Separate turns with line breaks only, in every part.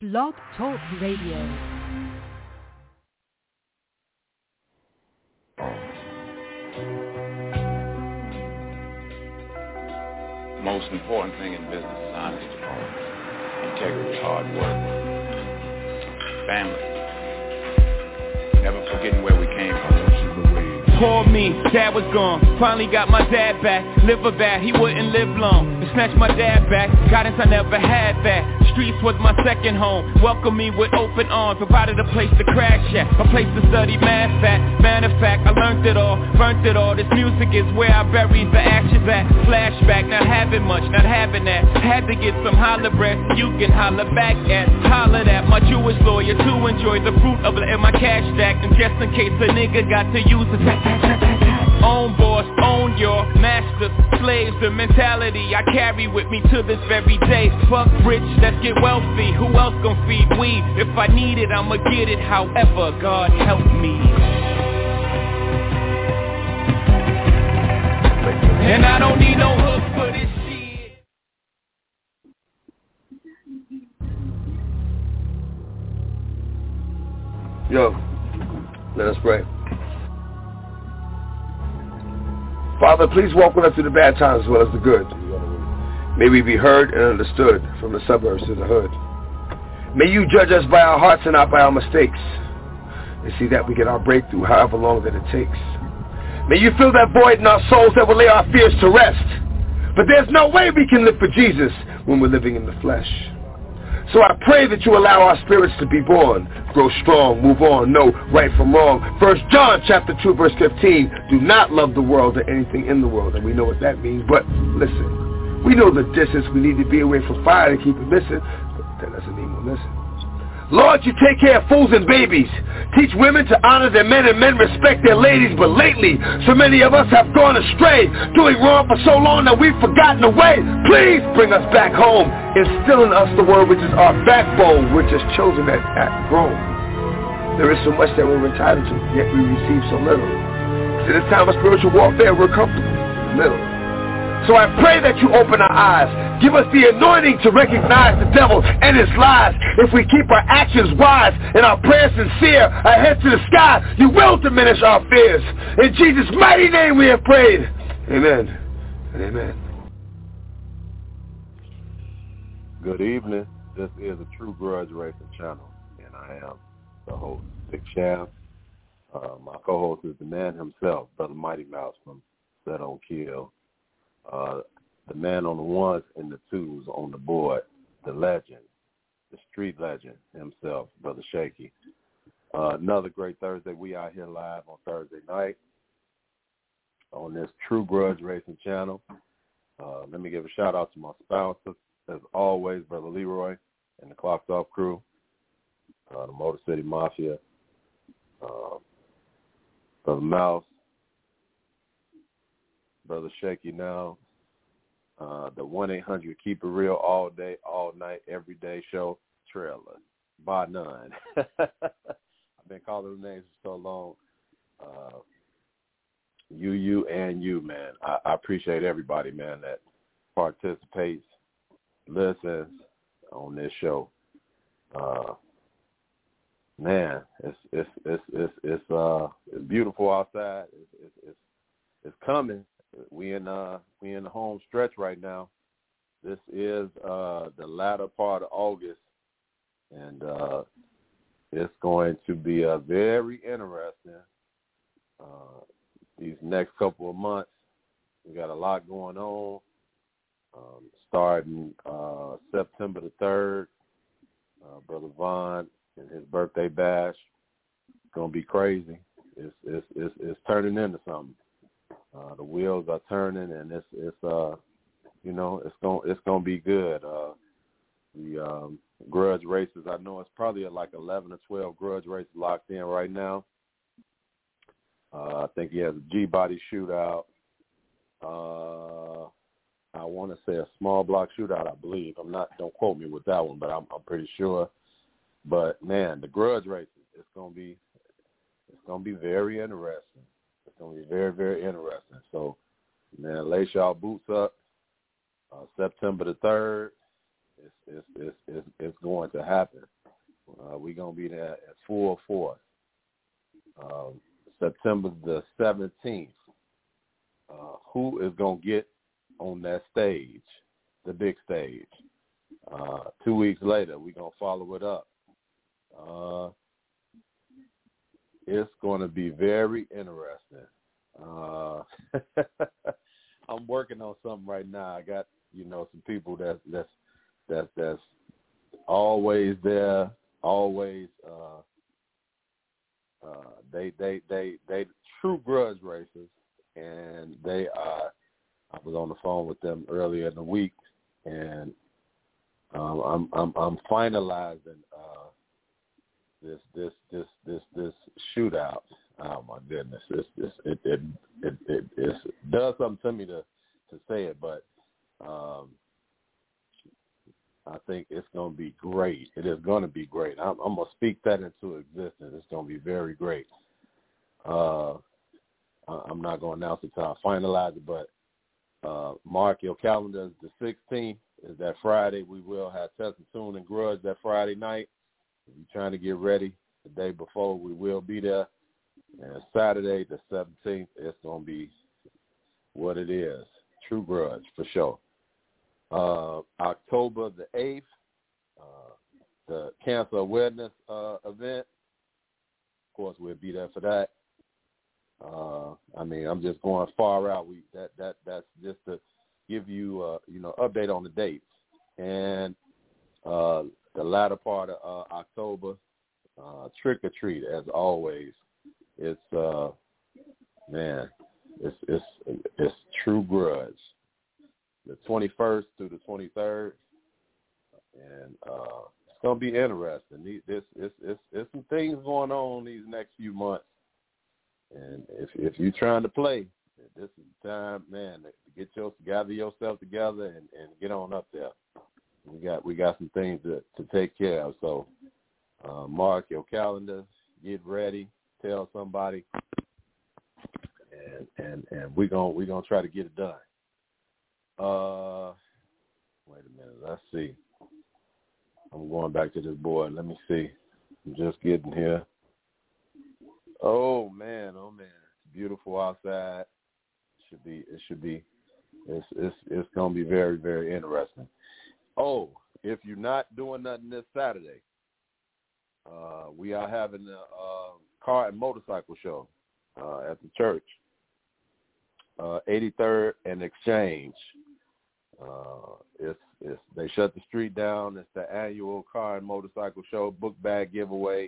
Blog Talk Radio.
Most important thing in business is honesty, integrity, hard work, family. Never forgetting where we came from.
Called me, dad was gone. Finally got my dad back. Liver bad, he wouldn't live long. To snatch my dad back, guidance I never had that. Streets was my second home. Welcomed me with open arms. Provided a place to crash at, a place to study math at. Matter of fact, I learned it all, burnt it all. This music is where I buried the ashes at. Flashback, not having much, not having that. Had to get some holler breath, you can holler back at. Hollered at my Jewish lawyer to enjoy the fruit of it in my cash stack. And just in case a nigga got to use it. Own boss, own your master, slaves, the mentality I carry with me to this very day. Fuck rich, let's get wealthy, who else gon' feed we? If I need it, I'ma get it, however, God help me. And I don't need no hook for this shit.
Yo, let us pray. Father, please walk with us through the bad times as well as the good. May we be heard and understood from the suburbs to the hood. May you judge us by our hearts and not by our mistakes, and see that we get our breakthrough however long that it takes. May you fill that void in our souls that will lay our fears to rest. But there's no way we can live for Jesus when we're living in the flesh. So I pray that you allow our spirits to be born, grow strong, move on, know right from wrong. 1 John chapter 2 verse 15, do not love the world or anything in the world. And we know what that means, but listen, we know the distance we need to be away from fire to keep it missing, but that doesn't mean we'll listen. Lord, you take care of fools and babies. Teach women to honor their men and men respect their ladies. But lately, so many of us have gone astray, doing wrong for so long that we've forgotten the way. Please bring us back home. Instill in us the word which is our backbone. We're just children that act grown. There is so much that we're entitled to, yet we receive so little. In this time of spiritual warfare, we're comfortable in the middle. So I pray that you open our eyes. Give us the anointing to recognize the devil and his lies. If we keep our actions wise and our prayers sincere, our heads to the sky, you will diminish our fears. In Jesus' mighty name we have prayed. Amen and amen.
Good evening. This is a True Grudge Racing channel, and I am the host, Big Shaft. My co-host is the man himself, Brother Mighty Mouse from Set on Kill. The man on the ones and the twos on the board, the legend, the street legend himself, Brother Shaky. Another great Thursday. We out here live on Thursday night on this True Grudge Racing channel. Let me give a shout out to my sponsors, as always, Brother Leroy and the Clocks Off crew, the Motor City Mafia, Brother Mouse, Brother Shaky now, the 1-800 Keep It Real all day, all night, every day show trailer. By none. I've been calling them names for so long. You, man. I appreciate everybody, man, that participates, listens on this show. Man, it's beautiful outside. It's coming. We in the home stretch right now. This is the latter part of August, and it's going to be very interesting these next couple of months. We got a lot going on. Starting September the 3rd, Brother Vaughn and his birthday bash. It's gonna be crazy. It's turning into something. The wheels are turning, and it's gonna be good. The grudge races, I know it's probably like 11 or 12 grudge races locked in right now. I think he has a G-body shootout. I want to say a small block shootout, I believe. Don't quote me with that one, but I'm pretty sure. But man, the grudge races, it's gonna be very interesting. It's going to be very, very interesting. So, man, lace y'all boots up. September the 3rd, it's going to happen. going to be there at full force. September the 17th. Who is going to get on that stage, the big stage? 2 weeks later, we're going to follow it up. It's going to be very interesting. I'm working on something right now. I got, some people that's always there, always they true grudge racers, and they are. I was on the phone with them earlier in the week, and I'm finalizing this shootout. Oh my goodness, it does something to me to say it, but I think it's going to be great. It is going to be great. I'm going to speak that into existence. It's going to be very great. I'm not going to announce it until I finalize it, but mark your calendars. The 16th is that Friday. We will have Test and Tune and Grudge that Friday night. If you're trying to get ready the day before, we will be there. And Saturday, the 17th, it's going to be what it is. True Grudge, for sure. October the 8th, the Cancer Awareness event. Of course, we'll be there for that. I'm just going far out. That's just to give you, update on the dates. And the latter part of October, Trick or Treat, as always. It's it's True Grudge. The 21st through the 23rd, and it's gonna be interesting. There's some things going on these next few months, and if you're trying to play, this is the time, man, to gather yourself together and get on up there. We got some things to take care of. So mark your calendars, get ready, tell somebody, and we're gonna try to get it done. Wait a minute. Let's see. I'm going back to this board. Let me see. I'm just getting here. Oh man. It's beautiful outside. It should be. It's gonna be very, very interesting. Oh, if you're not doing nothing this Saturday, we are having a car and motorcycle show at the church. 83rd and Exchange. They shut the street down. It's the annual car and motorcycle show, book bag giveaway.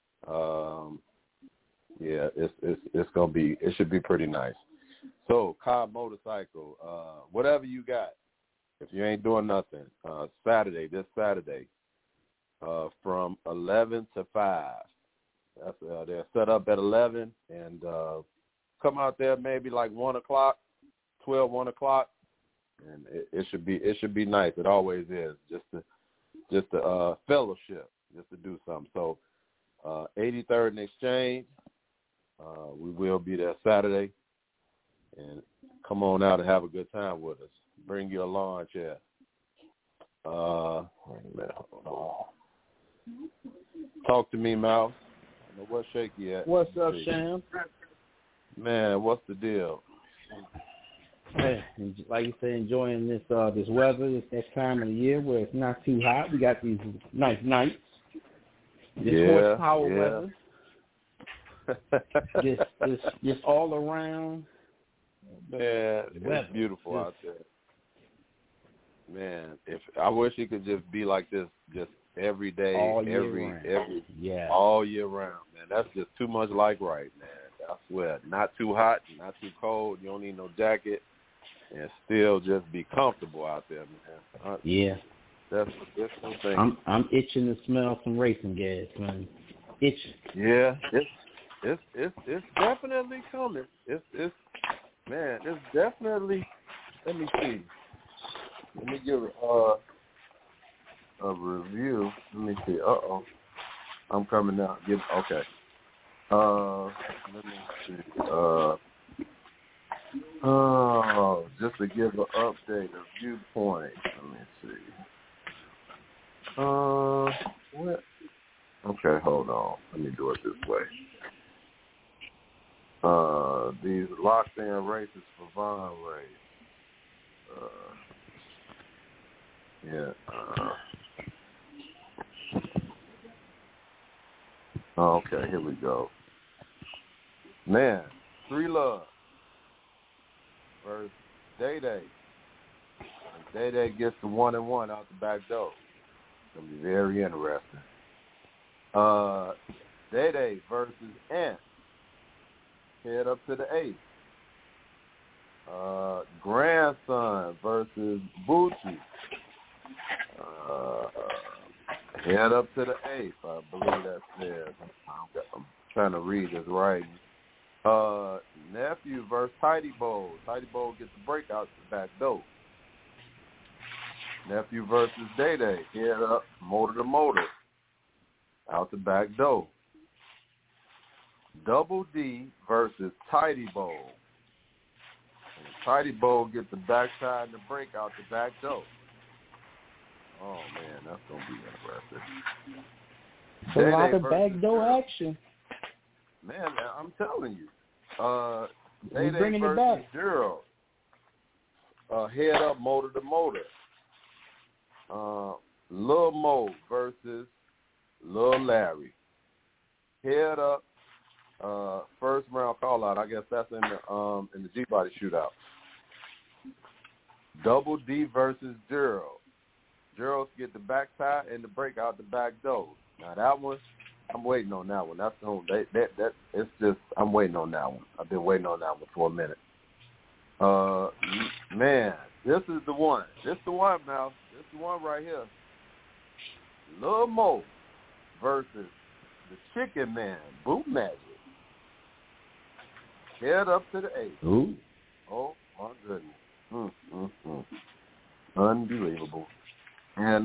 It's gonna be. It should be pretty nice. So car, motorcycle, whatever you got. If you ain't doing nothing, this Saturday, from 11 to 5. They're set up at 11 and. Come out there maybe like 1 o'clock, 1 o'clock, and it should be nice. It always is, just a fellowship, just to do something. So 83rd and Exchange, we will be there Saturday, and come on out and have a good time with us. Bring your lawn chair. Wait a minute, hold on. Talk to me, Mouse. I don't know what shaky at.
What's up, Sham?
Man, what's the deal?
Hey, like you say, enjoying this weather, this time of the year where it's not too hot. We got these nice nights. This horsepower weather. just all around.
Man, it's beautiful out there. Man, I wish it could just be like this, just every day, all year round. Man, that's just too much like right, man. I swear, not too hot, not too cold. You don't need no jacket, and still just be comfortable out there, man. That's one thing.
I'm itching to smell some racing gas, man. Itching.
Yeah, it's definitely coming. It's definitely. Let me see. Let me give a review. Let me see. I'm coming out. Okay. Let me see. Just to give an update, a viewpoint. Let me see. What? I'm Okay, hold on. Let me do it this way. These locked-in races for Von Race. Okay, here we go. Man, 3 Love versus Day Day. Day Day gets the 1-1 out the back door. It's gonna be very interesting. Day Day versus Ant. Head up to the 8th. Grandson versus Bucci. Head up to the 8th. I believe that says. I'm trying to read this right. Nephew versus Tidy Bowl. Tidy Bowl gets the break out the back door. Nephew versus Day Day. Head up, motor to motor. Out the back door. Double D versus Tidy Bowl. And Tidy Bowl gets the backside and the break out the back door. Oh, man, that's going to be interesting.
It's a lot of back door action.
Man, I'm telling you.
We're bringing it back.
Zero. Head up, motor to motor. Lil Mo versus Lil Larry. Head up. First round call out. I guess that's in the G-Body shootout. Double D versus Jero. Jero's get the back tie and the break out the back door. Now that one, I'm waiting on that one. That's no it's just I'm waiting on that one. I've been waiting on that one for a minute. Man, this is the one. This the one now. This the one right here. Lil Mo versus the Chicken Man, Boot Magic. Head up to the 8th.
Ooh.
Oh, my goodness. Unbelievable. And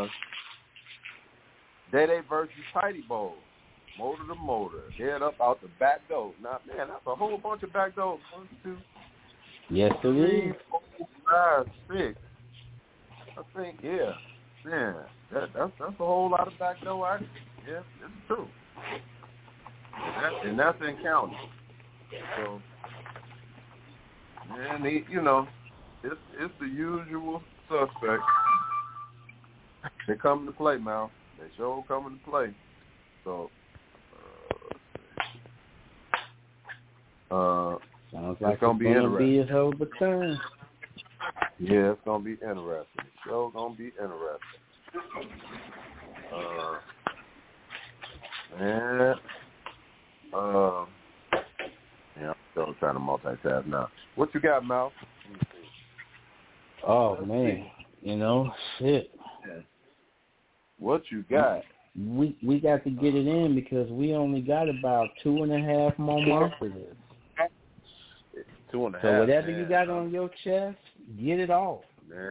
Day Day versus Tidy Bowl. Motor to motor. Head up out the back door. Now, man, that's a whole bunch of back doors. 1, 2,
yes,
3, 4, 5, 6. I think, yeah. Man, that's a whole lot of back door action. Yeah, it's true. And that's in county. So, man, it's the usual suspect. They come to play, man. They sure coming to play. So,
sounds like
it's gonna be interesting.
Be a hell of a turn.
Yeah, it's gonna be interesting. It's sure gonna be interesting. Yeah, I'm still trying to multitask now. What you got, Mal?
Oh, man. Shit.
What you got?
We got to get it in because we only got about 2.5 more months of this.
2.5.
So whatever
man,
you got on your chest, get it off.
Man,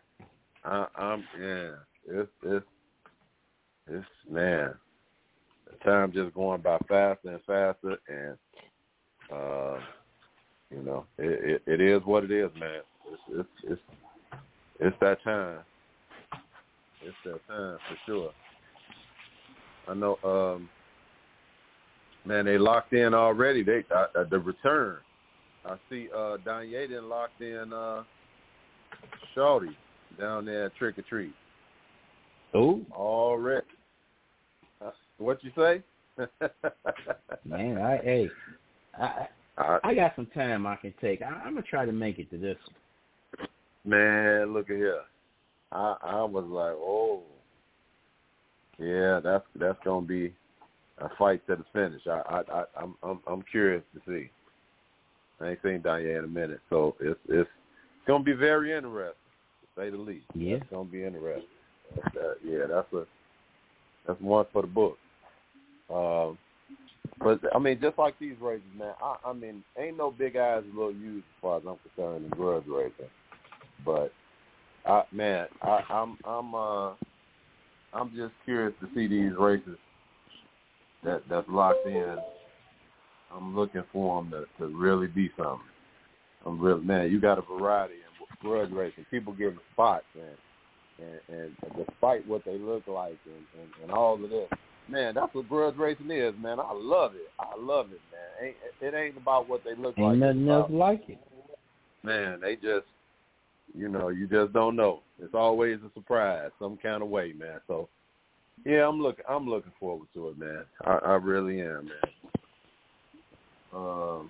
it's man. The time just going by faster and faster, and it is what it is, man. It's that time. It's that time for sure. I know, man, they locked in already. They the return. I see Danye done locked in Shorty down there at Trick or Treat.
Oh,
already. What you say?
Man, I got some time I can take. I'm gonna try to make it to this one.
Man, look at here. I was like, oh, yeah, that's gonna be a fight to the finish. I'm curious to see. I ain't seen Danye in a minute, so it's gonna be very interesting, to say the least.
Yeah,
it's gonna be interesting. That's one for the book. But I mean, just like these races, man. I mean, ain't no big eyes a little used as far as I'm concerned in grudge racing. But I'm just curious to see these races that's locked in. I'm looking for them to really be something. Man, you got a variety in grudge racing. People getting spots and despite what they look like and all of this, man, that's what grudge racing is, man. I love it. Man. It ain't about what they look like.
Ain't nothing else like it.
Man, they just, you just don't know. It's always a surprise, some kind of way, man. So, yeah, I'm looking forward to it, man. I really am, man.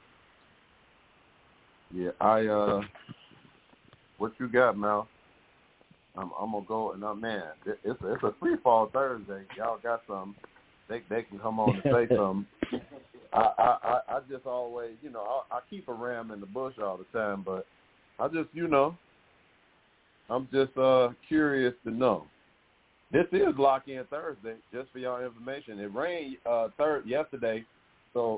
Yeah, what you got, Mal? I'm gonna go and man, it's a free fall Thursday. Y'all got something? They can come on and say something. I just always, I keep a ram in the bush all the time, but I just, I'm just curious to know. This is Lock In Thursday, just for y'all information. It rained yesterday, so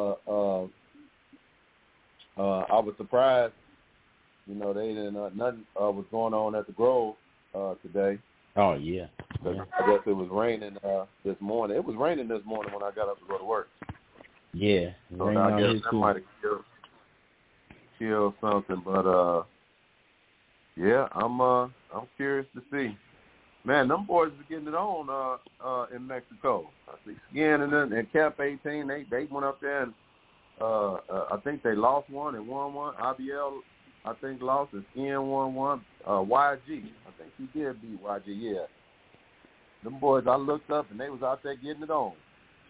I was surprised. They didn't nothing was going on at the Grove today.
Oh yeah.
I guess it was raining this morning. It was raining this morning when I got up to go to work.
Yeah.
So I guess that might have killed something, but yeah, I'm curious to see. Man, them boys are getting it on in Mexico. I see Skin and Camp 18. They went up there and I think they lost one and won one. IBL, I think, lost, and Skin won one. YG, I think he did beat YG, yeah. Them boys, I looked up, and they was out there getting it on.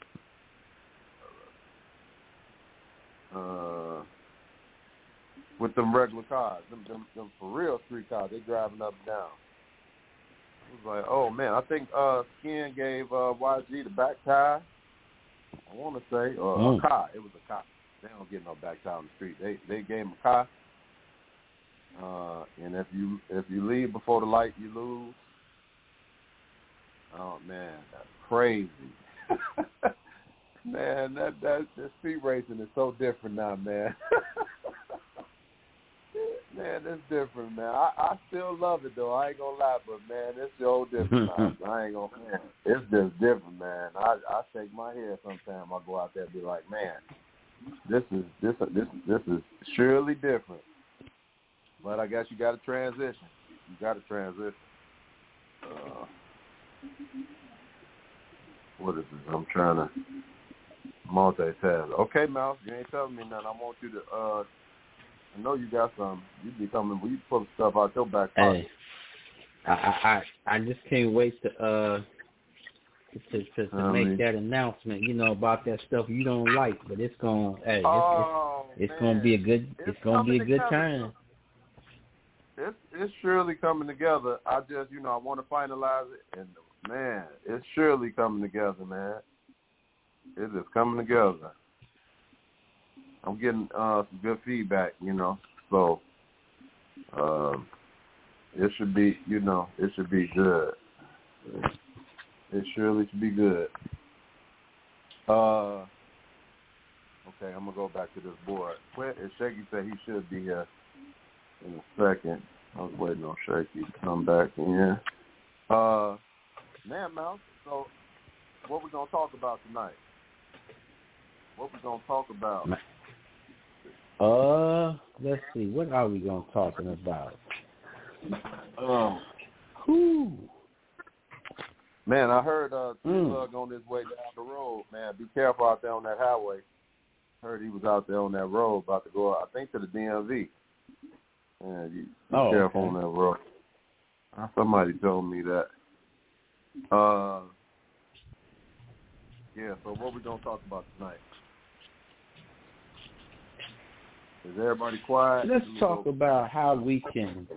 With them regular cars, them for real street cars, they driving up and down. It was like, oh, man, I think Skin gave YG the back tire, I want to say, or a car. It was a car. They don't get no back tire on the street. They gave him a car. And if you leave before the light, you lose. Oh man, that's crazy. Man, that street racing is so different now, man. Man, it's different, man. I still love it though. I ain't gonna lie, but man, it's so different now. I ain't gonna. Man, it's just different, man. I shake my head sometimes. I go out there and be like, man, this is surely different. But I guess you got to transition. What is this? I'm trying to multitask. Okay, Mouse, you ain't telling me nothing. I want you to. I know you got some. You be coming. You put stuff out your back pocket.
Hey, I just can't wait to make that announcement. About that stuff you don't like, but it's gonna. Hey, it's gonna be a good. It's gonna be a good time.
It's surely coming together. I just, I want to finalize it, and man, it's surely coming together, man. It is coming together. I'm getting some good feedback, so it should be, it should be good. It surely should be good. Okay, I'm gonna go back to this board. Shaky said he should be here in a second. I was waiting on Shaky to come back in. Man, Mouse, so what we going to talk about tonight?
Let's see. What are we going to talking about?
Man, I heard T-Lug on his way down the road. Man, be careful out there on that highway. Heard he was out there on that road about to go, I think, to the DMV. Yeah, you be careful on that road. Somebody told me that. Yeah, so what we going to talk about tonight? Is everybody quiet?
Let's talk about how we can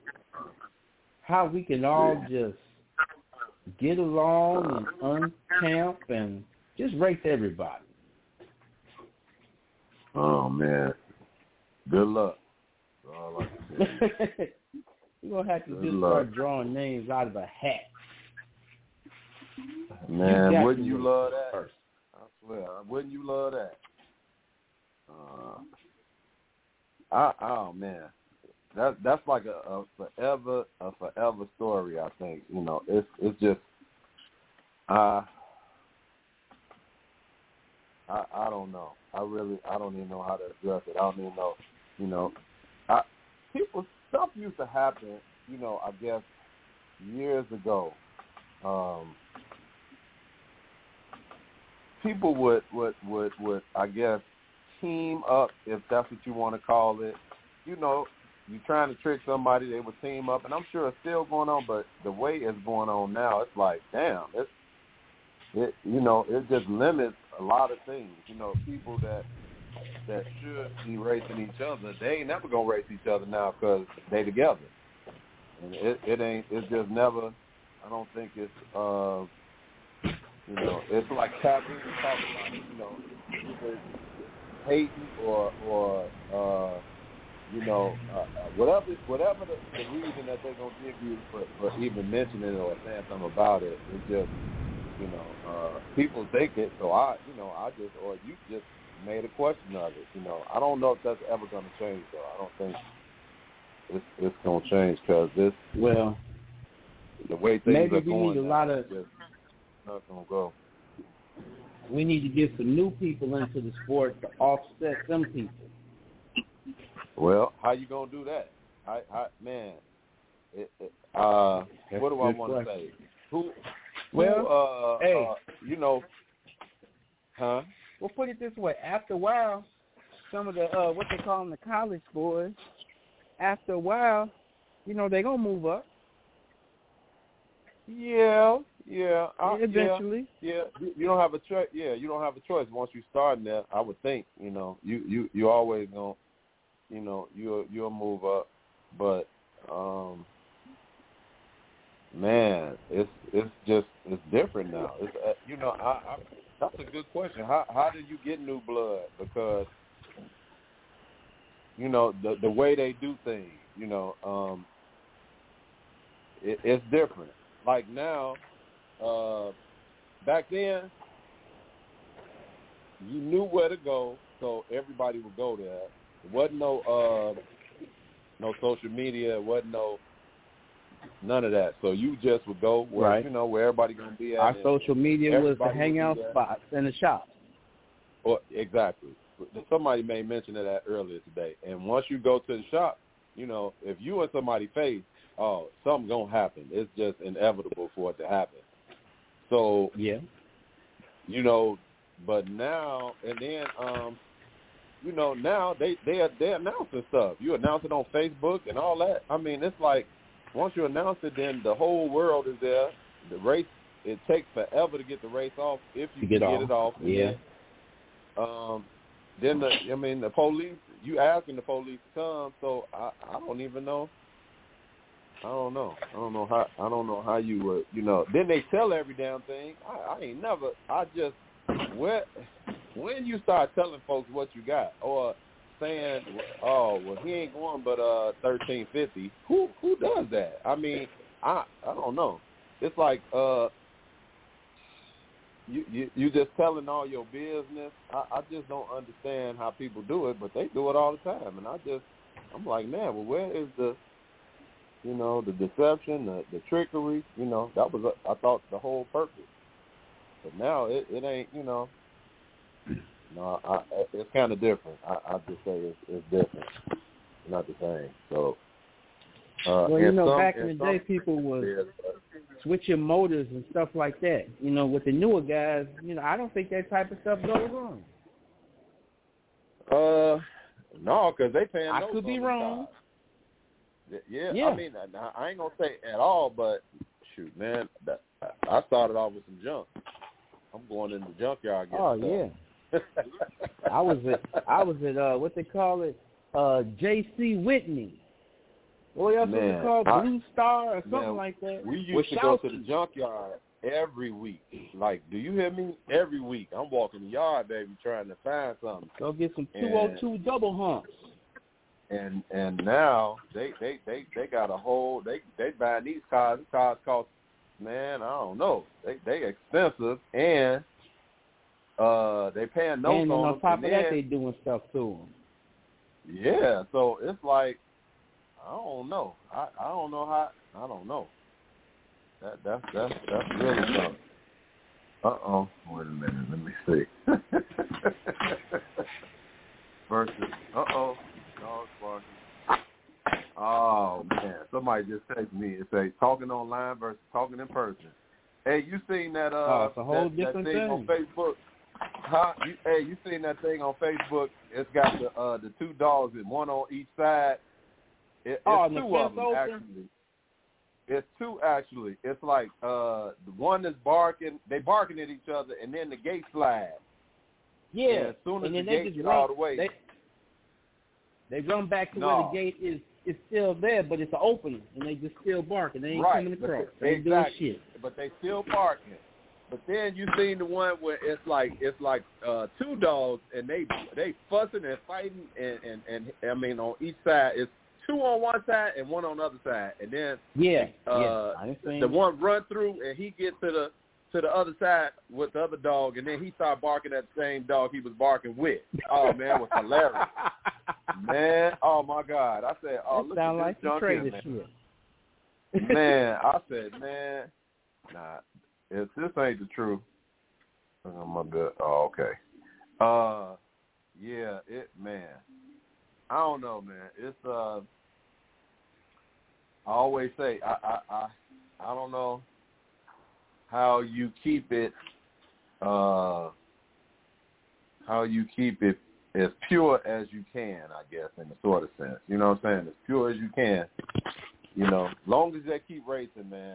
all just get along and uncamp and just race everybody.
Oh, man. Good luck. That's all I can say.
You're going to have to start drawing names out of a hat.
Man, wouldn't you love that? First. I swear, wouldn't you love that? Oh man, that's like a forever story. I think it's just I don't know. I don't even know how to address it. I don't even know. Stuff used to happen. I guess years ago. people would I guess team up, if that's what you want to call it. You know, you trying to trick somebody, they would team up, and I'm sure it's still going on. But the way it's going on now, it's like, damn, it just limits a lot of things. You know, people that should be racing each other, they ain't never gonna race each other now because they together. And it's just never. I don't think it's it's like taboo to talk about it. You know, either hating or whatever the reason that they're gonna give you for even mentioning it or saying something about it. It's just people think it. So you just made a question of it. You know, I don't know if that's ever gonna change though. I don't think it's gonna change because the way things are going,
need a lot of.
Just not gonna go.
We need to get some new people into the sport to offset some people.
Well, how you gonna do that? What do I want to say?
Well, put it this way: after a while, some of the what they call them, the college boys, after a while, they're gonna move up.
Yeah.
Eventually.
Yeah. You don't have a choice. Yeah, you don't have a choice once you start in there. I would think. You always gonna. You'll move up, but man, it's different now. It's that's a good question. How do you get new blood? Because the way they do things, it's different. Like now, back then, you knew where to go, so everybody would go there. There wasn't no social media. It wasn't none of that. So you just would go where where everybody gonna be at.
Our social media was the hangout spots and the shops.
Exactly. Somebody may mention that earlier today. And once you go to the shop, if you and somebody face, something's gonna happen. It's just inevitable for it to happen. So but now and then now they announcing stuff. You announce it on Facebook and all that. I mean, it's like once you announce it, then the whole world is there. The race, it takes forever to get the race off if you can get it off.
Yeah.
Then the police, you asking the police to come, so I don't even know. I don't know how you would, Then they tell every damn thing. When you start telling folks what you got, or saying, he ain't going but 1350. Who does that? I mean, I don't know. It's like you just telling all your business. I just don't understand how people do it, but they do it all the time, and I'm like, man, well, where is the the deception, the trickery? That was I thought the whole purpose. But now it ain't. No, it's kind of different. I just say it's different, not the same. So,
back in the day, people was switching motors and stuff like that. With the newer guys, I don't think that type of stuff goes on.
No, because they paying.
I could be wrong.
Yeah, I mean, I ain't gonna say at all, but shoot, man, I started off with some junk. I'm going in the junkyard.
Yeah. I was at what they call it, J.C. Whitney. What else was it called? Blue Star or something like that.
We used to go to the junkyard every week. Like, do you hear me? Every week. I'm walking the yard, baby, trying to find something.
Go get some 202 double humps.
And now they got a whole they buying these cars. These cars cost, man, I don't know. They expensive, and they paying notes
and
on them.
And on top of that, they doing stuff to them.
Yeah, so it's like, I don't know. I don't know how. I don't know. That's really something. Wait a minute. Let me see. Versus. Dog's barking. Oh man, somebody just texted me and say talking online versus talking in person. Hey, you seen that?
It's a whole
that
different
thing on Facebook. You seen that thing on Facebook? It's got the two dogs and one on each side. It's two of them actually. It's two actually. It's like the one that's barking. They barking at each other, and then the gate slides.
Yeah.
And as soon as the gate gets all the way,
they run back to where the gate is. It's still there, but it's an opening, and they just still barking. They ain't coming across. They ain't doing shit.
But they still barking. But then you seen the one where it's like two dogs, and they fussing and fighting, and I mean on each side it's two on one side and one on the other side, and then the one run through and he gets to the other side with the other dog, and then he started barking at the same dog he was barking with. Oh man, it was hilarious. Man, oh my God! I said, oh, look at this junkie, man. Man, I said, man, nah, if this ain't the truth, I'm good. Oh, okay. Yeah, man. I don't know, man. It's I always say I don't know how you keep it as pure as you can, I guess, in the sort of sense. You know what I'm saying? As pure as you can. You know, long as they keep racing, man,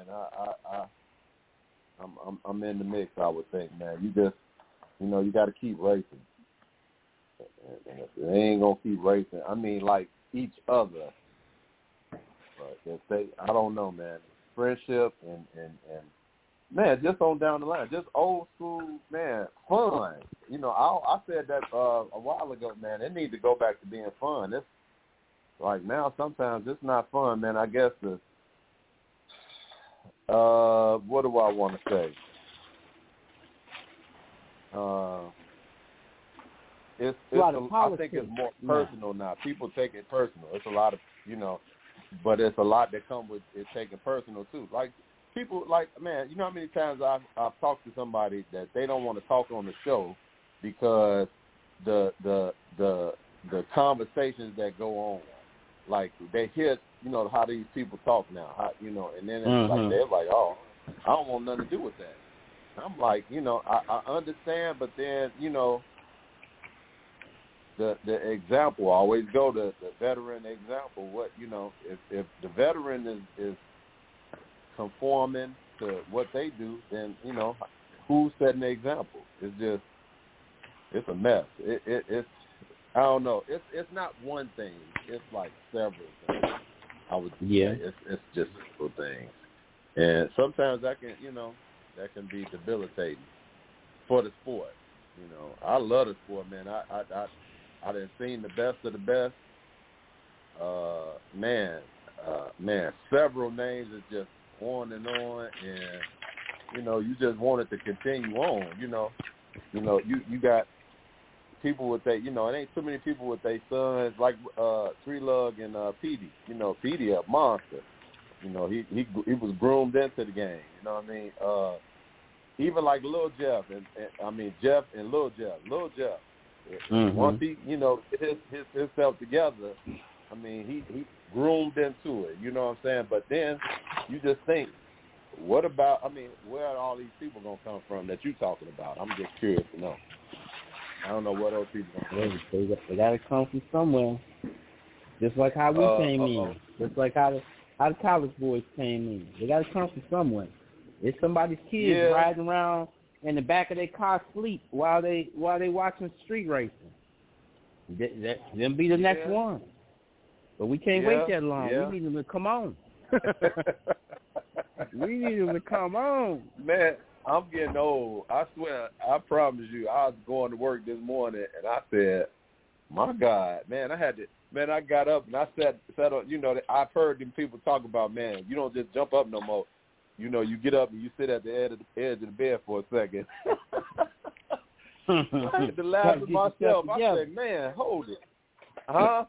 I'm in the mix, I would think, man. You just, you know, you got to keep racing. And if they ain't going to keep racing, I mean, like each other. But if they, I don't know, man. Friendship and man, just on down the line, just old school, man, fun. You know, I said that a while ago, man. It needs to go back to being fun. It's like now sometimes it's not fun, man. I guess what do I want to say? I think it's more personal now. People take it personal. It's a lot of, you know, but it's a lot that come with it taking personal too. Like people, like, man, you know how many times I've talked to somebody that they don't want to talk on the show because the conversations that go on, like they hear, you know, how these people talk now, how, you know, and then it's like they're like, oh, I don't want nothing to do with that. I'm like, you know, I understand, but then, you know, the example, I always go to the veteran example. What, you know, if the veteran is conforming to what they do, then, you know, who's setting the example? It's a mess. It's I don't know. It's not one thing. It's like several things. I would say it's just several things, and sometimes that can be debilitating for the sport. You know, I love the sport, man. I done seen the best of the best. Man, several names is just on, and you know, you just want it to continue on. You know, you got people with that. You know, it ain't too many people with their sons like Three Lug and Petey. You know, Petey a monster. You know, he was groomed into the game. You know what I mean? Even like Lil Jeff and I mean Jeff and Lil Jeff. Lil Jeff. Once he, you know, himself together, I mean, he groomed into it. You know what I'm saying? But then you just think, what about? I mean, where are all these people gonna come from that you talking about? I'm just curious to know. I don't know what those people gonna come.
They gotta come from somewhere. Just like how we came in. Just like how the college boys came in. They gotta come from somewhere. It's somebody's kids riding around in the back of their car sleep while they watching street racing. Them be the next one. But we can't wait that long. Yeah. We need them to come on. We need them to come on.
Man, I'm getting old. I swear, I promise you, I was going to work this morning and I said, my God, man, I got up and I sat on, you know, I've heard them people talk about, man, you don't just jump up no more. You know, you get up and you sit at the edge of the bed for a second. I had to laugh at myself. I said, man, hold it. Huh?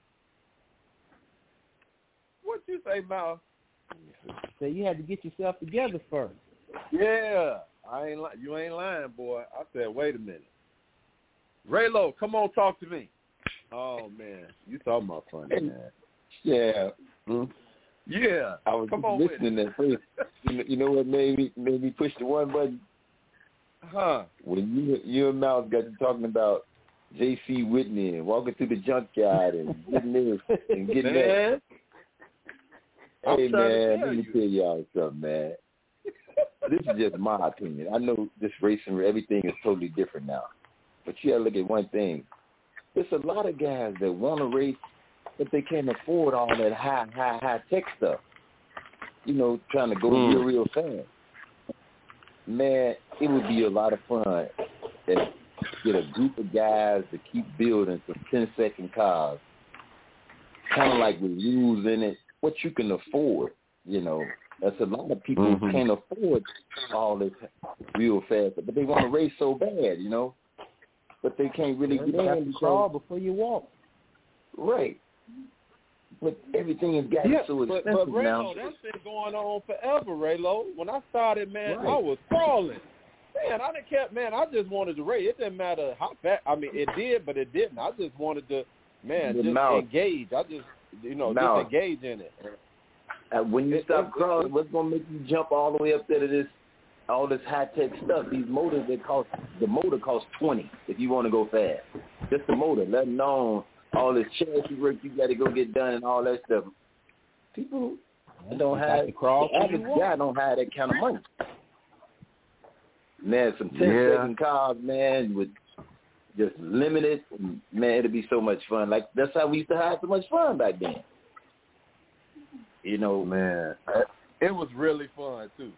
What you say, Mal?
So you had to get yourself together first.
Yeah. You ain't lying, boy. I said, wait a minute. Raylo, come on, talk to me. Oh, man. You talking about funny, man.
Yeah.
Yeah,
I was listening at first. You know what made me push the one button? When you and Mouse got you talking about J.C. Whitney and walking through the junkyard and getting this and getting that. Hey, man, let me tell y'all something, man. This is just my opinion. I know this racing, everything is totally different now. But you got to look at one thing. There's a lot of guys that want to race, but they can't afford all that high-tech stuff. You know, trying to go real fast. Man, it would be a lot of fun to get a group of guys to keep building some 10-second cars, kind of like with rules in it, what you can afford, you know. That's a lot of people who can't afford all this real fast, but they want to race so bad, you know, but they can't really get in.
You crawl before you walk.
Right. But everything has gotten so expensive
but Raylo,
now.
that's been going on forever, Raylo. When I started, man, I was crawling. Man, I didn't care. Man, I just wanted to race. It didn't matter how fast. I mean, it did, but it didn't. I just wanted to, man, just engage. I just, you know, just engage in it.
When you stop crawling, what's going to make you jump all the way up there to this, all this high-tech stuff? These motors, the motor costs $20 if you want to go fast. Just the motor, let alone all this chassis work you got to go get done and all that stuff. People don't have, the average guy don't have that kind of money. Man, some 10-second cars, man, with just limited, man, it'd be so much fun. Like, that's how we used to have so much fun back then. You know,
man, it was really fun too.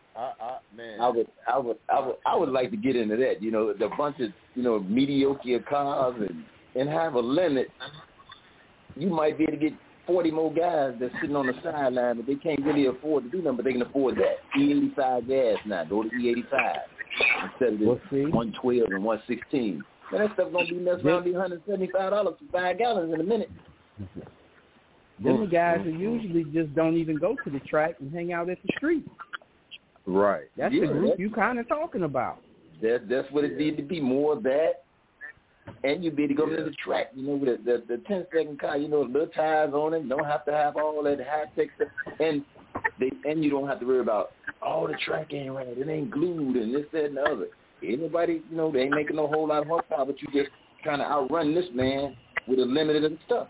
I would like to get into that. You know, the bunch of, you know, mediocre cars and have a limit. You might be able to get 40 more guys that's sitting on the sideline, but they can't really afford to do nothing, but they can afford that. E85 gas now. Go to E85 instead of this 112 and 116. Man, that stuff gonna be messing around be $175 for 5 gallons in a minute.
Then the guys who usually just don't even go to the track and hang out at the street.
Right.
That's the group you kind of talking about.
That's what it need to be, more of that. And you be to go to the track, you know, with the 10-second car, you know, little tires on it. Don't have to have all that high-tech stuff. And you don't have to worry about, the track ain't right. It ain't glued and this, that, and the other. Anybody, you know, they ain't making a whole lot of horsepower, but you just trying to outrun this man with a limited stuff.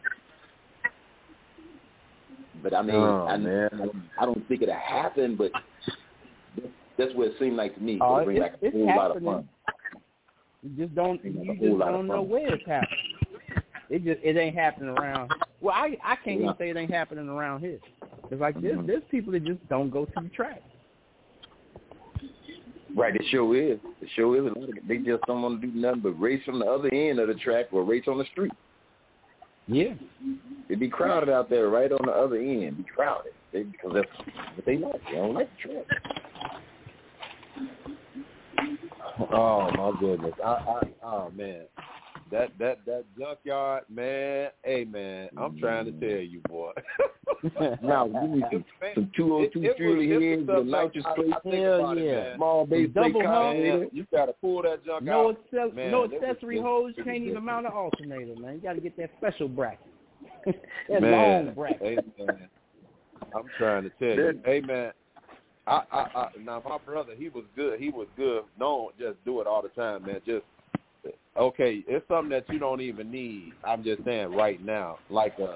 But I mean, I don't think it'll happen, but that's what it seemed like to me. It'll bring like a whole lot of fun.
You just don't know where it's happening. It ain't happening around. Well, I can't even say it ain't happening around here. It's like there's people that just don't go to the track.
Right, it sure is. They just don't want to do nothing but race from the other end of the track or race on the street.
Yeah.
It'd be crowded out there right on the other end. Be crowded. Because that's what they like. They don't like the track.
Oh, my goodness. Oh, man. That junkyard, man. Hey, man, I'm trying to tell you, boy.
Now, you need some 202 fuel heads with nitrous plate.
Hell yeah.
Small base plate car.
You got to pull that junk out.
No accessory hose. You can't even mount an alternator, man. You got to get that special bracket. That long bracket.
Hey, man. I'm trying to tell you. Hey, man. Now, my brother, he was good. Don't just do it all the time, man. Okay, it's something that you don't even need. I'm just saying right now, like a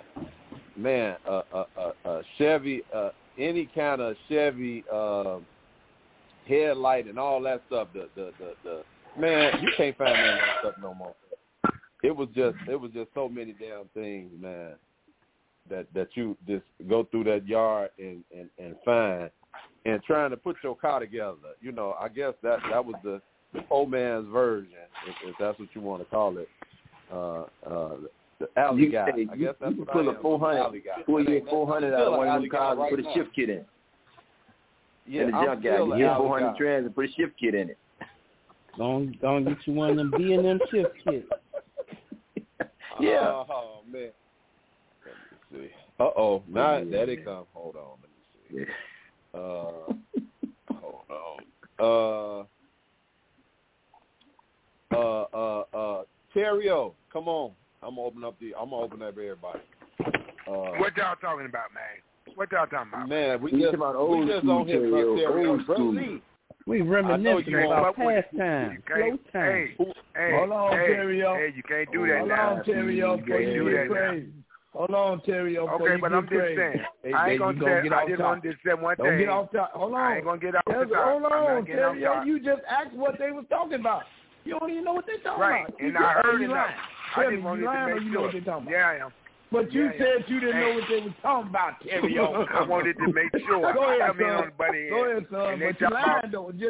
Chevy, any kind of Chevy headlight and all that stuff. The man, you can't find that stuff no more. It was just so many damn things, man, that you just go through that yard and find, and trying to put your car together. You know, I guess that was the poor man's version, if that's what you want to call it. The alley guy. I guess that's what
pull a 400. Pull your 400 out of one of them cars and put a shift kit in.
Yeah,
and the junk guy. You get 400 trans and put a shift kit in it.
Don't get you one of them B&M shift kits.
Yeah.
Oh man. Let me see. Uh-oh. Now there they come. Hold on. Let me see. Hold on. Terrio, come on. I'm gonna open up everybody.
What y'all talking about, man? What y'all talking about?
Man, we just on here, Terrio.
We reminiscing about past time, slow time.
Hold on, Terrio. Hey, you can't do that now.
Hold on, Terrio.
You can't do that
crazy. Hold on, Terrio.
Okay, but I'm just saying. I ain't gonna say. I just want to say one thing.
Don't get off top. Hold on.
I ain't gonna get off the top.
Hold on, Terrio. You just asked what they was talking about. You don't even know what they talking about.
Right, and I heard it. I just wanted to make sure. Yeah, I am.
But you said you didn't know what they was talking about, Terrio.
I wanted to make sure.
Go ahead,
son. Go
ahead, son. But you lying, though. They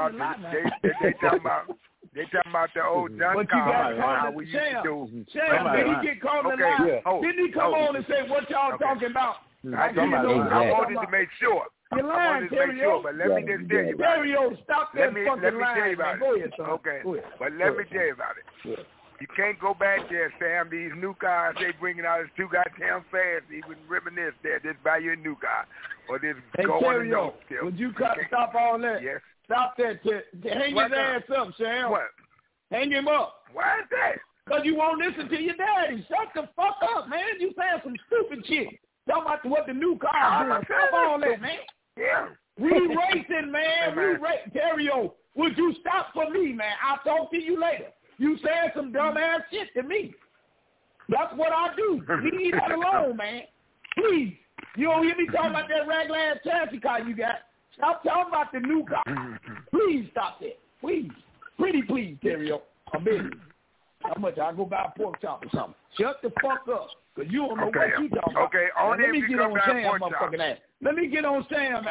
talking about the old John car, how we used to do.
Sham, did he get called in line? Didn't he come on and say what y'all talking about?
I wanted to make sure.
You're lying, Terrio.
But let me just tell you about it.
Terrio, stop that fucking lying.
Go ahead, son. Okay, but let me tell you about it. You can't go back there, Sam. These new cars they bringing out is too goddamn fast. He wouldn't reminisce there. Just buy you a new car. Or just go on the note.
Would you stop all that?
Yes.
Stop that. Hang his ass up, Sam.
What?
Hang him up.
Why is that?
Because you won't listen to your daddy. Shut the fuck up, man. You saying some stupid shit. Talking about what the new car is doing. Stop all that, man.
Yeah.
We racing, man. Terrio, would you stop for me, man? I'll talk to you later. You saying some dumbass shit to me. That's what I do. Leave that alone, man. Please. You don't hear me talking about that regular-ass chassis car you got. Stop talking about the new car. Please stop that. Please. Pretty please, Terrio. I'm busy. How much? I'll go buy a pork chop or something. Shut the fuck up. Because you don't know what you talking about.
Okay, only if you come down pork chop.
Let me get on Sam,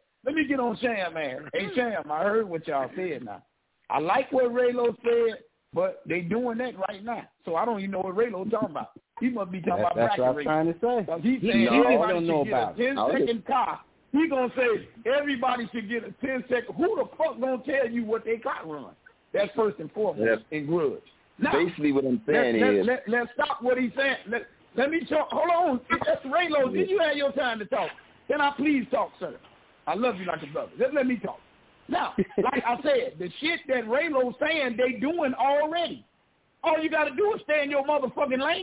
man. Hey, Sam, I heard what y'all said now. I like what Raylo said. But they doing that right now. So I don't even know what Raylo talking about. He must be talking about
bracket
racing.
That's what I'm trying to say.
He's saying everybody
don't know
should get
about
a 10-second car. He's going to say everybody should get a 10-second. Who the fuck going to tell you what they car run? That's first and foremost in grudge. Now,
basically what I'm saying is.
Let's stop what he's saying. Let me talk. Hold on. That's Raylo. Did you have your time to talk? Can I please talk, sir? I love you like a brother. Just let me talk. Now, like I said, the shit that Raylo's saying they doing already. All you got to do is stay in your motherfucking lane.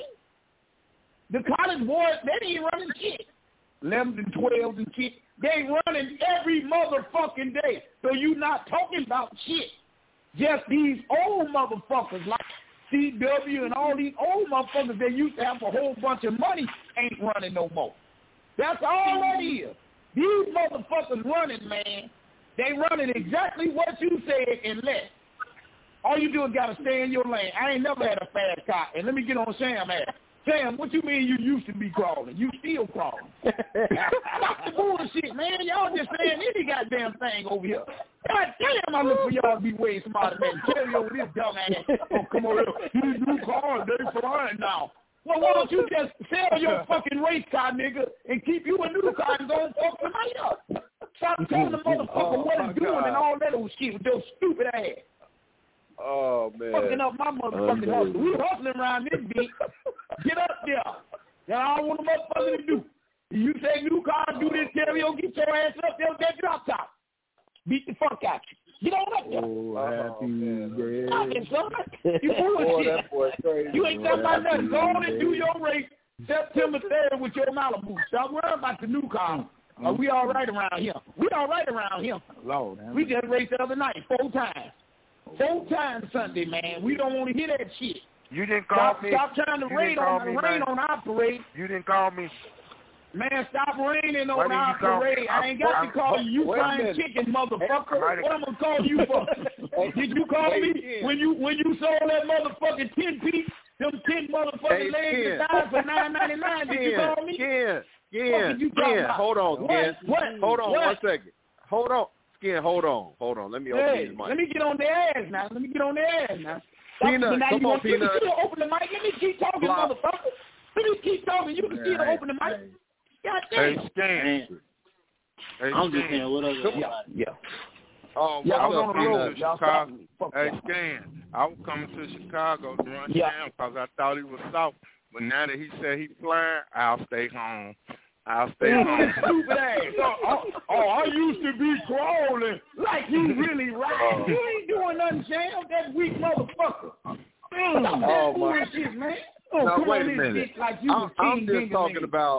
The college boys, they ain't running shit. 11s and 12s and shit. They running every motherfucking day. So you not talking about shit. Just these old motherfuckers like CW and all these old motherfuckers that used to have a whole bunch of money ain't running no more. That's all that is. These motherfuckers running, man. They running exactly what you said and less. All you do is got to stay in your lane. I ain't never had a fast car. And let me get on Sam ass. Sam, what you mean you used to be crawling? You still crawling. Stop the bullshit, man. Y'all just saying any goddamn thing over here. God damn, I look for y'all to be way smarter than Terrio with this dumb ass. Oh, come on here. These new cars, they flying now. Well, why don't you just sell your fucking race car, nigga, and keep you a new car and go and fuck somebody up? Stop telling the motherfucker what it's doing and all that old shit with your stupid ass.
Oh, man.
Fucking up my motherfucking hustle. We hustling around this bitch. Get up there. That's all I want a motherfucker to do. You say new cars do this, Terrio, get your ass up there with that drop top. Beat the fuck out you. Get on up there.
Oh, happy
Talking, son. You bullshit. You ain't talking about nothing. Go on and do your race September 3rd with your Malibu. Stop worrying about the new car. We all right around here. We all right around here.
Lord,
we just raced the other night 4 times. 4 times Sunday, man. We don't want to hear that shit.
You didn't call me.
Stop trying to rain on our parade.
You didn't call me.
Man, stop raining on our parade. I ain't got to call you frying chicken, motherfucker. What I'm gonna call you for? Did you call me when you sold that motherfucking 10-piece? Them 10 motherfucking legs and thighs for $9.99? Did you call me?
Skin, hold on, Skin. Hold on 1 second. Hold on, Skin, hold on. Let me open his mic.
Let me get on their ass now.
Peanut, come on, Peanut.
You open the mic. Let me keep talking, motherfucker. Let me keep talking. You can see to open the mic. God damn.
Hey, Scan.
I'm just saying, what other?
Yeah.
Oh,
I was on the road.
Chicago. Hey, Scan. I was coming to Chicago to run down because I thought he was soft. But now that he said he's flying, I'll stay home.
Stupid ass. I used to be crawling like you really right. You ain't doing nothing, Sam. That weak motherfucker. Stop that bullshit, man.
Now, wait a minute.
Like
I'm just talking about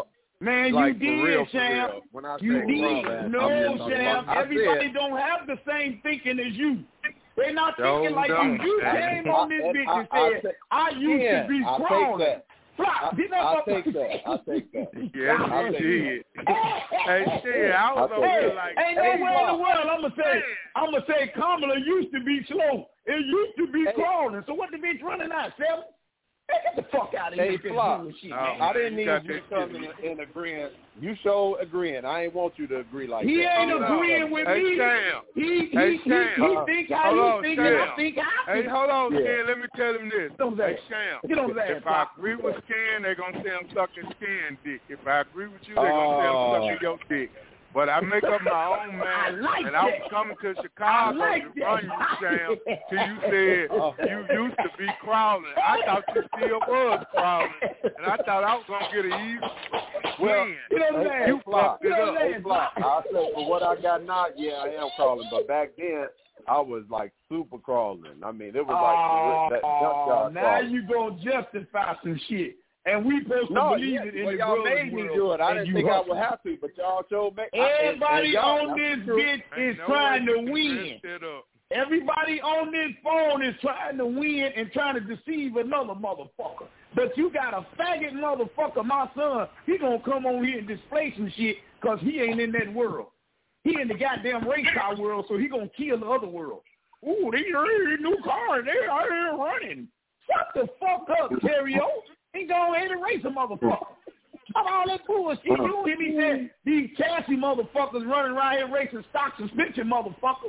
Man,
like,
you
for real,
did, Sham.
When I
You
say
did.
man,
No, Sham. Everybody don't have the same thinking as you. They're not thinking like you. You came on this bitch and said, I used to be crawling.
I'll take that.
Yes, I did. Hey, shit, I was over here like,
ain't nowhere in the world I'm gonna say Kamala used to be slow. It used to be crawling. So what the bitch running out, 7? Hey, get the fuck out of here with this bullshit, man.
I didn't need you to come in agreeing. You show agreeing. I ain't want you to agree like
he
that.
He ain't agreeing with me. He think how you think and I think how I think.
Hey, hold on, Scan. Let me tell him this. Hey, Sham.
Get on that.
If I agree with Scan, they're going to say I'm sucking Scan dick. If I agree with you, they're going to say I'm sucking your dick. But I make up my own mind, and I was coming to Chicago to run you, Sam, till you said you used to be crawling. I thought you still was crawling, and I thought I was going to get an easy win.
You fucked it up. I said, for what I got now, yeah, I am crawling. But back then, I was like super crawling. I mean, it was like that junkyard
now
crawling.
you going to justify some shit. And we supposed to believe it in the
y'all
world.
made me do it. I didn't think I would have to, but y'all showed me.
Everybody on this bitch is trying to win. Everybody on this phone is trying to win and trying to deceive another motherfucker. But you got a faggot motherfucker, my son, he going to come on here and display some shit because he ain't in that world. He in the goddamn race car world, so he going to kill the other world. Ooh, these new cars, they out here running. Shut the fuck up, Terrio. He go ahead and race a motherfucker. Stop all that bullshit. You don't hear me say these chassis motherfuckers running around here racing stock suspension motherfuckers.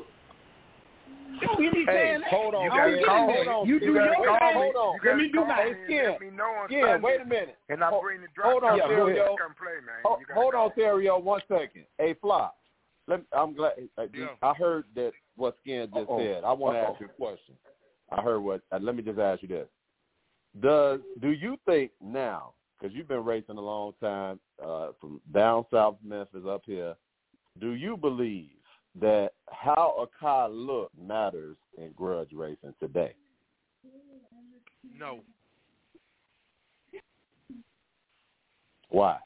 You don't hear me saying that.
Hold on.
You do your thing. Let me do my
Skin, wait a minute.
And I bring the drop.
Hold on, Terrio.
Come play, man.
Hold on, Terrio, 1 second. Hey, Flop. I'm glad. I heard that what Skin just said. I want to ask you a question. I heard what. Let me just ask you this. Do you think now, because you've been racing a long time from down south Memphis up here, do you believe that how a car look matters in grudge racing today?
No.
Why?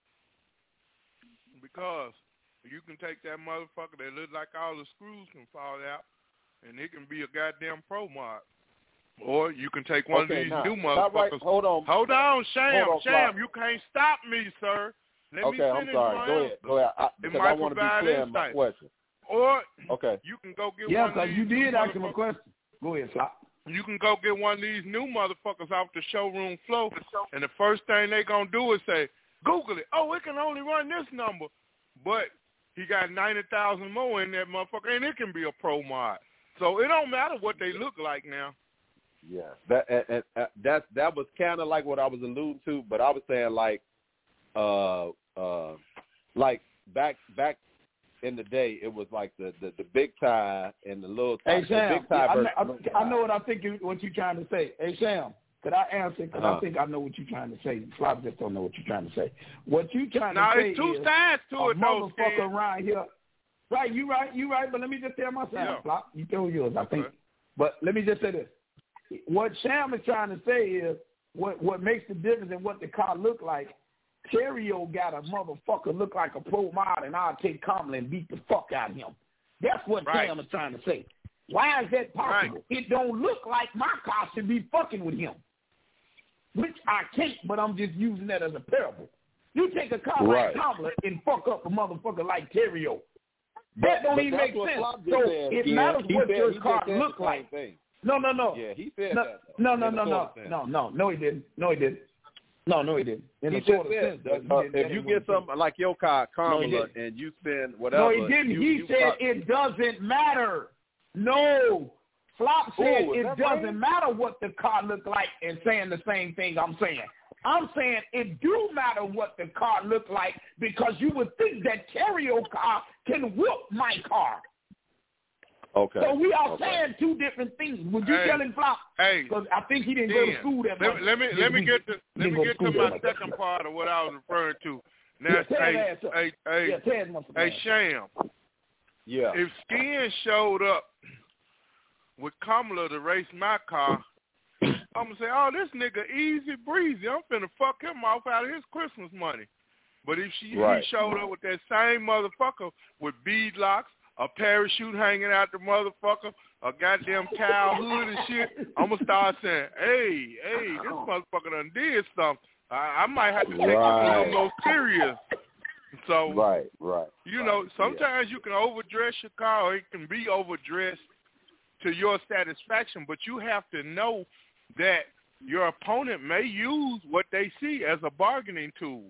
Because you can take that motherfucker that look like all the screws can fall out, and it can be a goddamn pro mod. Or you can take one of these new motherfuckers.
Right. Hold on,
Sham. You can't stop me, sir. Let me finish.
I'm sorry. Go ahead. I want to be clear in my question.
Or you can go get one of these.
Yeah, because you did ask him a question. Go ahead, Flop.
You can go get one of these new motherfuckers off the showroom floor, and the first thing they going to do is say, Google it. Oh, it can only run this number. But he got 90,000 more in that motherfucker, and it can be a pro mod. So it don't matter what they look like now.
Yeah, that was kind of like what I was alluding to, but I was saying like back in the day, it was like the big tie and the little tie.
Hey Sam,
big tie
I know what I think what you're trying to say. Hey Sam, could I answer? Because I think I know what you're trying to say. Flop just don't know what you're trying to say. What you trying to say
it's two sides to it,
motherfucker around here. Right, you right. But let me just tell my side. Flop, you tell yours. I think. But let me just say this. What Sham is trying to say is what makes the difference in what the car look like. Terrio got a motherfucker look like a pro mod, and I'll take Kamala and beat the fuck out of him. That's what Sham is trying to say. Why is that possible? It don't look like my car should be fucking with him, which I can't, but I'm just using that as a parable. You take a car like Kamala and fuck up a motherfucker like Terrio. That don't even make sense. So it matters what your car look like. No.
Yeah, he said that.
No, he didn't. No, he didn't. In a sort of sense,
if you get something like your car, Kamala, and you spend whatever.
No, he didn't. He said it doesn't matter. No. Flop said it doesn't matter what the car look like and saying the same thing I'm saying. I'm saying it do matter what the car look like because you would think that Terrio car can whoop my car.
Okay.
So we are saying two different things. Would you tell him, Flop? Because I think he didn't go to school that much.
Let me get to my second part of what I was referring to. Now, hey, Sham.
Yeah.
If Skin showed up with Kamala to race my car, I'm gonna say, oh, this nigga easy breezy. I'm finna fuck him off out of his Christmas money.
But if he showed up with that same motherfucker with beadlocks, a parachute hanging out the motherfucker, a goddamn cow hood and shit, I'm going to start saying, hey, this motherfucker done did something. I might have to take this a little more serious. So,
right.
You know, sometimes you can overdress your car, or it can be overdressed to your satisfaction, but you have to know that your opponent may use what they see as a bargaining tool.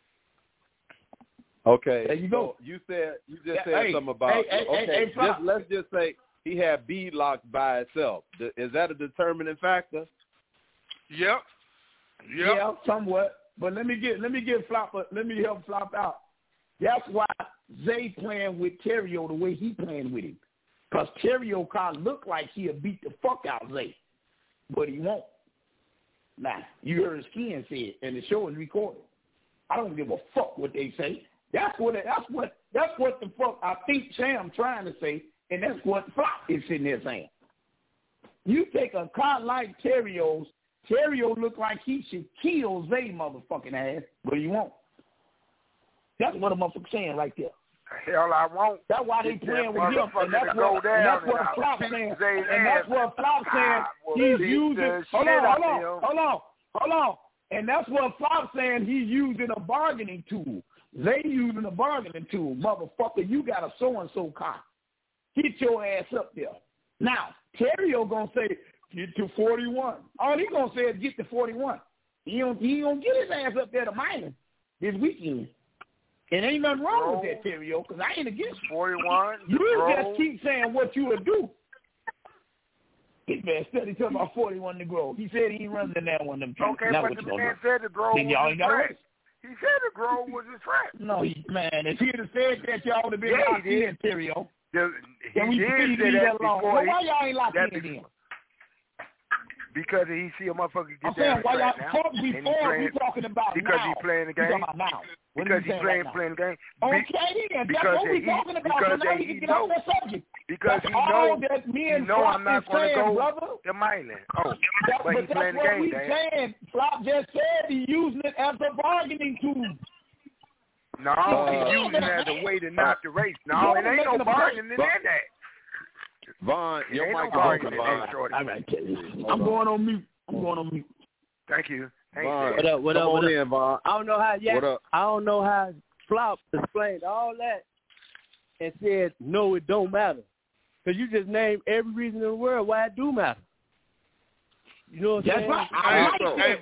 Okay.
There you go.
You just said something about let's just say he had beadlocks by itself. Is that a determining factor?
Yep.
Yeah, somewhat. But let me help Flop out. That's why Zay playing with Terrio the way he playing with him. Because Terrio kind of look like he'll beat the fuck out of Zay. But he won't. Now, you heard Skin say it, and the show is recorded. I don't give a fuck what they say. That's what the fuck I think Sam trying to say, and that's what Flop is sitting there saying. You take a car like Terrio's, Terrio look like he should kill Zay motherfucking ass, but he won't. That's what a motherfucker saying right there.
Hell, I won't.
That's why they playing with him, and that's what Flop saying. And that's what Flop saying. He's using. Hold on. And that's what Flop saying. He's using a bargaining tool. They using a bargaining tool, motherfucker. You got a so and so car. Get your ass up there. Now Terrio gonna say get to 41. All he gonna say is get to 41. He don't get his ass up there to minor this weekend. And ain't nothing wrong with that, Terrio, because I ain't against
41.
You just keep saying what you would do. This man study talking about 41 to grow. He said he ain't running in that one.
Okay, but the man said the grow was his track. He said the grow was his track.
No, if he had said that, y'all would have been locked in, Terrio.
He did say that before.
Well, why y'all ain't locked in then?
Because he see a motherfucker get down
why y'all
now.
talk before we talking about
because
now.
He playing the game.
Now.
Because he's playing the game.
Okay, then. That's what we talking about. So now we can get off that subject.
Because he knows
that me and
I'm not going to go
brother.
to Milan. But he's
that's
playing the game,
saying. Flop just said he's using it as a bargaining tool.
No, he's using it as a way to knock the race. No, it ain't no bargaining in that.
Vaughn, your mic is open, Vaughn.
I'm going on mute.
Thank you.
Vaughn, what up?
In, Vaughn.
I don't know how Flop explained all that and said, no, it don't matter. Because you just named every reason in the world why it do matter. You know what I'm saying?
Right.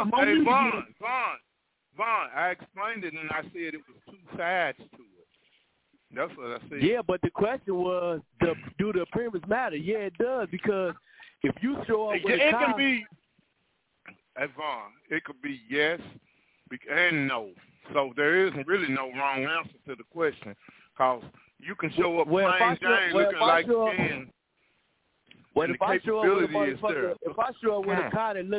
Vaughn, I explained it and I said it was two sides to it. That's what I said.
Yeah, but the question was, do the appearance matter? Yeah, it does, because if you show up with a car...
can be, Vaughn, it could be yes and no. So there isn't really no wrong answer to the question, because you can show up plain Jane looking like skin.
Well, if I show up with a car that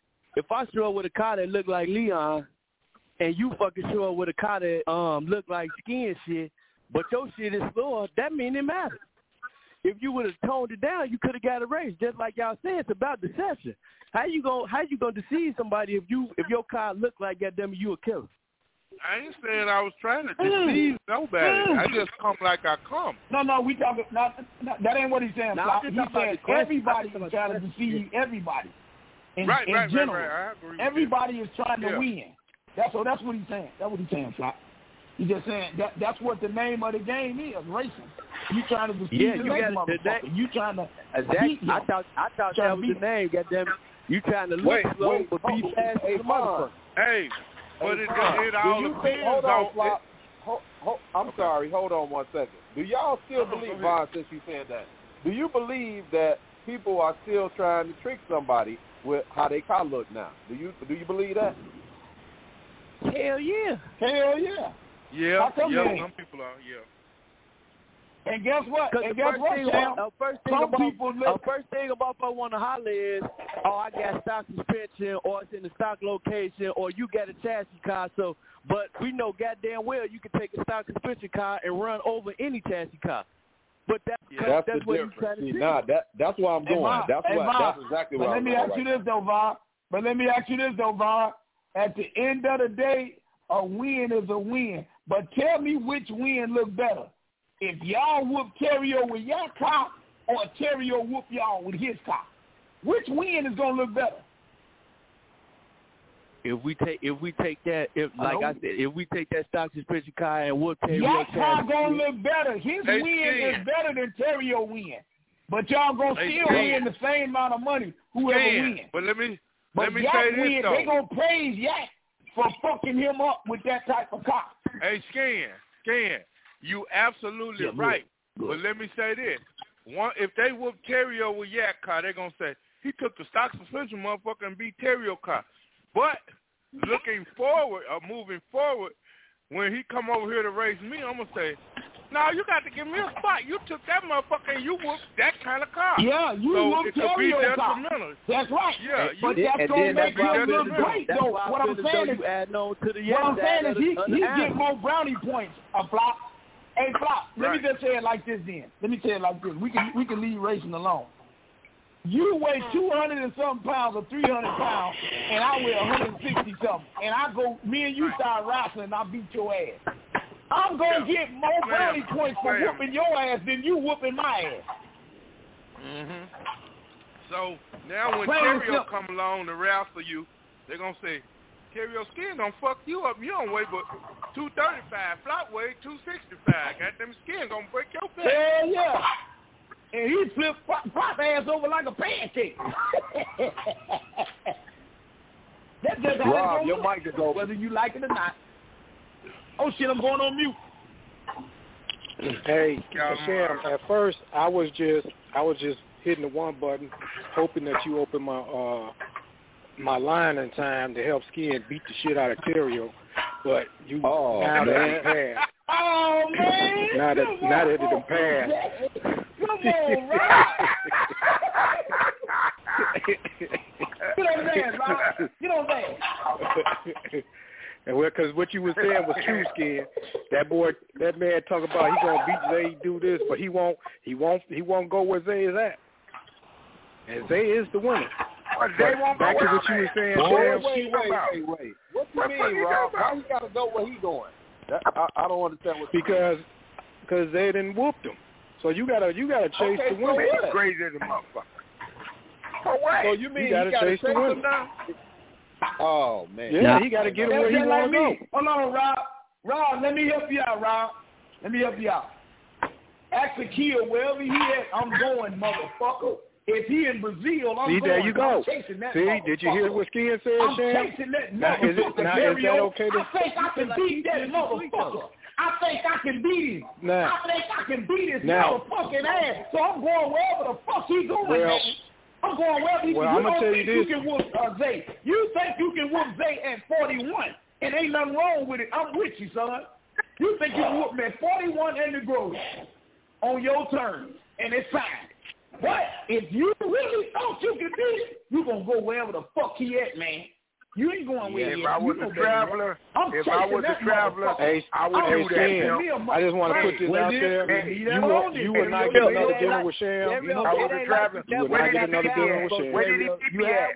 look like Leon, and you fucking show up with a car that look like skin shit, but your shit is slower, that mean it matters. If you would have toned it down, you could have got a race. Just like y'all said, it's about deception. How you gonna deceive somebody if your car look like goddamn you a killer?
I ain't saying I was trying to deceive nobody. I just come like I come.
No, we talking not that ain't what he's saying. He's saying everybody is trying to deceive everybody. In general,
I agree.
Everybody is trying to win. That's what he's saying. That's what he's saying, Flop. He's just saying that's what the name of the game is, racing. You trying to deceive the next motherfucker. You trying to beat him.
I thought that was the name, goddamn. You trying to look slow but be fast as a motherfucker.
Hey, but it all depends on...
I'm sorry, hold on 1 second. Do y'all still believe, Vaughn, since you said that, do you believe that people are still trying to trick somebody with how they car look now? Do you believe that?
Hell yeah.
Yeah, some people are,
And guess what?
First thing about if I want to holler is, I got stock suspension, or it's in the stock location, or you got a chassis car. So, but we know goddamn well you can take a stock suspension car and run over any chassis car. But that's what you're trying to do.
Nah, that's why I'm going. That's exactly what I'm going.
Let me ask you this though, Vaughn. At the end of the day, a win is a win. But tell me which win look better. If y'all whoop Terrio with your car or Terrio whoop y'all with his car. Which win is going to look better?
If we take that, if we take that stock suspension car and whoop Terrio,
your car going to look better. His win is better than Terrio win. But y'all going to still win the same amount of money, whoever wins.
But let me
say
this, though.
They going to praise Yak for fucking him up with that type of car.
Hey, Scan, you absolutely right. But let me say this. If they whoop Terrio with Yak car, they're going to say, he took the stock suspension motherfucker and beat Terrio car. But looking forward or moving forward, when he come over here to race me, I'm going to say, no, you got to give me a spot. You took that motherfucker and you whooped that kind of car.
Yeah, you whooped Terrio car. That's right.
Yeah,
but that's going to make him look great, though. What I'm saying is he get more brownie points, Flop. Hey, Flop, let me just say it like this then. We can leave racing alone. You weigh 200 and something pounds or 300 pounds, and I weigh 160 something. And me and you start wrestling, and I beat your ass. I'm going to get more brownie points for whooping your ass than you whooping my ass.
Mm-hmm. So now when Terrio come along to wrestle you, they're going to say, Terrio Skin going to fuck you up. You don't weigh but 235. Flop weigh 265. Goddamn Skin going to break your face.
Hell yeah. And he flipped Flop ass over like a pancake. That's just how
Rob, your mic is open.
Whether you like it or not. Oh shit, I'm going on mute.
Hey, Sam, at first I was just hitting the one button, hoping that you open my line in time to help Skin beat the shit out of Terrio. But you now that it passed.
Oh man!
Now that it done passed.
Come on, Rob. Get on there, Rob. Get on there.
And because what you were saying was true, Skin. That man talk about he gonna beat Zay, do this, but he won't go where Zay is at. And Zay is the winner. Back to what you were saying, Sam.
Wait. What you mean, Rob? Why he gotta go where he going? I don't understand what.
Because Zay didn't whoop him. So you gotta chase the winner.
So crazy as a motherfucker.
So you mean
you gotta chase the winner?
Oh man.
Yeah, he gotta get him where he wanna go.
Hold on, Rob. Rob, let me help you out, Rob. Ask Akil, wherever he at, I'm going, motherfucker. If he in Brazil, I'm going.
There you go.
Chasing that.
See, did you hear what Skin said,
I'm
Sam?
chasing that
Is that okay to...
I think I can beat that motherfucker. I think I can beat him. I think I can beat his motherfucking ass. So I'm going wherever the fuck he going, man. I'm going wherever he going.
I'm going to tell you this.
You can whoop Zay. You think you can whoop Zay at 41, and ain't nothing wrong with it. I'm with you, son. You think you can whoop me at 41 in the Grove on your terms, and it's fine. But if you really thought you could beat it, you going to go wherever the fuck he at, man. You ain't going where he at.
If I was a traveler, I would do that.
I just want to put this out there. You would not get another dinner with Sham.
If I was a traveler,
you would not get another dinner with Sham.
Where did he beat me at?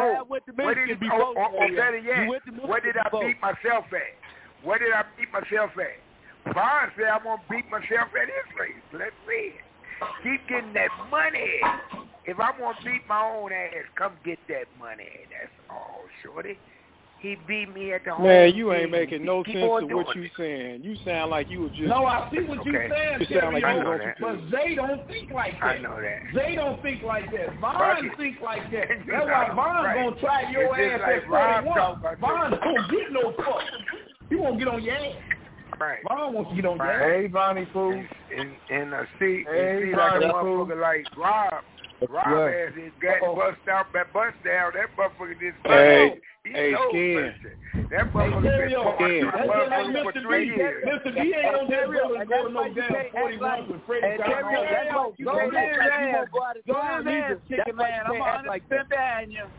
Better yet, where did I beat myself at? Where did I beat myself at? Vaughn said I'm going to beat myself at his race. Let's see it. Keep getting that money. If I want to beat my own ass, come get that money. That's all, shorty. He beat me at the home.
Man, you ain't making no sense of what you saying. You sound like you were just...
No, I see what you're saying.
You sound like you
were... But Zay don't think like that.
I know that.
Zay don't think like that. Vaughn think like that. That's why Vaughn's going to try your ass at 41. Vaughn don't get no fuck. He won't get on your ass.
Right.
Vaughn wants to get on your ass.
Hey, Bonnie Fool.
And see like a motherfucker like Rob. Rob ass is got bust down. That motherfucker just
Hey, Skin.
That motherfucker been talking for 3 years.
Mr. B ain't on that road and go to no damn 41 with Freddie Go in there, chicken man. I'm 100% behind you.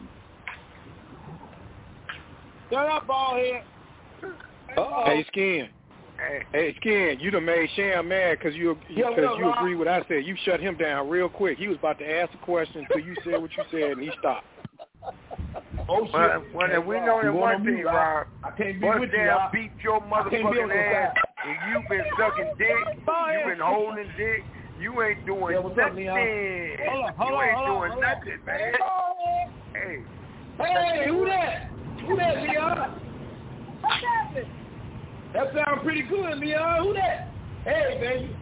Shut up, ball head.
Hey, Skin. Hey, Skin, you done made Sham mad because you agree with what I said. You shut him down real quick. He was about to ask a question until you said what you said, and he stopped.
Oh, shit.
Well, we know that one thing, Rob.
I can't be
Bust
with you,
down,
Rob.
beat your motherfucking ass, and you've been sucking dick. You've been holding dick. You ain't doing nothing. You ain't doing nothing, man. Hey.
Hey, who that? Who that, Leon? What's happening? That sounds pretty good, Leon. Who that? Hey, baby.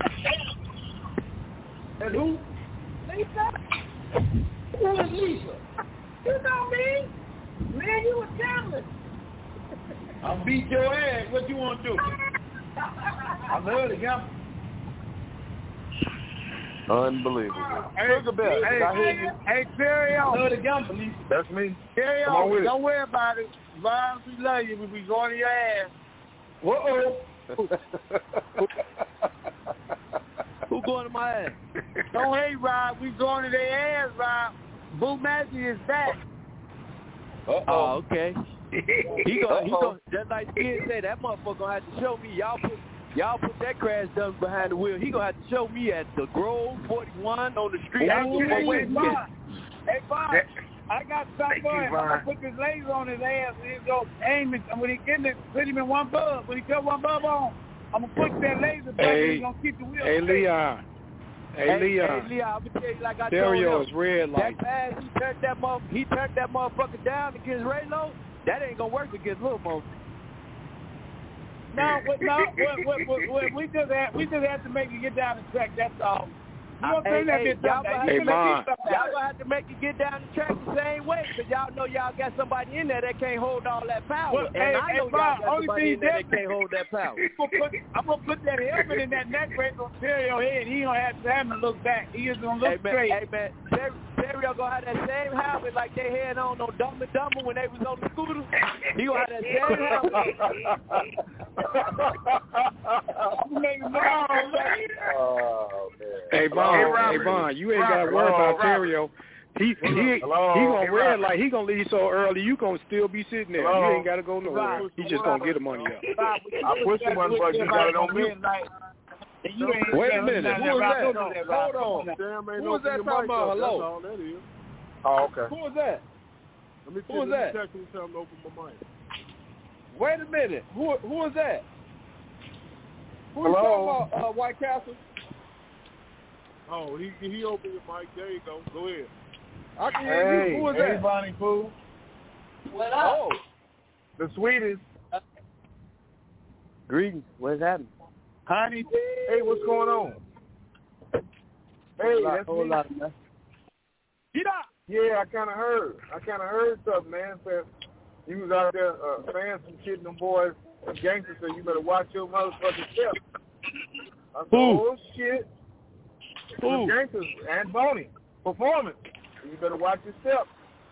And who? Lisa. Who is Lisa? You know me. Man, you a gambler. I'll beat your ass. What you want to do? I love the gambler.
Unbelievable.
Hey,
I hear you.
Hey, Terry,
I love the gambler, Lisa.
That's me.
Terry,
Come on with it.
don't worry about it. Rob, we love you. We going to your ass.
Whoa.
Who going to my ass?
Don't hate Rob. We going to their ass, Rob. Boo Massey is back.
Oh, okay. He gonna just like Skid said, that motherfucker gonna have to show me. Y'all put that crash dummy behind the wheel. He gonna have to show me at the Grove 41 on the street.
Hey, Bob. I got something for him. I'm gonna put this laser on his ass and he's gonna aim it. When he get it, put him in one bulb. When he cut one bulb on, I'm gonna put that laser back and he's gonna keep the wheel straight.
Leon. Hey, Leon,
I'm gonna tell you like I
Sterio's
told him.
red light.
That pass, he turned that motherfucker down against Raylo. That ain't gonna work against Lil Mo.
We just have to make it get down the track. That's all.
Y'all gonna have to make it get down the track the same way, because y'all know y'all got somebody in there that can't hold all that power.
Well,
and I know y'all got somebody in there that can't hold that power.
I'm gonna put that helmet in that neck brace on Terrio head. He gonna have to look back. He is gonna look straight.
Hey man, Terrio gonna have that same helmet like they had on Dumb and Dumber when they was on the scooter. He gonna have that same helmet.
Oh man.
Hey Von, you ain't gotta worry about Terrio. He gonna red light. He gonna leave so early. You gonna still be sitting there. You ain't gotta go nowhere. He just gonna get the money up.
I pushed the one button. You got it on mute.
Wait a minute. Who is that?
Hold on.
Who is that talking about? Hello.
Oh, okay.
Who is that?
Let me
Who is that?
Check and tell him to open my mic.
Wait a minute. Who is that? Who is
Hello?
talking about White Castle?
Oh, he opened your mic. There you go. Go ahead.
I can hear you. Who is that?
Hey, Bonnie Pooh.
What up?
Oh.
The sweetest.
Greetings. What's happening?
Honey.
Hey, what's going on? Hey, that's me.
Man.
Get up.
Yeah, I kind of heard something, man. So you was out there saying some shit and them boys, some gangsters said you better watch your motherfucking step. I said, oh, shit. Some gangsters and Boney performing. You better watch your step.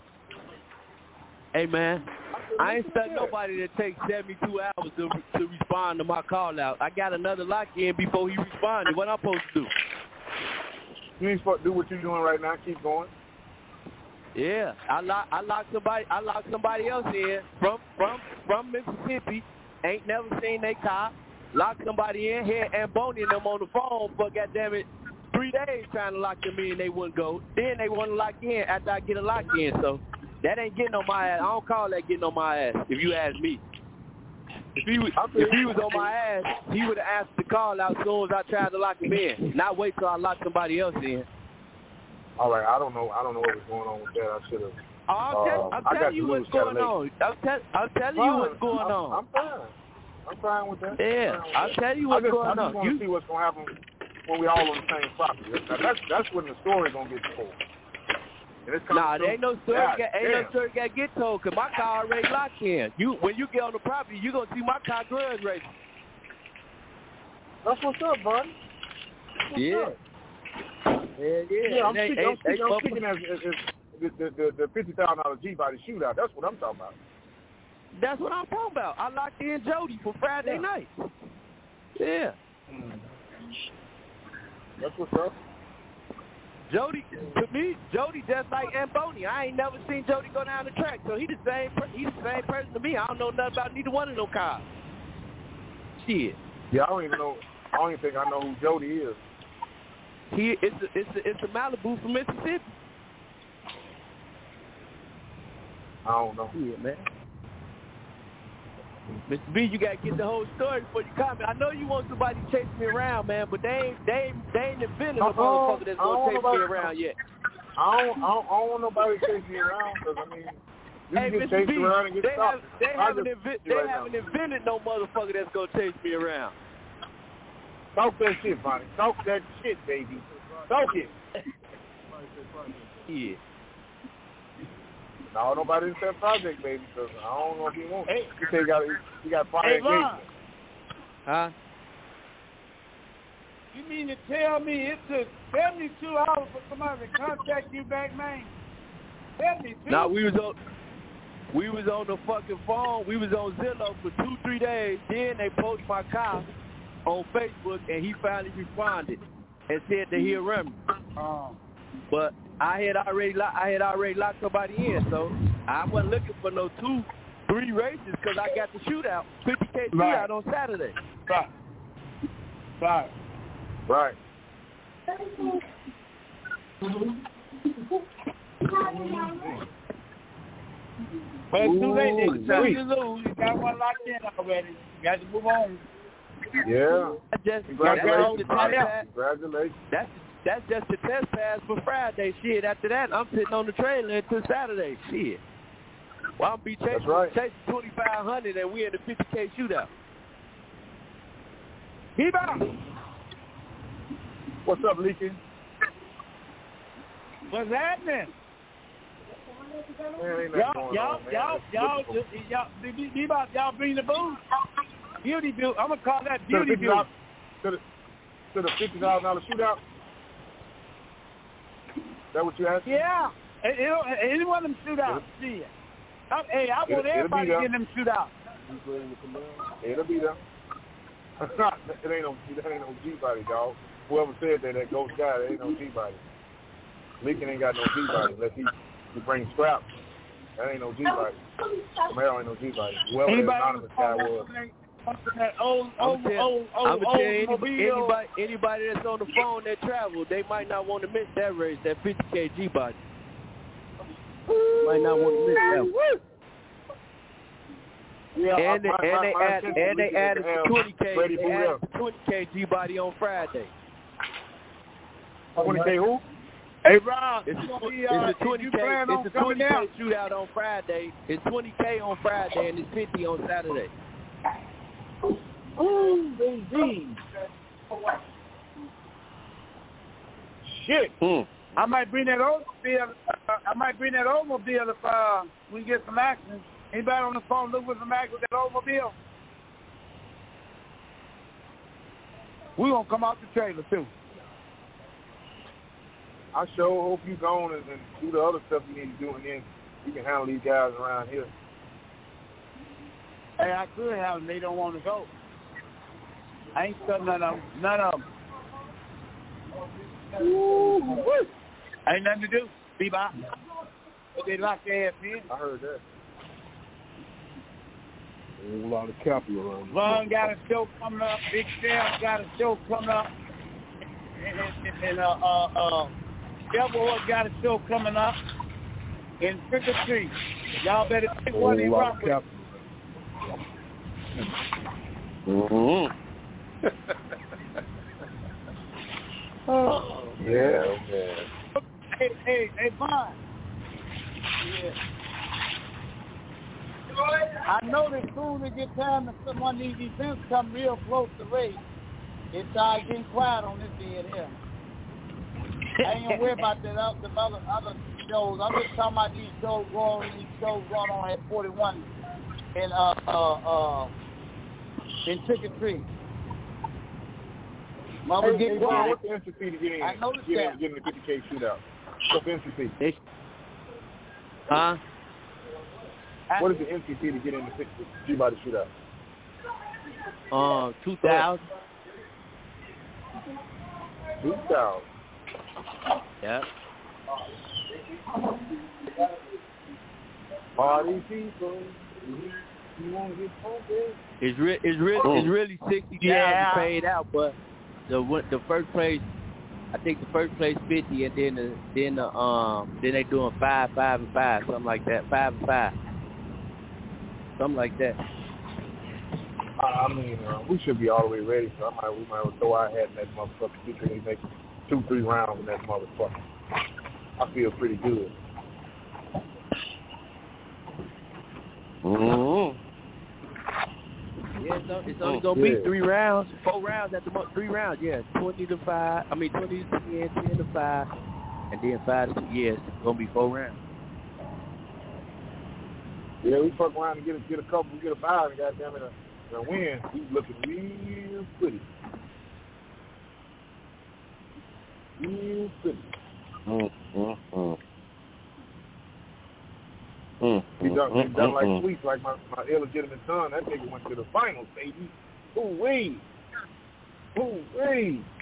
Hey, man, I ain't stuck nobody that takes 72 hours to respond to my call out. I got another lock-in before he responded. What I'm supposed to do?
You ain't supposed to do what you're doing right now. Keep going.
Yeah, I locked somebody else in from Mississippi. Ain't never seen they car. Locked somebody in here and Boney and them on the phone for goddammit 3 days trying to lock them in. They wouldn't go. Then they want to lock in after I get a lock in. So that ain't getting on my ass. I don't call that getting on my ass. If you ask me. If he was on my ass, he would have answered the call out as soon as I tried to lock him in. Not wait till I lock somebody else in.
All right, I don't know what was going on with that. I should have.
I'm telling you what's going on. I'm telling you what's going on.
I'm fine with that.
Yeah, I'll tell you what's going on.
I just want to see what's going to happen when we all on the same property. That's when the story going to get told.
Nah, there ain't no story. No story got to get told because my car already locked in. When you get on the property, you going to see my car grudge racing.
That's what's up, bud.
Yeah.
Yeah, I'm speaking as the $50,000 G-body shootout. That's what I'm talking about.
That's what I'm talking about. I locked in Jody for Friday night. Yeah.
That's what's up.
Jody, to me, Jody just like Amboni. I ain't never seen Jody go down the track, so he the same person to me. I don't know nothing about neither one of them cars. Shit.
Yeah, I don't even think I know who Jody is.
It's a Malibu from Mississippi.
I don't know.
Yeah, man. Mr. B, you gotta get the whole story before you comment. I know you want somebody to chase me around, man, but they ain't invented a motherfucker that's gonna chase me around yet.
I don't want nobody to chase me around because I mean, you can get chased around and get stopped.
They haven't invented no motherfucker that's gonna chase me around.
Talk that shit, Bonnie. Talk that shit, baby. Talk it.
Yeah.
No, nobody in that project, baby, because I don't know if he wants it. He said he got prior engagement.
Huh?
You mean to tell me it took 72 hours for somebody to contact you back, man? 72?
No, we was on the fucking phone. We was on Zillow for 2-3 days. Then they posted my car on Facebook, and he finally responded and said that he'll run me. But I had already locked somebody in, so I wasn't looking for no 2-3 races because I got the shootout, 50K shootout on Saturday.
Right. But it's too late. You got one locked in already. You got to move on.
Yeah.
Congratulations. That's just the test pass for Friday. Shit, after that, I'm sitting on the trailer until Saturday. Shit. Well, I'll be chasing 2,500 and we in the 50K shootout.
Keep on.
What's up, Leaky?
What's happening? Y'all bring the booze. Beauty bill. I'm gonna call that beauty bill.
To the $50,000 shootout. Is that what you asked?
Yeah. Any one of them shootouts. See it. I want everybody to get them shootouts.
It'll be there. That ain't no G-body, dog. Whoever said that ghost guy, that ain't no G-body. Lincoln ain't got no G-body unless he brings scraps. That ain't no G-body. Camaro ain't no G-body. Whoever that anonymous guy was.
Anybody that's on the phone that travel, they might not want to miss that race, that 50K G-body. Might not want to miss that one.
Yeah,
and they added the 20K G-body on Friday.
20K who?
Hey, Rob,
it's a 20K shootout on Friday. It's 20K on Friday and it's 50 on Saturday.
Ooh, baby.
Shit.
I might bring that Oldsmobile. If we get some action. Anybody on the phone look for some action with that Oldsmobile? We gonna come out the trailer too.
I sure hope you go on and do the other stuff you need to do, and then you can handle these guys around here.
Hey, I could have them. They don't want to go. I ain't stuck none of them. Ain't nothing to do. Bebop. But they locked their ass in.
I heard that. A whole lot of capital around.
Vaughn got a show coming up. Big Sam got a show coming up. And Devil Horse got a show coming up in Trick or Treat. Y'all better pick one and rock with.
Yeah, man.
Hey, Vaughn. Yeah. I know that soon as get time and some of these events come real close to race, it starts getting quiet on this end here. I ain't gonna worry about that other shows. I'm just talking about these shows going on at 41 in Trick or Treat. Mama get quiet.
What's the entry fee to get in?
I noticed
get in the 50K shootout. What's the entry fee?
Huh?
What is the entry fee to get in the G-body shootout?
2,000.
2,000.
Yep.
Party people, you want to get funky?
It's really $60,000 paid out, but the first place I think the first place 50, and then they doing 5, 5, and 5, something like that. 5 and 5, something like that.
I mean, we should be all the way ready. So we might throw our hat in that motherfucker. We can make 2-3 rounds in that motherfucker. I feel pretty good.
Mm-hmm. Yeah, it's only gonna be 3 rounds, 4 rounds at the most. 3 rounds, yeah. 20 to 5. I mean 20 to 10, 10 to 5, and then 5 to 2. Yes, it's gonna be 4 rounds.
Yeah, we fuck around and get a couple, we get a bye, and goddamn it, a win. He's looking real pretty. Real pretty. He done like sweet, like my illegitimate son. That nigga went to the finals, baby. Ooh-wee. Ooh-wee.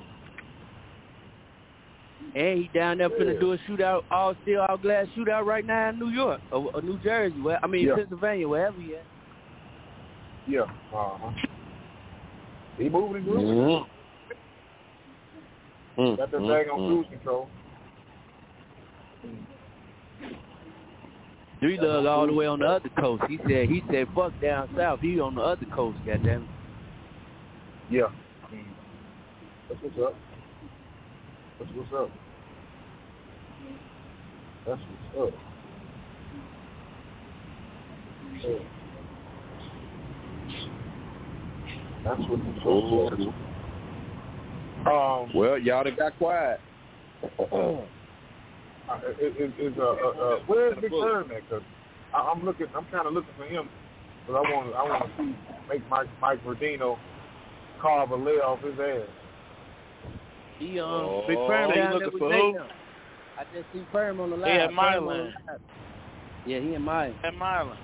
And he down there finna do a shootout, all glass shootout right now in New York or New Jersey. Pennsylvania, wherever he at.
Yeah. He moving and grooving. Got that bag on cruise control.
He loves all the way on the other coast. He said, fuck down south. He on the other coast, goddamn.
Yeah. That's what's up. That's what's up. Yeah. That's what's up.
Well, y'all done got quiet.
Where's Big Firm at? Cause I'm kind of looking for him, because I want to see make Mike Verdino carve a lay off his ass.
He Big Firm down there with Jay. I just see Firm on the line.
He at Milan.
Yeah, he in Milan.
At Milan.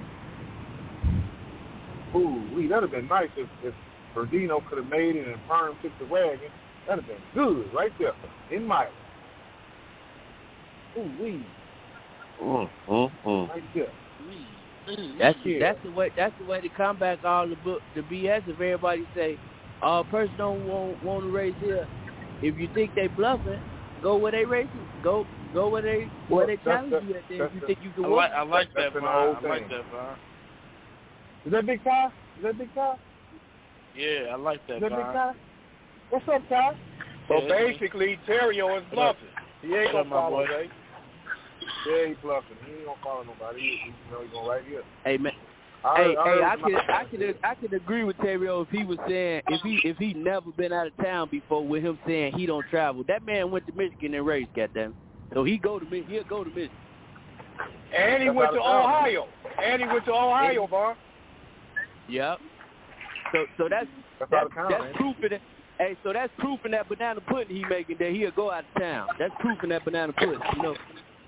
Ooh, that'd have been nice if Verdino could have made it and Firm took the wagon. That'd have been good right there in Milan. Ooh-wee. Right there.
That's the way to combat all the BS. If everybody say, a person don't want to race here, if you think they bluffing, go where they racing. Go where they challenge you at there if you think you can win.
I like that, Vaughn. I like that, Vaughn.
Is that Big Ty?
Yeah, I like that,
Big
Vaun.
Ty? What's up, Ty?
So basically, Terrio is bluffing. He ain't gonna follow, Jay.
Yeah, he bluffing. He ain't gonna follow nobody. He going right here.
Hey, man. I could agree with Terrio if he was saying if he never been out of town before, with him saying he don't travel. That man went to Michigan and raced, goddamn. So he'll go to Michigan.
And he went to Ohio. Vaughn.
Yep. So that's proof of that. Hey, so that's proof in that banana pudding he making that he'll go out of town. That's proof in that banana pudding, you know.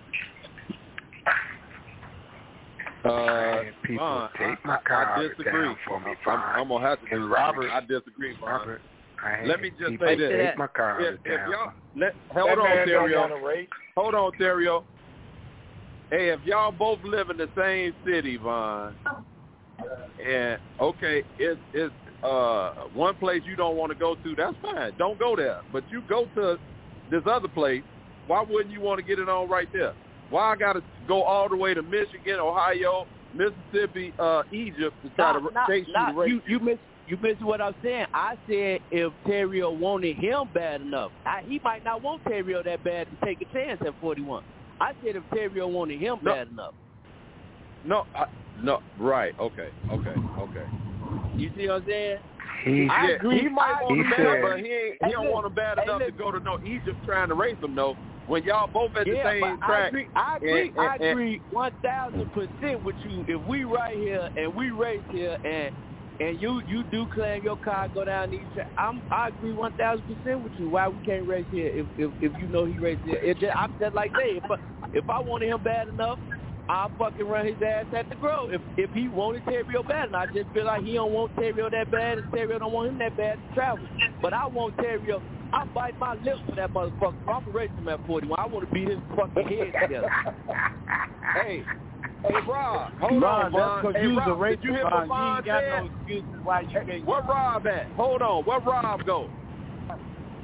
People take my car I disagree. Down for me,
I'm gonna have to.
And Robert,
I disagree,
Robert.
Let me just say this:
take my car
if y'all,
hold on,
Terrio. Hey, if y'all both live in the same city, Vaughn, and okay, it's one place you don't want to go to, that's fine. Don't go there. But you go to this other place, why wouldn't you want to get it on right there? Why I got to go all the way to Michigan, Ohio, Mississippi, Egypt to try to chase you to race?
You missed what I'm saying. I said if Terrio wanted him bad enough. He might not want Terrio that bad to take a chance at 41. I said if Terrio wanted him bad enough.
No, right, okay.
You see what I'm saying?
I agree. He might want him bad, but he don't want him bad enough to go to Egypt trying to race him, though. When y'all both at the same track.
I agree 1,000% with you. If we right here and we race here and you do claim your car go down these tracks, I agree 1,000% with you. Why we can't race here if you know he raced here? I'm just like that. If I wanted him bad enough, I'll fucking run his ass at the Grove. If he wanted Terrio bad, and I just feel like he don't want Terrio that bad, and Terrio don't want him that bad to travel. But I want Terrio. I bite my lips for that motherfucker. I'm gonna race him at 41. I want to beat his fucking head together.
Hey, Rob, hold on, Vaughn.
That's because you was a racer, you ain't got no excuses why you can't.
Where Rob at? Hold on, where Rob go?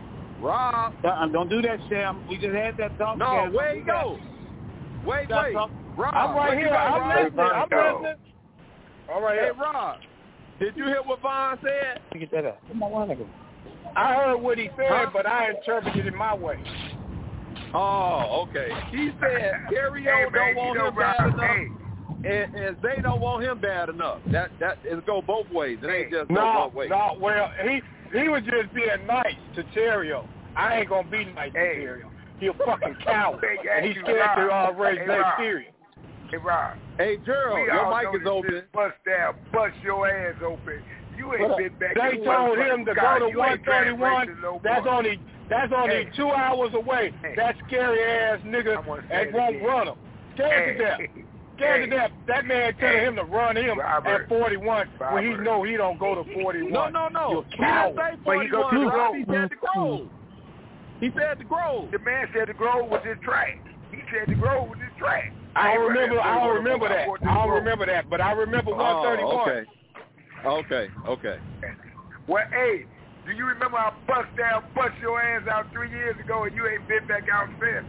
Rob.
Don't do that, Sam. We just had that talk.
No,
Sam.
where you go? Wait. Rob,
I'm right here. I'm listening.
All right, hey, Rob. Did you hear what Vaughn said?
Get that up. I heard what he said, but I interpreted it my way.
Oh, okay. He said Carrion don't want him bad enough, and they don't want him bad enough. That it go both ways. It ain't just one way.
No. Well, he was just being nice to Terrio. I ain't gonna be nice to Terrio. He a fucking coward, and he's scared to raise that serious.
Hey, Rob.
Hey, Gerald, your mic is open.
Bust your ass open. You ain't been back.
They told him to go to 131. That's only 2 hours away. That scary ass nigga that won't run him. Scared to death. Scared to death. That man telling him to run him at 41 when he know he don't go to 41.
No.
You coward.
But he go to the Grove. He said the Grove. He said the Grove.
The man said the Grove was his track. He said the Grove was his track.
I don't remember that. But I remember 131.
Okay.
Well, hey, do you remember I bust your ass out 3 years ago and you ain't been back out since?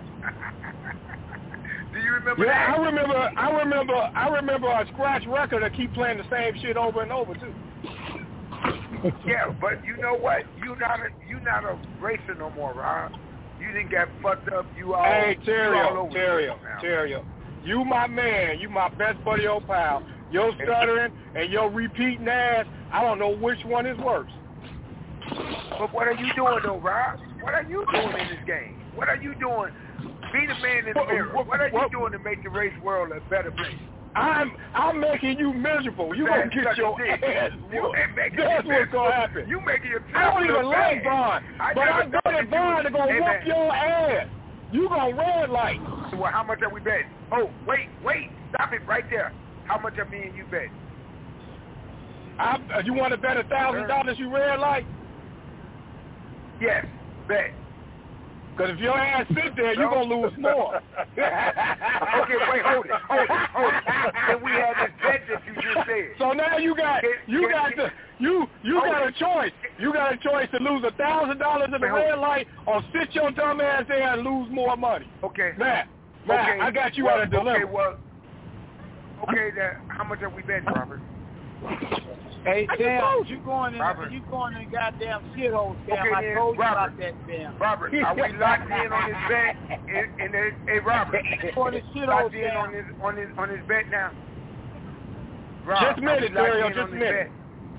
Do you remember that?
Yeah, I remember a scratch record that keep playing the same shit over and over too.
Yeah, but you know what? You not a racer no more, Rob. You didn't get fucked up.
Hey, Terrio. You my man. You my best buddy, old pal. Your stuttering and your repeating ass, I don't know which one is worse.
But what are you doing, though, Rob? What are you doing in this game? What are you doing? Be the man in the mirror. What are you doing to make the race world a better place?
I'm making you miserable. You gonna get your ass whooped. That's what's gonna happen.
You making your
I don't even like Vaughn, but I'm betting Vaun to go whoop your ass. You gonna red light.
Well, how much are we betting? Oh, wait, stop it right there. How much are me and you betting?
You want to bet $1,000 you red light?
Yes, bet.
Because if your ass sit there, you're going to lose more.
Okay, wait, hold it. And we had this bet that you just said.
So now you got a choice. You got a choice to lose $1,000 in the red light or sit your dumb ass there and lose more money.
Okay.
Matt, I got you at a dilemma.
Okay, how much are we betting, Robert?
Hey, Sam, you going in goddamn shithole, Sam.
Okay,
I told you
Robert,
about that, Sam.
Robert, are we locked in on his bet? Hey, Robert, locked in on his bet now? Rob,
just a minute, Terrio, just a minute.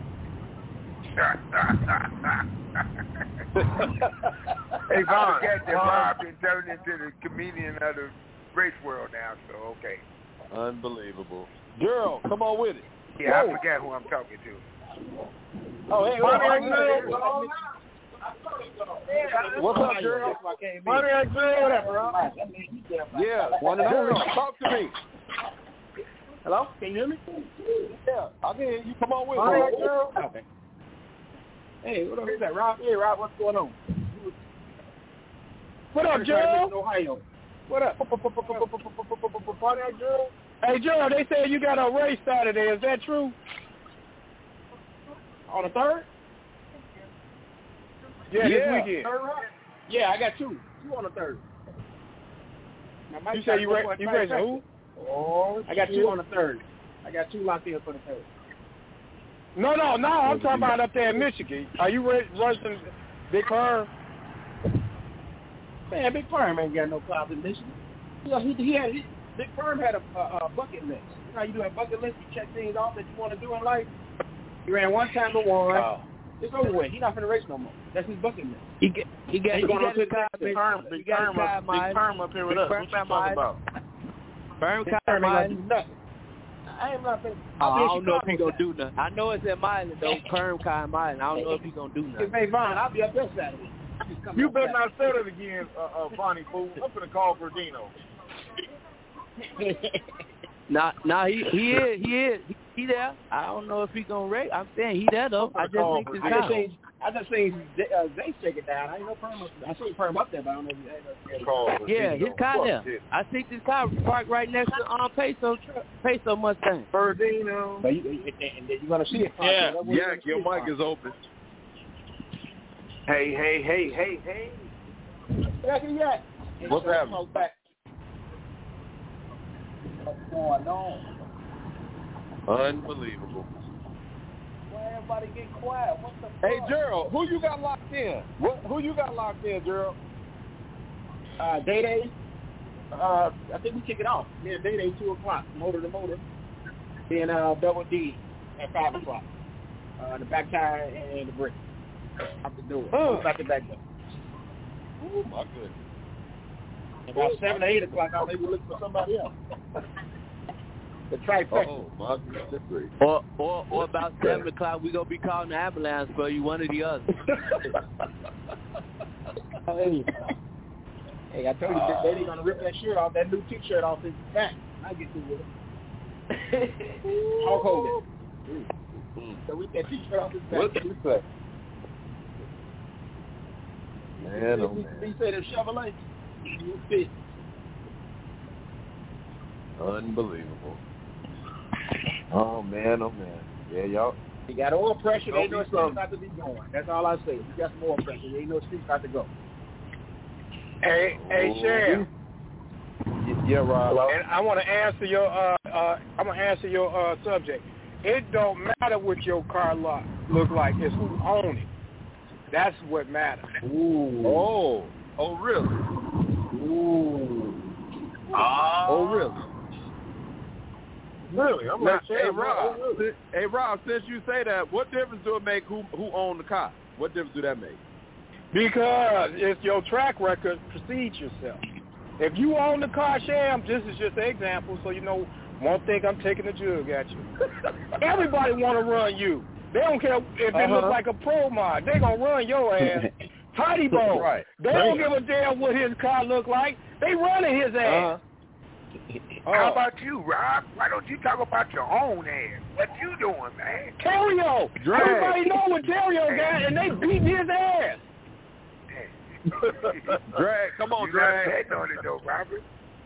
Hey, Vaughn, Rob been turned into the comedian of the race world now, so okay.
Unbelievable. Girl, come on with it.
Yeah, I forgot who I'm talking to.
Oh, hey, what's up, girl? Yeah, talk to me.
Hello? Can you hear me?
Yeah, I can hear you. Come on with me.
Okay. Hey, what up? Is that Rob? Hey, Rob, what's going on?
What up, Joe?
Ohio. What up?
Hey, Joe, they said you got a race Saturday. Is that true?
On the 3rd?
Yeah, this weekend.
Yeah, I got two. Two on the 3rd.
You say you racing who?
Oh, I got two on the 3rd. I got two locked in for the 3rd.
No. I'm talking about up there in Michigan. Are you racing Big Perm?
Man, Big Perm ain't got no clouds in Michigan. You know, Big Perm had a bucket list. You know how you do a bucket list? You check things off that you want to do in life. He ran one time to one.
Oh.
It's over with. He's not going to race no more. That's his bucket list.
He got Big Perm up here with us. What you talking about? Perm car mileage.
I ain't not finna.
I don't know if he gonna do nothing. I know it's at mileage though. Perm car mileage. I don't know if he gonna do nothing.
Hey, Vaughn, I'll be up there Saturday.
You better not say that again, Bonnie fool. I'm gonna call Verdino.
Nah, he is. He there. I don't know if he gonna race. I'm saying he there though. I just seen Zay shake it down. I ain't no Perm up there. I seen Perm up there, but I don't know if he yeah, his car there. I see this car parked right next to Peso Mustang.
Verdino.
And then you're gonna see it.
Yeah, your mic is open.
Hey.
Yakety Yak.
What's happening?
What's going on?
Unbelievable.
Why everybody get quiet? What the fuck?
Hey, Gerald, who you got locked in? Who you got locked in, Gerald?
Day. I think we kick it off. Yeah, Day, 2 o'clock. Motor to motor. Then Double D at 5 o'clock. The back tire and the brake. Out the door. Back to back door.
Oh, my goodness.
About 7 or 8 o'clock, I'll maybe look for somebody else. The trifecta.
Oh, my goodness.
Or about 7 o'clock, we going to be calling the ambulance for you, one or the other.
Hey, I told you, they're going to rip that shirt off, that new T-shirt off his back. I get through with it. Hulk Hogan. So rip that T-shirt off his back.
What did you say? Man, oh, man.
He said it's Chevrolet. You fit.
Unbelievable. Oh, man, oh, man. Yeah, y'all.
You got oil pressure, there ain't no excuse not to be going. That's all I say. You got some oil pressure, there ain't no excuse not to go.
Hey, Sham.
Yeah, Rob.
Hello? And I want to answer your subject. It don't matter what your car look like. It's who owns it. That's what matters.
Ooh. Oh, really?
Ooh.
Oh, really?
Really? I'm
now, hey, Rob, since you say that, what difference do it make who owned the car? What difference do that make?
Because it's your track record precedes yourself. If you own the car, Sham, this is just an example, so you know, won't think I'm taking the jug at you. Everybody want to run you. They don't care if it looks like a pro mod. They going to run your ass. Tidy Bone.
Right.
They don't give a damn what his car look like. They running his ass.
How about you, Rob? Why don't you talk about your own ass? What you doing, man?
Terrio. Everybody know what Terrio got, and they beating his ass.
Drag, come on, Drag.
On it though, Robert.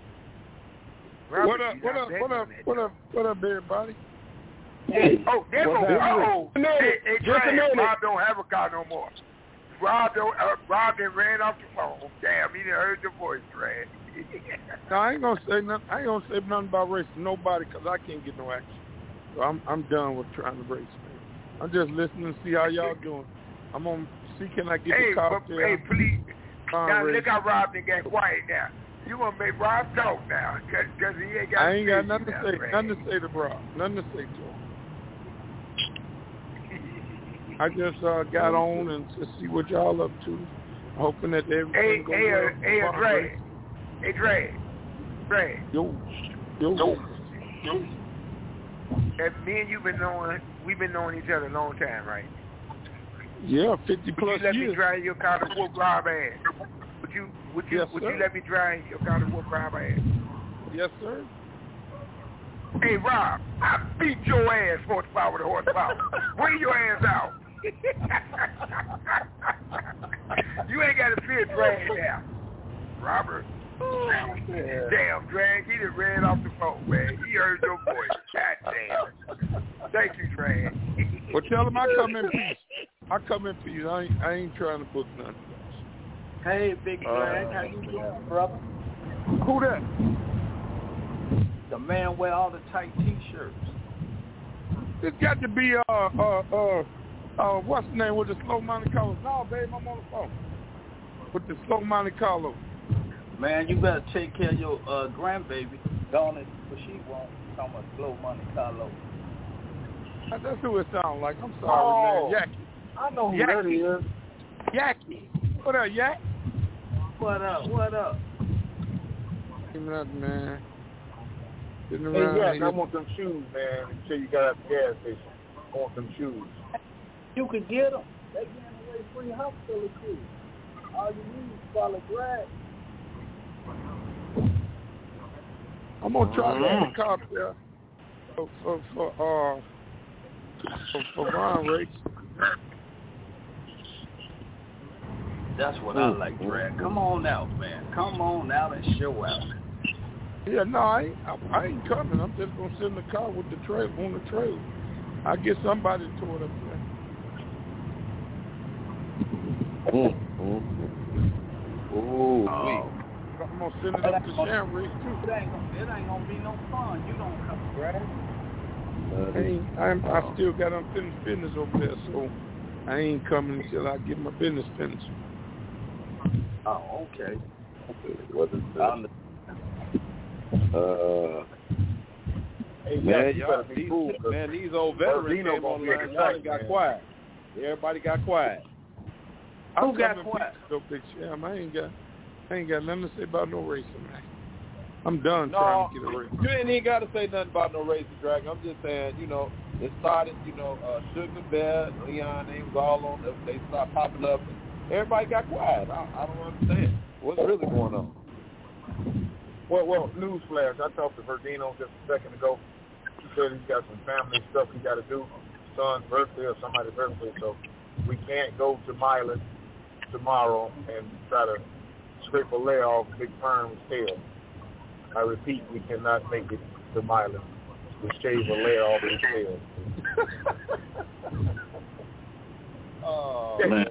What up, everybody?
Hey, oh, there go. Hey,
just a minute.
Rob don't have a car no more. Rob done ran off the phone. Damn, he done heard your voice, Drag.
No, I ain't gonna say nothing. I ain't gonna say nothing about racing nobody because I can't get no action. So I'm done with trying to race, man. I'm just listening to see how y'all doing. I'm gonna see can I get the car up there.
Hey, please. Now look how Rob done got quiet now. You gonna make Rob talk now because he ain't got.
I ain't got nothing to say. Nothing to say to Rob. Nothing to say to him. I just got on and to see what y'all up to, hoping that everything goes well.
Hey, Dre.
Yo.
And me and we've been knowing each other a long time, right?
Yeah, 50 plus
years. Would you let me drive your car to whoop Rob ass? Would you let me drive your car to whoop Rob ass?
Yes, sir.
Hey, Rob, I beat your ass 45 with a horsepower. Bring your ass out. You ain't got to fear Drag now. Robert. Damn, Drag, he done ran off the phone, man. He heard your voice. God damn. Thank you, Drag.
Well, tell him I come in peace. I come in peace. I ain't trying to book nothing.
Hey, Big Drag, how you doing, brother?
Who that?
The man wear all the tight T-shirts.
It's got to be what's the name with the slow Monte Carlo? No, babe, I'm on the phone with the slow Monte Carlo.
Man, you better take care of your grandbaby. Don't it? But she won't. Talking about slow Monte Carlo.
That's who it sounds like. I'm sorry, man. Yaki.
I know who that is.
Yaki. What up, Yak?
What up?
Nothing, man.
Hey, Yak, I want them shoes, man. Until you got at the gas station. I want them shoes. You could get them. They giving away free hospital shoes. All you need is solid grass.
I'm gonna try to get the car there for Ron race.
That's what I like, Drag. Come on out, man. Come on out and show out.
Yeah, no, I ain't coming. I'm just gonna sit in the car with the trailer on the trailer. I get somebody to tow it up there.
Ooh.
I'm gonna send it up to Sharon Reese too.
It ain't gonna be no fun. You don't come, Brad.
I still got unfinished business over there, so I ain't coming until I get my business finished.
Oh, okay.
These old veterans came online. Y'all got quiet. Everybody got quiet.
Who got quiet? Big Sham. I ain't got nothing to say about no racing, man. I'm done trying to get a race.
You ain't even got to say nothing about no racing, Dragon. I'm just saying, it started, Sugar Bear, Leon, they was all on. They started popping up. And everybody got quiet. I don't understand. What's really going on?
Well, newsflash. I talked to Verdino just a second ago. He said he's got some family stuff he got to do, son's birthday or somebody's birthday, so we can't go to Milan tomorrow and try to scrape a layer off Big Firm's tail. I repeat, we cannot make it to Milan to shave a layer off his tail.
Oh, man.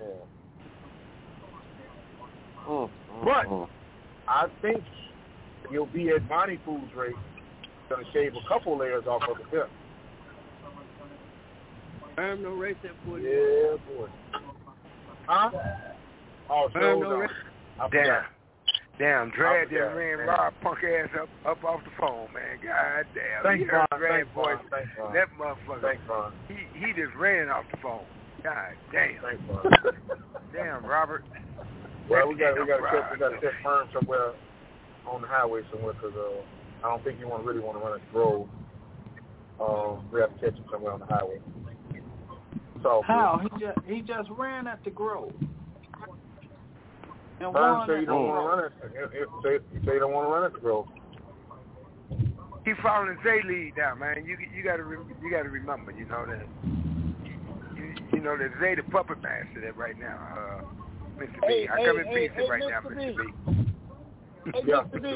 But I think you'll be at Bonnie Foods race, going to shave a couple layers off of the tip.
I'm no race that boy.
Yeah, boy. Huh? Oh, sure.
Damn, Drag just ran Rob punk ass up off the phone, man. God damn.
Thanks, Ron.
Drag boy.
Thanks, Ron.
That motherfucker.
Thanks, Ron.
He just ran off the phone. God damn.
Thanks, Ron.
Damn, Robert.
Well, we got to set Firm somewhere on the highway somewhere because I don't think you really want to run a Grove. We have to catch him somewhere on the highway. So
how he just ran at the Grove.
Firm say you don't want to run it. Say you don't want to run at the Grove.
He following Zay lead now, man. You got to remember, that that Zay the puppet master that right now, Mr. B. I come in peace right now, Mr. B.
Hey, Mr. B.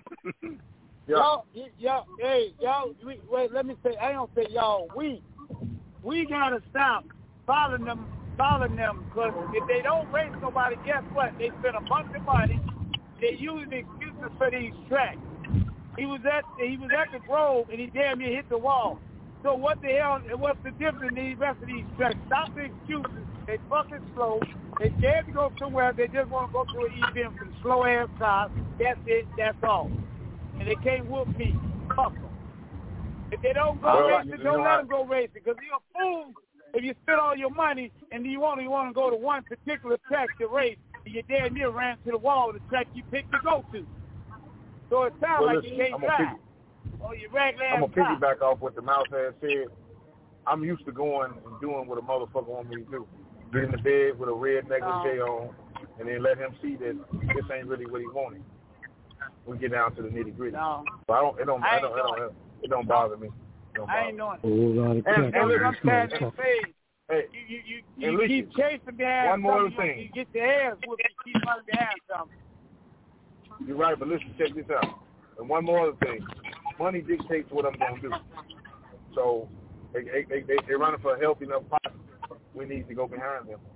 Y'all, wait, let me say, I don't say y'all, we gotta stop following them, because if they don't race nobody, guess what? They spend a bunch of money. They use excuses for these tracks. He was at the Grove and he damn near hit the wall. So what the hell? What's the difference in the rest of these tracks? Stop the excuses. They fucking slow. They scared to go somewhere. They just want to go to an event for slow ass cars. That's it. That's all. And they can't whoop me. Fuck them. If they don't go racing, don't let them go racing. Because you're a fool if you spend all your money and you only want to go to one particular track to race, and you damn near ran to the wall of the track you picked to go to. So it sounds like you can't drive.
I'm going to piggyback off what the mouse has said. I'm used to going and doing what a motherfucker want me to do. Get in the bed with a red negligee on and then let him see that this ain't really what he wanted. We get down to the nitty gritty. No. So it don't bother me.
I ain't doing it.
And
sometimes they say, you keep chasing behind
one more
something,
thing.
You get your ass whooped, you keep running behind something.
You're right, but listen, check this out. And one more other thing. Money dictates what I'm going to do. So they're running for a healthy enough pot. We need to go behind them.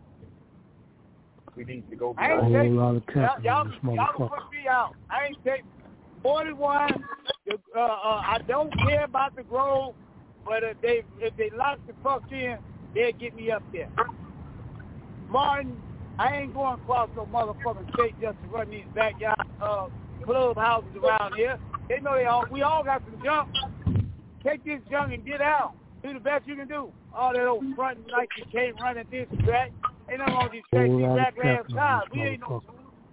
We need to go behind them.
Y'all can put me out. I ain't taking 41. I don't care about the Grove, but if they lock the fuck in, they'll get me up there. Martin, I ain't going across no motherfucking state just to run these backyard clubhouses around here. They know we all got some junk. Take this junk and get out. Do the best you can do. All that old fronting like you can't run at this track. Ain't nothing on these tracks. These back last cars. We ain't no.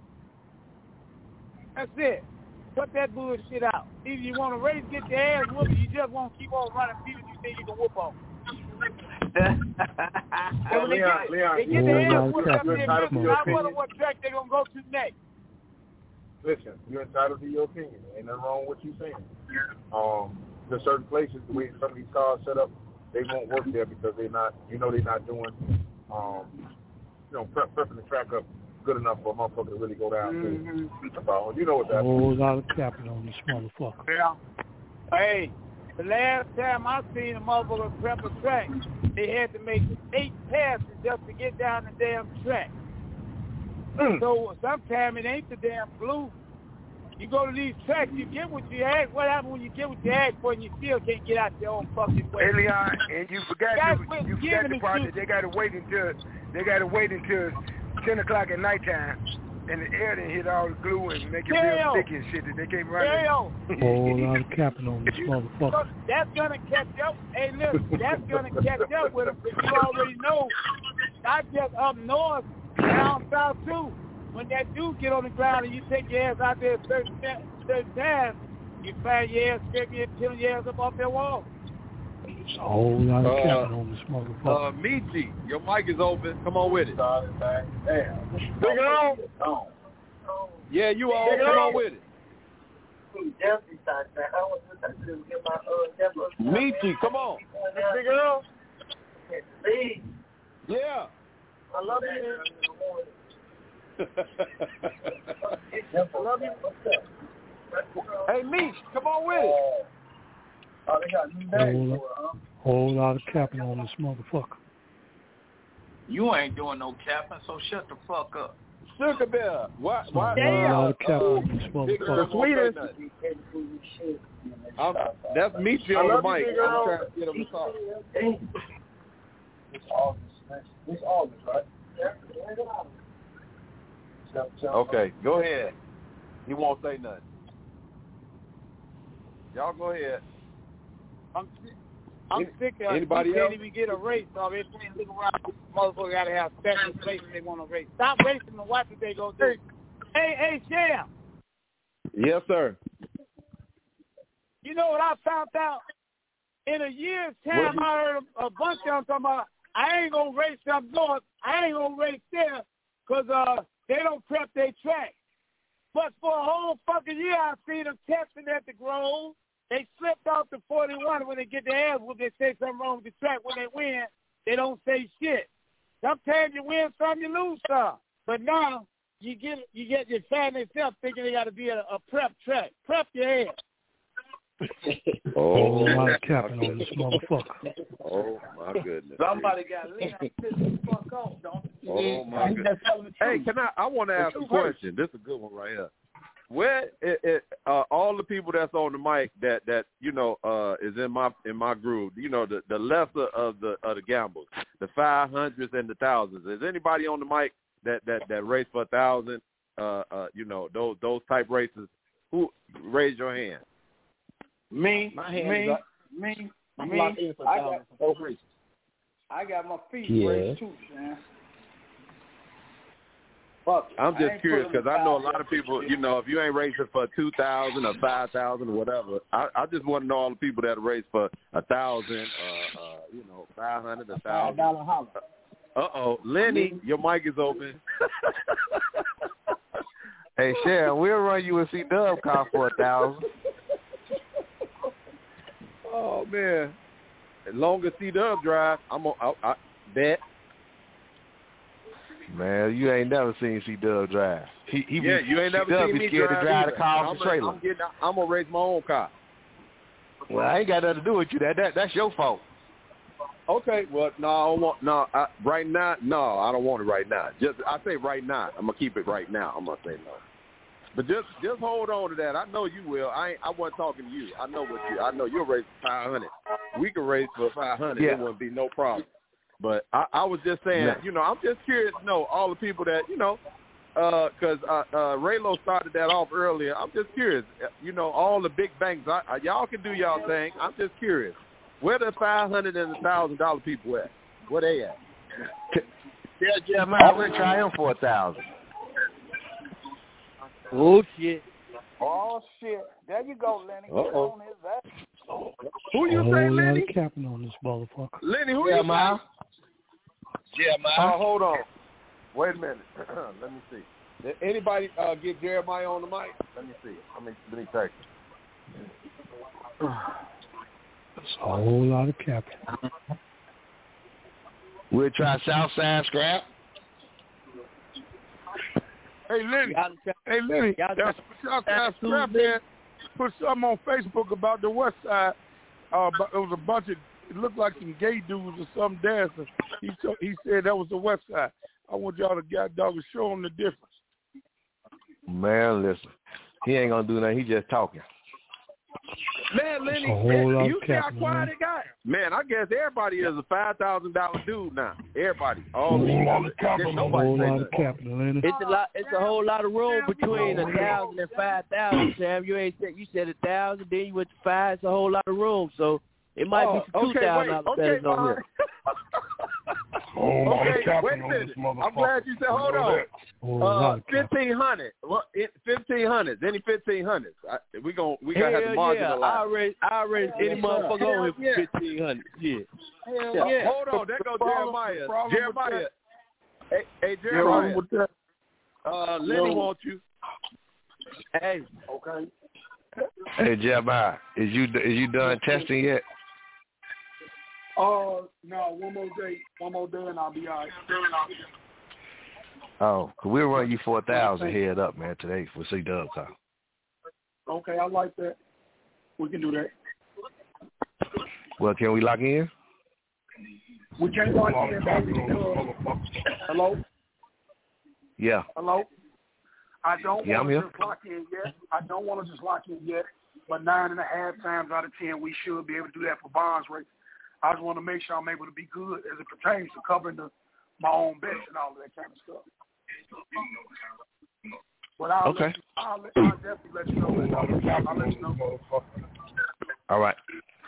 That's it. Cut that bullshit out. Either you want to race, get your ass whooped, or you just want to keep on running people you think you can whoop on. They get their ass whooped up there. I wonder what track they're going to go to next.
Listen, you're entitled to your opinion. Ain't nothing wrong with what you're saying. There's certain places, the way some of these cars set up, they won't work there because they're not doing, prepping the track up good enough for a motherfucker to really go down to. You know what that
means. A whole lot of capital on this motherfucker.
Yeah. Hey, the last time I seen a motherfucker prep a track, they had to make 8 passes just to get down the damn track. So sometimes it ain't the damn blue. You go to these tracks, you get what you ask. What happens when you get what you ask for and you still can't get out your own fucking way?
Hey, Leon, and you forgot the part that they got to wait until 10 o'clock at nighttime, and the air didn't hit all the glue and make it real sticky and shit that they can't run it.
Whole lot of capping on this motherfucker.
That's gonna catch up. Hey, listen, that's gonna catch up with them. You already know. Not just up north, down south too. When that dude get on the ground and you take your ass out there at certain times, you find your ass scraping and peeling your ass up off that wall.
There's a whole lot of capping on this motherfucker.
Michi, your mic is open. Come on with it.
Big on?
Yeah, you all. Come on with it. Michi, come on.
Big on?
Yeah.
I love you. I love you.
Hey, Meech, come on with it.
Whole lot of capping on this motherfucker.
You ain't doing no capping, so shut the fuck up.
Sugar Bear, why?
Whole lot of capping on this motherfucker.
The sweetest. That's Meechy on the mic. I'm trying to get him to talk.
It's August, right?
Okay, go ahead. He won't say nothing. Y'all go ahead.
I'm sick of it.
Anybody
can't
else?
even get a race. So everything look around, motherfucker got to have special places they want to race. Stop racing and watch what they go do. Hey, Sham.
Yes, sir.
You know what I found out? In a year's time, I heard a bunch of them talking about, I ain't going to race up north. I ain't going to race there because they don't prep their track. But for a whole fucking year, I seen them testing at the Grove. They slipped off the 41 when they get their ass whooped. They say something wrong with the track. When they win, they don't say shit. Sometimes you win some, you lose some. But now you find yourself thinking they got to be a prep track. Prep your ass.
Oh, my capping on this motherfucker.
Oh my goodness.
Somebody got Leon pissed the fuck off, don't you?
Oh my goodness. Hey, I want to ask a question. This is a good one right here. Where all the people that's on the mic that you know is in my group, you know, the lesser of the gambles, the 500s and the thousands. Is anybody on the mic that race for 1,000? You know, those type races. Who raise your hand?
Me. I got my feet raised too, man.
I'm just curious because I know a lot of people, you know, if you ain't racing for 2,000 or 5,000 or whatever, I just want to know all the people that race for 1,000, you know, 500, 1,000. Uh-oh. Lenny, your mic is open.
Hey, Sharon, we'll run you a C-Dub car for 1,000.
Oh, man. Longer C-Dub drive, I bet.
Man, you ain't never seen C-Dub drive.
You ain't never seen me
scared to drive the car off the trailer.
I'm going to race my own car.
Well, I ain't got nothing to do with you. That's your fault.
Okay, well, right now, no, I don't want it right now. I say right now. I'm going to keep it right now. I'm going to say no. But just hold on to that. I know you will. I wasn't talking to you. I know you'll race for 500. We can race for 500.
Yeah.
It wouldn't be no problem. But I was just saying, you know, I'm just curious to know all the people that, you know, because Raylo started that off earlier. I'm just curious, you know, all the big banks. Y'all can do y'all thing. I'm just curious. Where the $500 and $1,000 people at? Where they at?
Yeah, man, I'm going to try him for 1,000.
Oh, shit.
Oh, shit. There you go, Lenny.
Uh-oh.
On his ass.
Who you say, Lenny?
Capping on this motherfucker.
Lenny, who you say?
Yeah, man.
Hold on. Wait a minute. Let me see. Did anybody get Jeremiah on the mic? Let me see. Let me check.
That's a whole lot of capping.
We'll try Southside Scrap.
Hey, Lenny. That's Southside Scrap, man. Put something on Facebook about the West Side. But it was a bunch of, it looked like some gay dudes or some dancing. He said that was the West Side. I want y'all to dog show them the difference.
Man, listen. He ain't gonna do nothing. He just talking.
Man, Lenny, you see how quiet it got? Man, I guess everybody is a $5,000 dude now. Everybody, all these nobody
It's a whole lot of room between 1,000 and 5,000. Sam, you said 1,000, then you went to 5. It's a whole lot of room, so it might be some $2,000 better on here.
Okay, wait a minute. I'm glad you said. Hold on. 1,500. 1,500. Any 1,500s? We gotta have the margin of life.
I already any motherfucker on here for 1,500. Yeah.
Hold on. There goes Jeremiah. Jeremiah. Hey, Jeremiah. Lenny wants you.
Hey.
Okay.
Hey, Jeremiah, is you done testing yet?
No, one more day, and I'll be all right.
Oh, cause we'll run you 4,000 head up, man, today for C-Dub car.
Okay, I like that. We can do that.
Well, can we lock in?
We can't lock in, baby. Hello?
Yeah.
Hello? I don't want to
I'm
just lock in yet. I don't want to just lock in yet, but 9.5 times out of 10, we should be able to do that for bonds rates. I just want to make sure I'm able to be good as it pertains to covering my own bets and all of that kind of stuff. But I'll definitely let you know. I'll let you know.
All right.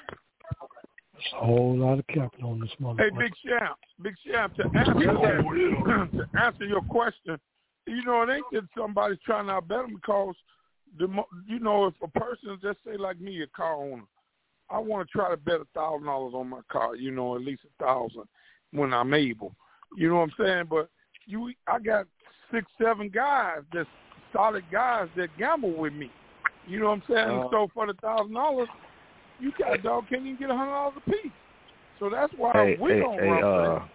A whole lot of capital on this motherfucker.
Hey, Big Champ, to answer your question, you know, it ain't that somebody's trying to outbet them because, if a person, just say like me, a car owner, I want to try to bet $1,000 on my car, at least 1,000 when I'm able. You know what I'm saying? But I got 6-7 guys that's solid guys that gamble with me. You know what I'm saying? So for the $1,000, you got dog can't even get $100 a piece. So that's why we don't run.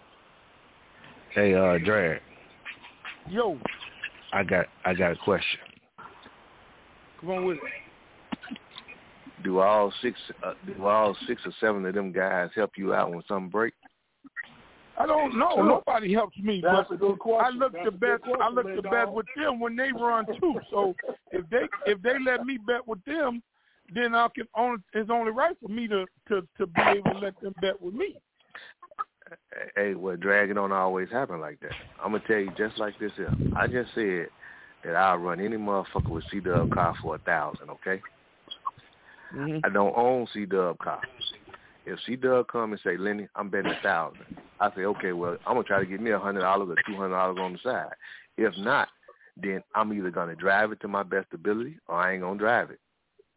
Drag.
Yo.
I got a question.
Come on with it.
Do all six or seven of them guys help you out when something breaks?
I don't know. Nobody helps me.
That's
but
a good question.
I look the best with them when they run too. So if they let me bet with them, then it's only right for me to be able to let them bet with me.
Hey, well, dragging don't always happen like that. I'm gonna tell you just like this here. I just said that I'll run any motherfucker with C-Dub car for 1,000. Okay. Mm-hmm. I don't own C-Dub car. If C-Dub come and say, Lenny, I'm betting 1,000, I say, okay, well, I'm going to try to get me $100 or $200 on the side. If not, then I'm either going to drive it to my best ability or I ain't going to drive it.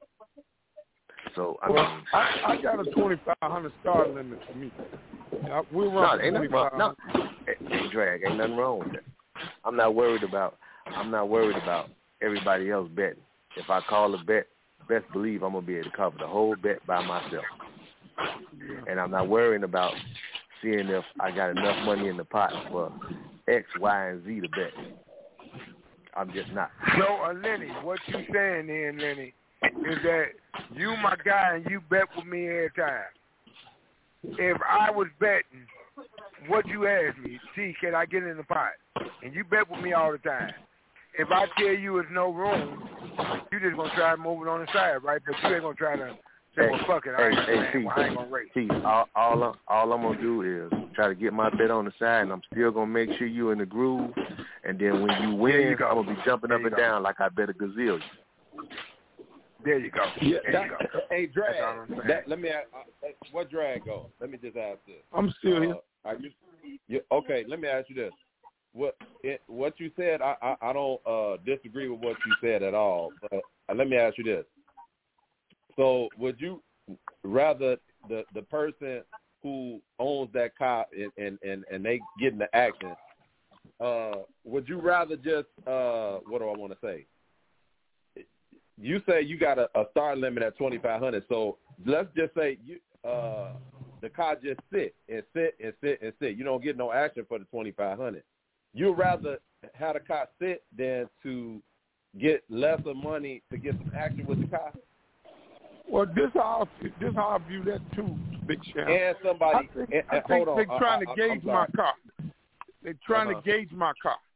So,
I got a 2,500 start limit for me. We're running
ain't drag. Ain't nothing wrong with that. I'm not worried about everybody else betting. If I call a bet, best believe I'm going to be able to cover the whole bet by myself. And I'm not worrying about seeing if I got enough money in the pot for X, Y, and Z to bet. I'm just not.
So, Lenny, what you saying then, Lenny, is that you my guy and you bet with me every time. If I was betting, what you ask me, see, can I get in the pot? And you bet with me all the time. If I tell you there's no room, you just going to try to move it on the side, right? But you ain't going to try to say, well, fuck it, I ain't going to race.
See, all I'm going to do is try to get my bet on the side, and I'm still going to make sure you in the groove. And then when you win, I'm going to be jumping up and down like I bet a gazillion.
There you go.
Yeah,
there you go.
Hey, Drag, let me ask, what Drag go? Let me just ask this.
I'm still here.
Okay, let me ask you this. What you said, I don't disagree with what you said at all. But let me ask you this. So would you rather the person who owns that car and they get in the action, would you rather just, what do I want to say? You say you got a start limit at 2,500. So let's just say the car just sit. You don't get no action for the 2,500. You'd rather have the car sit than to get lesser money to get some action with the car?
Well, this how I view that too, Big Champ.
And somebody,
I think they're trying to gauge my car. They're trying to gauge my car.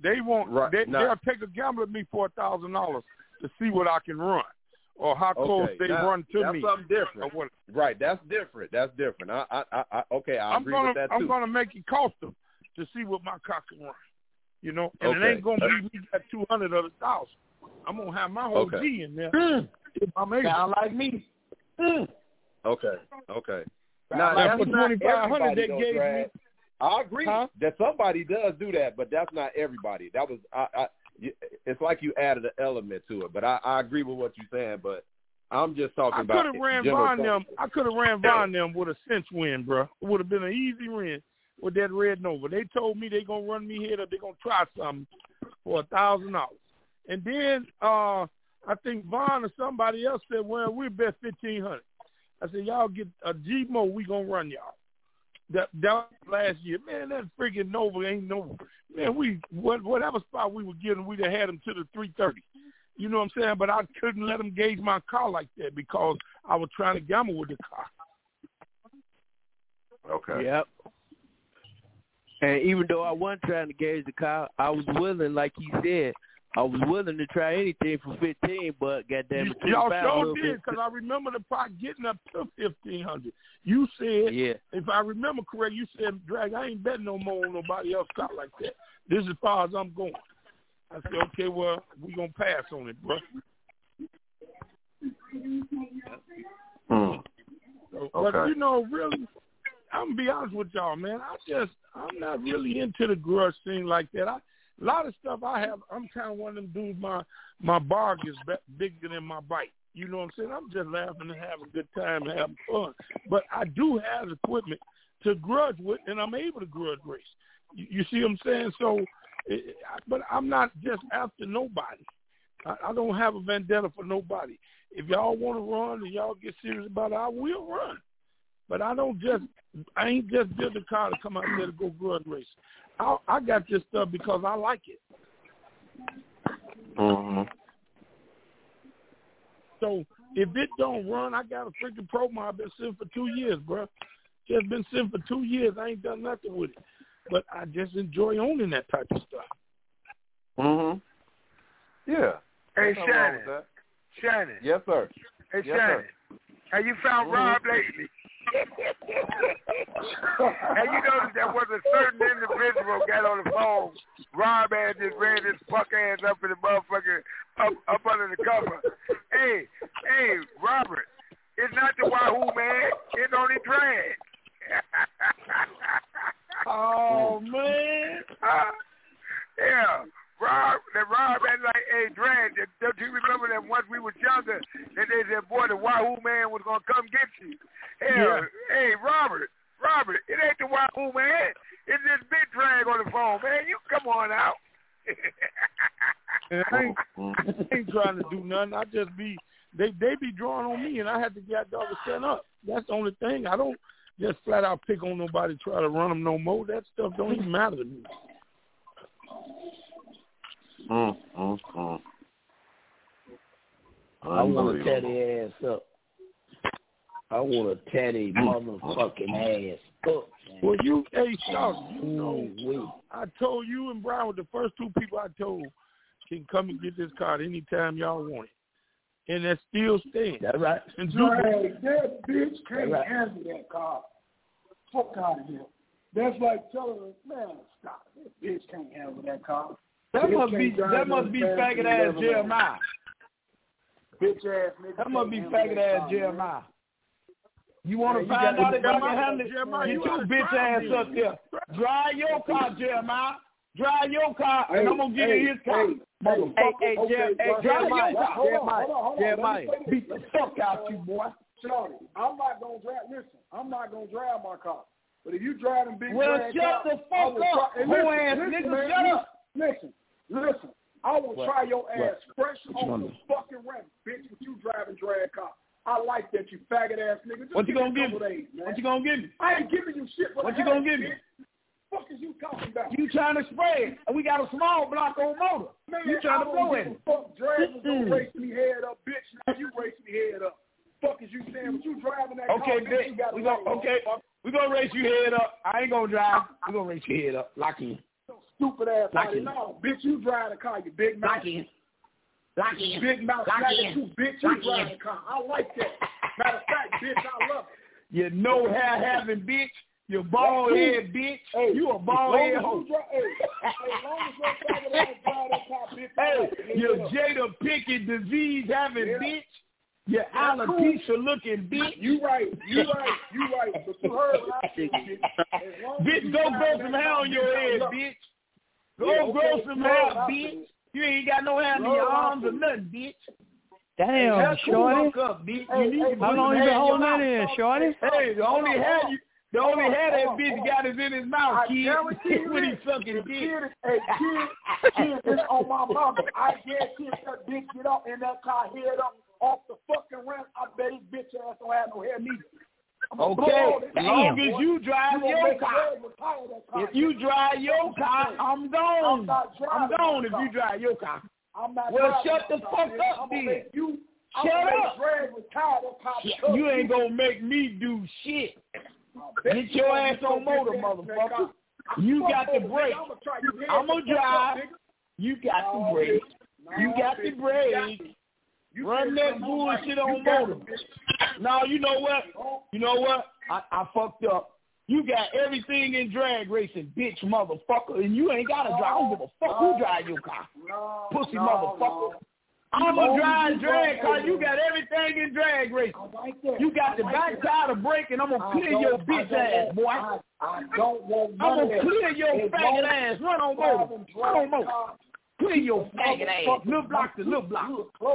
They won't. They'll take a gamble at me for $1,000 to see what I can run, or how close they run to me.
That's something different. Right, that's different. I agree with that too.
I'm gonna make it cost them to see what my car can run. You know, and it ain't gonna be me at 200 or 1,000. I'm gonna have my whole G in there.
Sound like me.
Okay.
Now that's for 2,500 they gave me.
I agree that somebody does do that, but that's not everybody. That was it's like you added an element to it, but I agree with what you're saying. But I'm just talking about.
I could have ran Von them with a cinch win, bro. It would have been an easy win with that Red Nova. They told me they gonna run me head up. They gonna try something for $1,000, and then I think Von or somebody else said, "Well, we bet 1,500." I said, "Y'all get a G-Mo, we gonna run y'all." That was last year. Man, that freaking Nova ain't no. Man, whatever spot we were getting, we'd have had them to the 330. You know what I'm saying? But I couldn't let them gauge my car like that because I was trying to gamble with the car.
Okay.
Yep. And even though I wasn't trying to gauge the car, I was willing, like he said, I was willing to try anything for 15, but goddamn it,
y'all sure did, because I remember the pot getting up to 1,500. You said, if I remember correct, you said, Drag, I ain't betting no more on nobody else car like that. This is as far as I'm going. I said, okay, well, we gonna pass on it, bro. But you know, really, I'm gonna be honest with y'all, man. I'm not really into the grudge thing like that. A lot of stuff I have, I'm kind of one of them dudes, my bark is bigger than my bite. You know what I'm saying? I'm just laughing and having a good time and having fun. But I do have equipment to grudge with, and I'm able to grudge race. You see what I'm saying? So, but I'm not just after nobody. I don't have a vendetta for nobody. If y'all want to run and y'all get serious about it, I will run. But I ain't just built a car to come out there to go grudge race. I got this stuff because I like it.
Mm-hmm.
So if it don't run, I got a freaking promo. I've been sitting for 2 years, bro. Just been sitting for 2 years. I ain't done nothing with it. But I just enjoy owning that type of stuff.
Mm-hmm. Yeah.
Hey, Shannon.
Yes, sir.
Hey, Shannon. Have you found Rob lately? And you noticed there was a certain individual got on the phone. Rob had just ran his fuck ass up in the motherfucker up under the cover. Hey, Robert, it's not the Wahoo man. It's only Drag.
Oh man.
Yeah. Rob had like, hey, Drag, don't you remember that once we were younger, that they said, boy, the Wahoo man was going to come get you? Hell, hey, Robert, it ain't the Wahoo man. It's this big Drag on the phone, man. You come on out.
I ain't trying to do nothing. I just they be drawing on me, and I have to get dog to stand up. That's the only thing. I don't just flat out pick on nobody, try to run them no more. That stuff don't even matter to me.
I want to tear their ass up. I want to tear their motherfucking ass up. Man.
Well, hey, Charles, I told you and Brian were the first two people I told can come and get this card anytime y'all want it. And that still stands.
That's right.
And
that bitch can't handle that car. Fuck out of here. That's like telling her, man, stop. That bitch can't handle that car. That must be faggot ass Jeremiah.
Bitch ass nigga.
That must be faggot ass Jeremiah. You want to find out if I can handle it? Get your bitch ass up there. Drive your car, Jeremiah. Drive your car, and I'm gonna get in his car. Jeremiah. Beat the fuck out you, boy.
Shorty, I'm not gonna drive my car. But if you drive them big
shut the fuck up, whole ass nigga. Shut up.
Listen. I will try your ass fresh on the fucking ramp, bitch, with you driving drag car. I like that, you faggot ass nigga.
What you gonna give me? What you gonna give me?
I ain't giving you shit.
What you gonna give me?
What the fuck is you talking about?
You trying to spray it. We got a small block on motor.
Man,
you trying to blow it.
Fuck, drag was gonna race me head up, bitch. Now you race me head up. Fuck is you saying? But you driving that car, bitch, you got
we gonna race you head up. I ain't gonna drive. We gonna race you head up. Lock in. Stupid ass.
Lock in.
No, bitch, you drive the car, you big mouth.
Lock in. Lock in.
Big mouth.
Lock in.
You bitch, you drive the car. I like that. Matter of fact, bitch, I love it.
You know hair having bitch. You bald head bitch.
Hey,
you a bald head hoe. Hey, you Jada Pinkett disease having bitch. You alopecia looking bitch.
You right. But you heard what I said,
bitch, go grow some hair on your head, bitch. Go grow some hair, bitch. You ain't got no hair in your arms or nothing, bitch.
Damn, Shorty. How long you been holding that in, Shorty?
Hey, the only hair that bitch got is in his mouth, kid. When he's sucking dick.
Hey, kid, it's on my mama. I guarantee if that bitch get up in that car, head up off the fucking ramp, I bet his bitch ass don't have no hair neither.
Okay, as long as you drive your car. If you drive your car, I'm gone. I'm gone if you drive your car. Well, shut the fuck up then. Shut up. You ain't gonna make me do shit. Get your ass on motor, motherfucker. You got the brake. I'm gonna drive. You got the brake. You got the brake. Run that bullshit on motor. No, you know what? I fucked up. You got everything in drag racing, bitch motherfucker, and you ain't got to drive. I don't give a fuck who drive your car. Pussy motherfucker. I'm going to drive drag car. You got everything in drag racing. You got the back tire to brake, and I'm going to clear your bitch ass, boy. I'm going to clear your faggot ass. Run on motor. Run on motor. Clear your faggot ass. Little block to little block.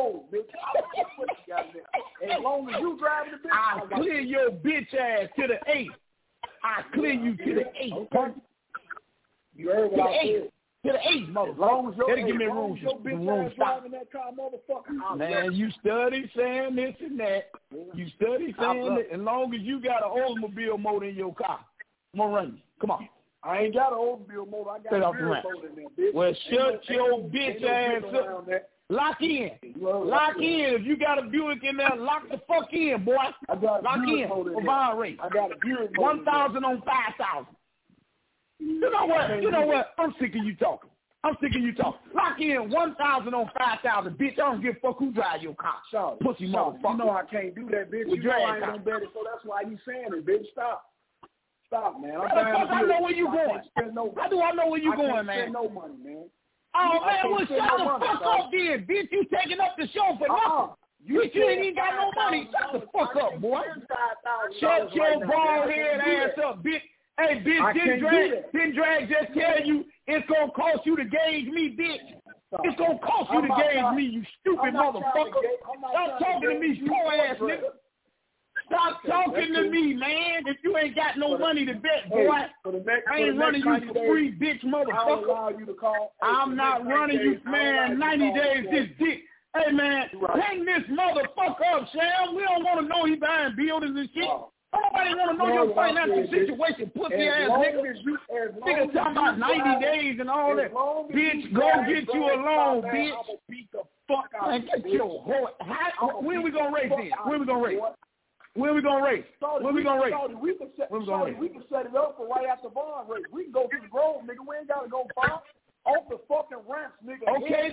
As long as you driving the bitch,
I'll clear your bitch ass to the 8. I clear you to the 8. Okay.
You heard what I said.
To the 8, motherfucker. That'll give me room. Stop. Man, you study saying this and that. You study saying that. As long as you got an Oldsmobile motor in your car, I'm going to run you. Come on.
I ain't got an Oldsmobile motor. I got a beer motor in there, bitch.
Well, shut your bitch ass up. Lock in. Lock in. If you got a Buick in there, lock the fuck in, boy. Lock in for bond rate.
I got a Buick.
1,000 on 5,000. You know what? I'm sick of you talking. Lock in 1,000 on 5,000, bitch. I don't give a fuck who drive your car. Pussy motherfucker.
You know I can't do that, bitch. You know I ain't gonna bet it, so that's why you saying it, bitch. Stop, man.
I know where you going. How do I know where you going, man?
I can't spend no money, man.
Oh, man, well, shut the fuck up then, bitch. You taking up the show for nothing. You ain't even got no money. Shut the fuck up, boy. Shut your bald head ass up, bitch. Hey, bitch, didn't drag just tell you it's going to cost you to gauge me, bitch? It's going to cost you to gauge me, you stupid motherfucker. Stop talking to me, slow ass nigga. Stop talking to me, man. If you ain't got no money to bet, boy, I ain't running you for free, bitch, motherfucker. I'm not running you, man. 90 days this dick. Hey, man, hang this motherfucker up, Sam. We don't want to know he buying buildings and shit. Nobody want to know your financial situation, pussy ass nigga. Nigga talking about 90 days and all that. Bitch, go get you a loan, bitch. Man, get your whore. When we gonna race then? When we gonna race? We can
set it up for right after bond race. We can go to the Grove, nigga. We ain't gotta go far off the fucking ramps, nigga.
Okay,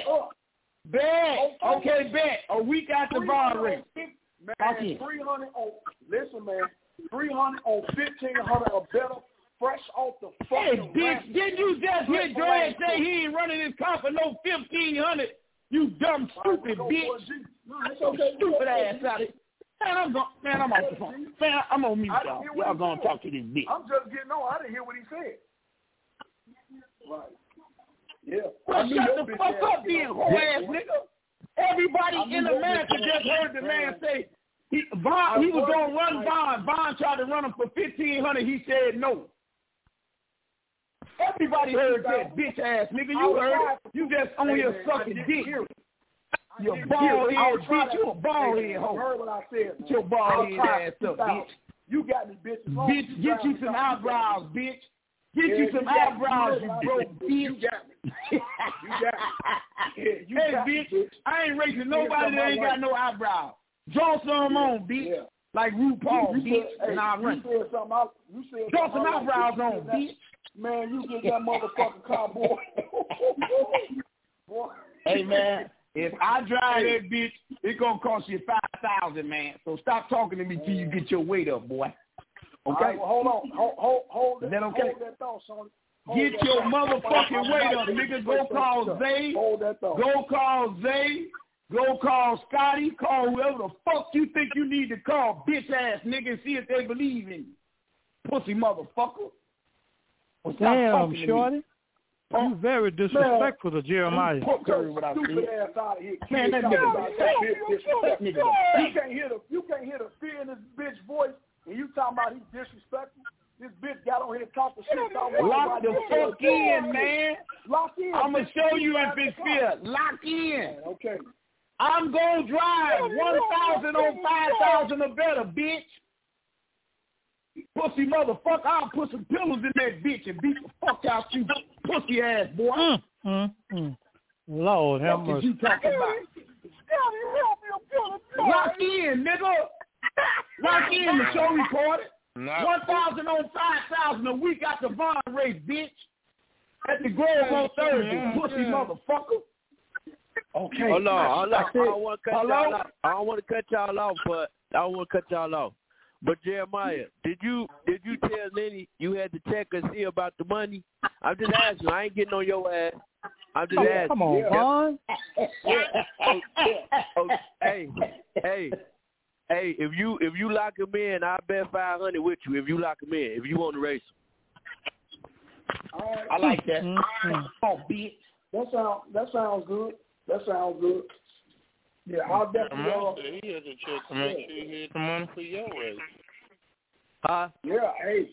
bet. Okay, bet. A week after bond race.
Man, 300 on, listen, man, 300 on 1,500 or better, fresh off the fucking
ramp. Did you just hear Drake say he ain't running his car for no 1,500? You dumb, stupid bitch. Stupid ass out of it. Man, I'm off the phone. Man, I'm on mute, y'all. Y'all gonna talk to this bitch.
I'm just getting on. I didn't hear what he said. Right. Yeah.
Well, shut the fuck up, then, whole ass nigga. Everybody in America just heard the man say he was gonna run Bond. Bond tried to run him for 1,500. He said no. Everybody heard that bitch ass nigga. You heard it. You just on here sucking dick. You bald head bitch. You a bald head hoe.
Heard what I said.
Get your bald head ass up, bitch.
You got me, bitch.
Bitch, get you some eyebrows, bitch. Get you some eyebrows, you broke bitch.
You got me.
Hey, bitch, I ain't racing nobody that ain't got no eyebrows. Draw some on, bitch. Yeah. Like RuPaul, bitch, and I run.
You said something.
Draw some eyebrows on, bitch.
Man, you get that motherfucking car, boy. Hey, man, if I drive that bitch, it's going to cost you $5,000, man. So stop talking to me till you get your weight up, boy. Okay?
Right, well, hold on. Hold
Is that okay?
Hold that thought, son.
Get your motherfucking weight up, nigga. Go call Zay.
Hold that thought.
Go call Zay. Go call Scotty. Call whoever the fuck you think you need to call, bitch-ass nigga, and see if they believe in you. Pussy motherfucker.
Damn, Shorty. You very disrespectful to Jeremiah.
Stupid ass out of here.
Man, that nigga.
You can't hear the fear in this bitch voice, and you talking about he disrespectful. This bitch got on here talking shit.
Lock the fuck in, man.
Lock in.
I'm going to show you if it's fear. Lock in.
Okay.
I'm going to drive 1,000 on 5,000 or better, bitch. Pussy motherfucker, I'll put some pillows in that bitch and beat the fuck out you, pussy ass boy.
Lord have
mercy. What
mercy.
you talking about? Lock in, nigga. Lock in, the show recorded. 1,000 on 5,000 a week out the Vaughn race, bitch. At the Grove on Thursday, pussy motherfucker. Okay.
Hold on. I don't want to cut y'all off, but But Jeremiah, did you tell Lenny you had to check and see about the money? I'm just asking. I ain't getting on your ass. I'm just asking.
Come on, Vaughn.
Hey. If you lock him in, I bet 500 with you. If you lock him in, if you want to race him.
I like that.
Oh, bitch. That sounds good. Yeah, I'll definitely.
He had to check to make sure he had the money for your race.
Huh?
Yeah, hey,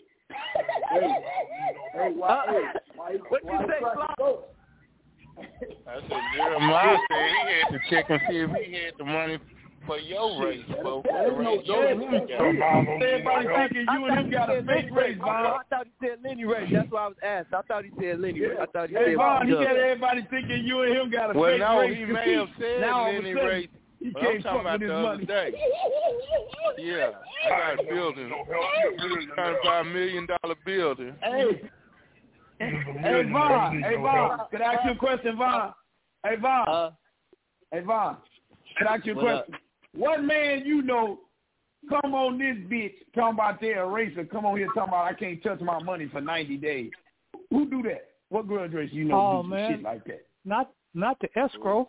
why
what you say, Clark?
I said Jeremiah said he had to check and see if he had the money for your race.
Everybody thinking you and him got a fake race, Vaughn.
I thought he said Lenny race. That's why I was asked. I thought he said Lenny race. I thought he
said
Vaughn.
He got everybody thinking you and him got a fake race.
Well, no, he may have said Lenny race.
He
I'm
can't
talking
fuck
about
with his
the other
money.
day. Yeah, I got a building. Trying to buy $1 million building.
Hey, Vaughn. Can I ask you a question, Vaughn? Hey, Vaughn. Can I ask you a question? What man you know come on this bitch talking about their eraser, come on here talking about I can't touch my money for 90 days? Who do that? What grudge race you know do shit like that?
Not the escrow.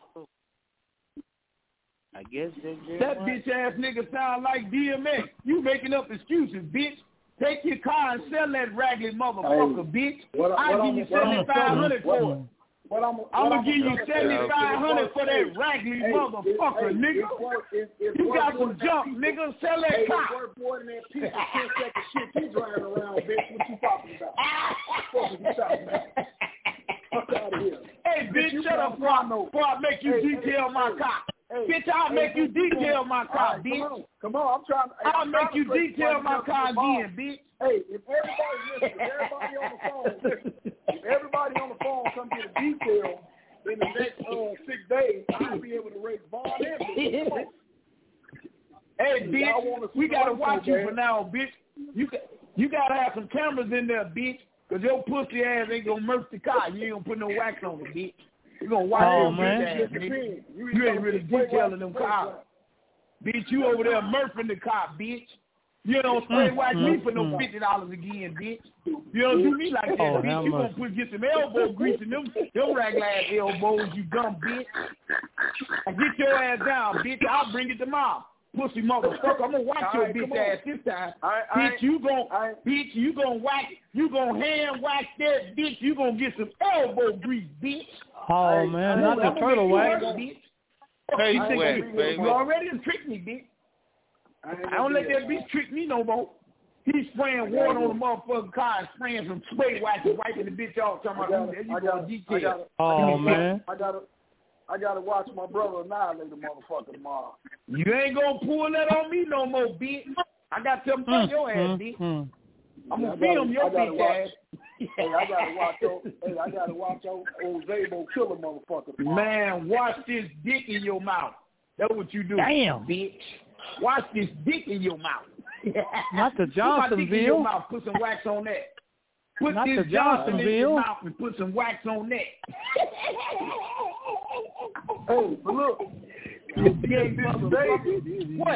I guess
that bitch ass nigga sound like DMX. You making up excuses, bitch. Take your car and sell that ragged motherfucker, bitch. I'll give you $7,500 for it. I'm gonna give you $7,500 for that raggedy motherfucker, nigga. You got some junk, nigga. Sell that car.
Worth more than that piece of 10-second shit you driving around, bitch. What you talking about? What you talking about? Fuck out of here.
Hey, bitch, shut up before I make you detail my car. Bitch, I'll make you detail my car, bitch.
Come on,
I'll make you detail my car again, bitch.
Hey, if everybody on the phone come get a detail in the next 6 days, I'll be able to raise Vaughn and
Hey, bitch, we gotta watch you for now, bitch. You gotta have some cameras in there, bitch, because your pussy ass ain't gonna murk the car. You ain't gonna put no wax on it, bitch. You gonna watch your bitch ass, nigga. You ain't really detailing them cars. Bitch, you over there murphing the car, bitch. You don't spray wax me for no $50 again, bitch. You don't do me like that, bitch. You gonna get some elbow grease in them raglan ass elbows, you dumb bitch. And get your ass down, bitch. I'll bring it tomorrow. Pussy motherfucker, I'm gonna watch your bitch ass this time. Bitch, you gonna wax, you gonna hand wax that bitch. You gonna get some elbow grease, bitch.
Oh man, not the turtle wax.
Hey,
you already done tricked me, bitch. I don't let that bitch trick me no more. He's spraying water on the motherfucking car and spraying some spray wax and wiping the bitch off. Talking about you got detail.
Oh man.
I gotta watch my brother annihilate the motherfucker tomorrow.
You ain't gonna pull that on me no more, bitch. I got to fuck your ass, bitch. I'm gonna film your bitch ass.
I gotta watch old Zabo kill a motherfucker tomorrow.
Man, watch this dick in your mouth. That's what you do.
Damn,
bitch. Watch this dick in your mouth.
Not the Johnsonville.
Dick in your mouth. Put some wax on that. Put
Not
this
the
Johnson in your
Johnsonville.
mouth and put some wax on that.
Hey, but look.
What?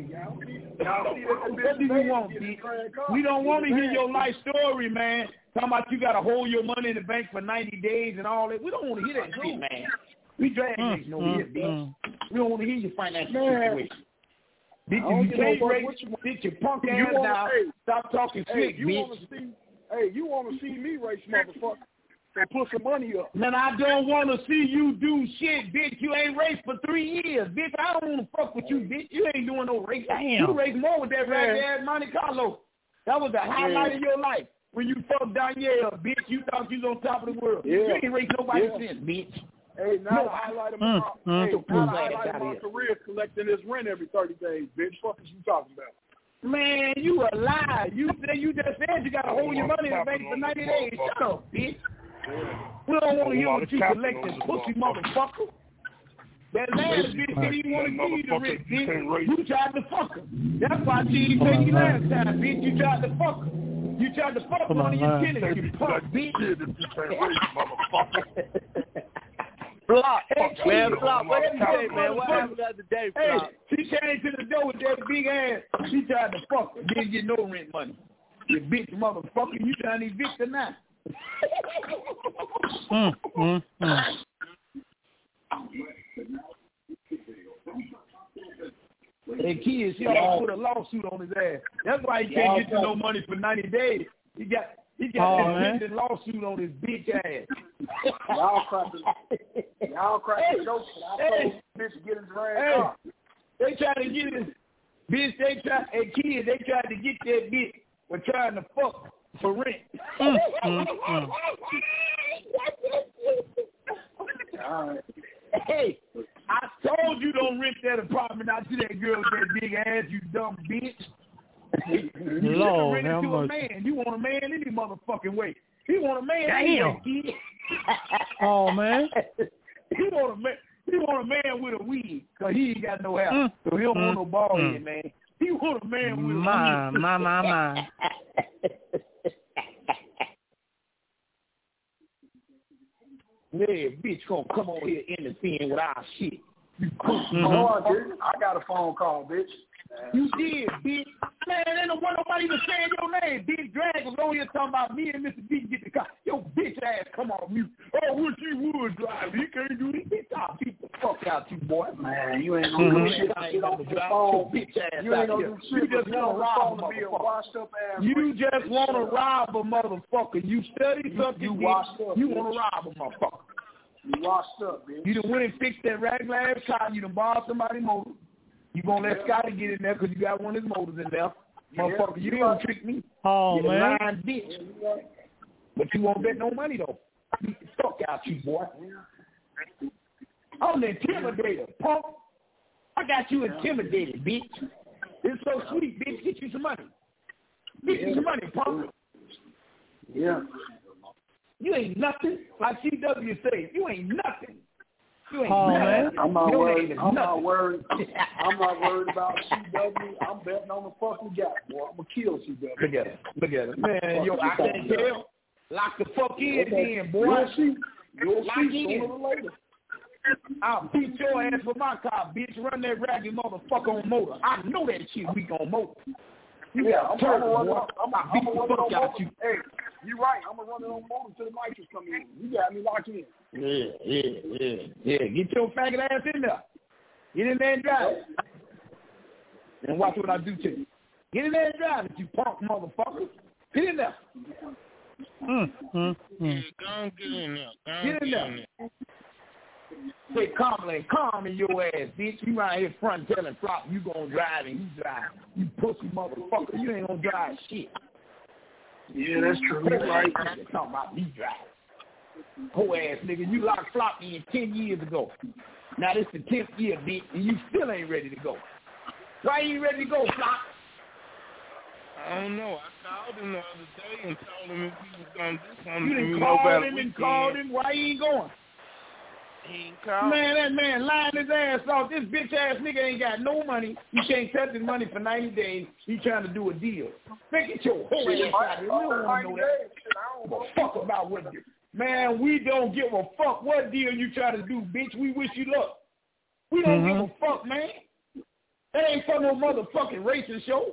What do you want, bitch? We don't want to hear your life story, man. Talking about you got to hold your money in the bank for 90 days and all that. We don't want to hear that shit, man. We drag niggas over here, bitch. We don't want to hear your financial situation. Bitch, if you can't raise, bitch, your punk ass down. Stop talking shit, bitch.
You want to see me race, motherfucker? So put some money up.
Man, I don't want to see you do shit, bitch. You ain't raced for 3 years, bitch. I don't want to fuck with you, bitch. You ain't doing no race.
Damn.
You race more with that ragged ass Monte Carlo. That was the highlight of your life. When you fucked Danielle, bitch, you thought you was on top of the world. You ain't raced nobody since, bitch.
Hey, now the highlight of my career is collecting this rent every 30 days, bitch. Fuck is you talking about?
Man, you a lie. You just said you got to hold your money in the bank for 90 days. Shut up, bitch. We don't want to hear what you collecting, pussy motherfucker. That last bitch didn't even want to see you the rich, bitch. You tried to fuck her. That's why she didn't take you last time, bitch. You tried to fuck her. You tried to fuck one of your tenants, you punk, bitch.
Block, man, Block. What did you say, man? What happened the other day, Block?
She came to the door with that big ass. She tried to fuck her. Didn't get no rent money. You bitch motherfucker. You trying to evict her now. And kids, he almost put a lawsuit on his ass. That's why he can't get you no money for 90 days. He got this lawsuit on his bitch ass.
Y'all cracking jokes. I told bitch get his ass up.
They trying to get his bitch. Kids, they tried to get that bitch for trying to fuck for rent.
All right.
Hey, I told you don't rent that apartment out to that girl with that big ass, you dumb bitch. You
Lord,
rent it to a man. You want a man any motherfucking way. He want a man anyway, kid.
Oh, man.
He want a man with a weed, because he ain't got no hair. So he don't want no bald head, man. He want a man with a weed.
My.
Yeah, bitch gonna come over here interfering with our shit.
Hold on, bitch. I got a phone call, bitch.
You did, bitch. Man, ain't no one nobody even saying your name. Big Drag was on here talking about me and Mr. D get the car. Yo, bitch ass, come on mute. Oh, wish he would drive. He can't do this. Bitch, I'll beat the fuck out you, boy.
Man, you ain't gonna do shit. Get off the phone.
Bitch ass
you ain't gonna do shit.
You just want to rob a motherfucker. You just want to rob a motherfucker. You study something. You washed up. You want to rob a motherfucker.
You washed up, bitch.
You done went and fixed that regular ass car. You done borrowed somebody's motor. You gonna let Scotty get in there because you got one of his motors in there. Motherfucker, you didn't trick me.
Oh,
You're
man.
lying bitch. But you won't bet no money, though. Beat the fuck out you, boy. I'm the intimidator, punk. I got you intimidated, bitch. It's so sweet, bitch. Get you some money. Get you some money, punk.
Yeah.
You ain't nothing. Like CW say, you ain't nothing. You ain't
nothing.
Man.
I'm not worried about CW. I'm betting on the fucking guy, boy. I'm gonna kill CW.
Look at it. Man, yo, I can't tell. Lock the fuck in then, boy.
You'll see
in.
sooner or later.
I'll beat your ass with my car, bitch. Run that ragged motherfucker on motor. I know that shit weak on motor.
I'm gonna run on
out you.
Hey, you right. I'm gonna run it on motor till the nitrous come in. You got me locked in.
Yeah. Get your faggot ass in there. Get in there and drive. And watch what I do to you. Get in there and drive it, you punk motherfucker. Get in there.
Don't get in there.
Get in there. Say calm in your ass, bitch. You out here front telling Flop you gonna drive and you drive. You pussy motherfucker. You ain't gonna drive shit.
Yeah, that's true. You're right.
Talking about me driving. Whole ass nigga, you locked Flop in 10 years ago. Now this the 10th year, bitch, and you still ain't ready to go. Why ain't you ready to go, Flop?
I don't know. I called him the other day and told him if he was gonna do something.
You didn't call him and called him. Why he ain't going?
He ain't called.
Man, that man lying his ass off. This bitch ass nigga ain't got no money. He can't touch his money for 90 days. He trying to do a deal. Man, get your whole ass out of here. We don't want to know that. I don't give a fuck about what deal. Man, we don't give a fuck what deal you try to do, bitch. We wish you luck. We don't give a fuck, man. That ain't for no motherfucking racing show.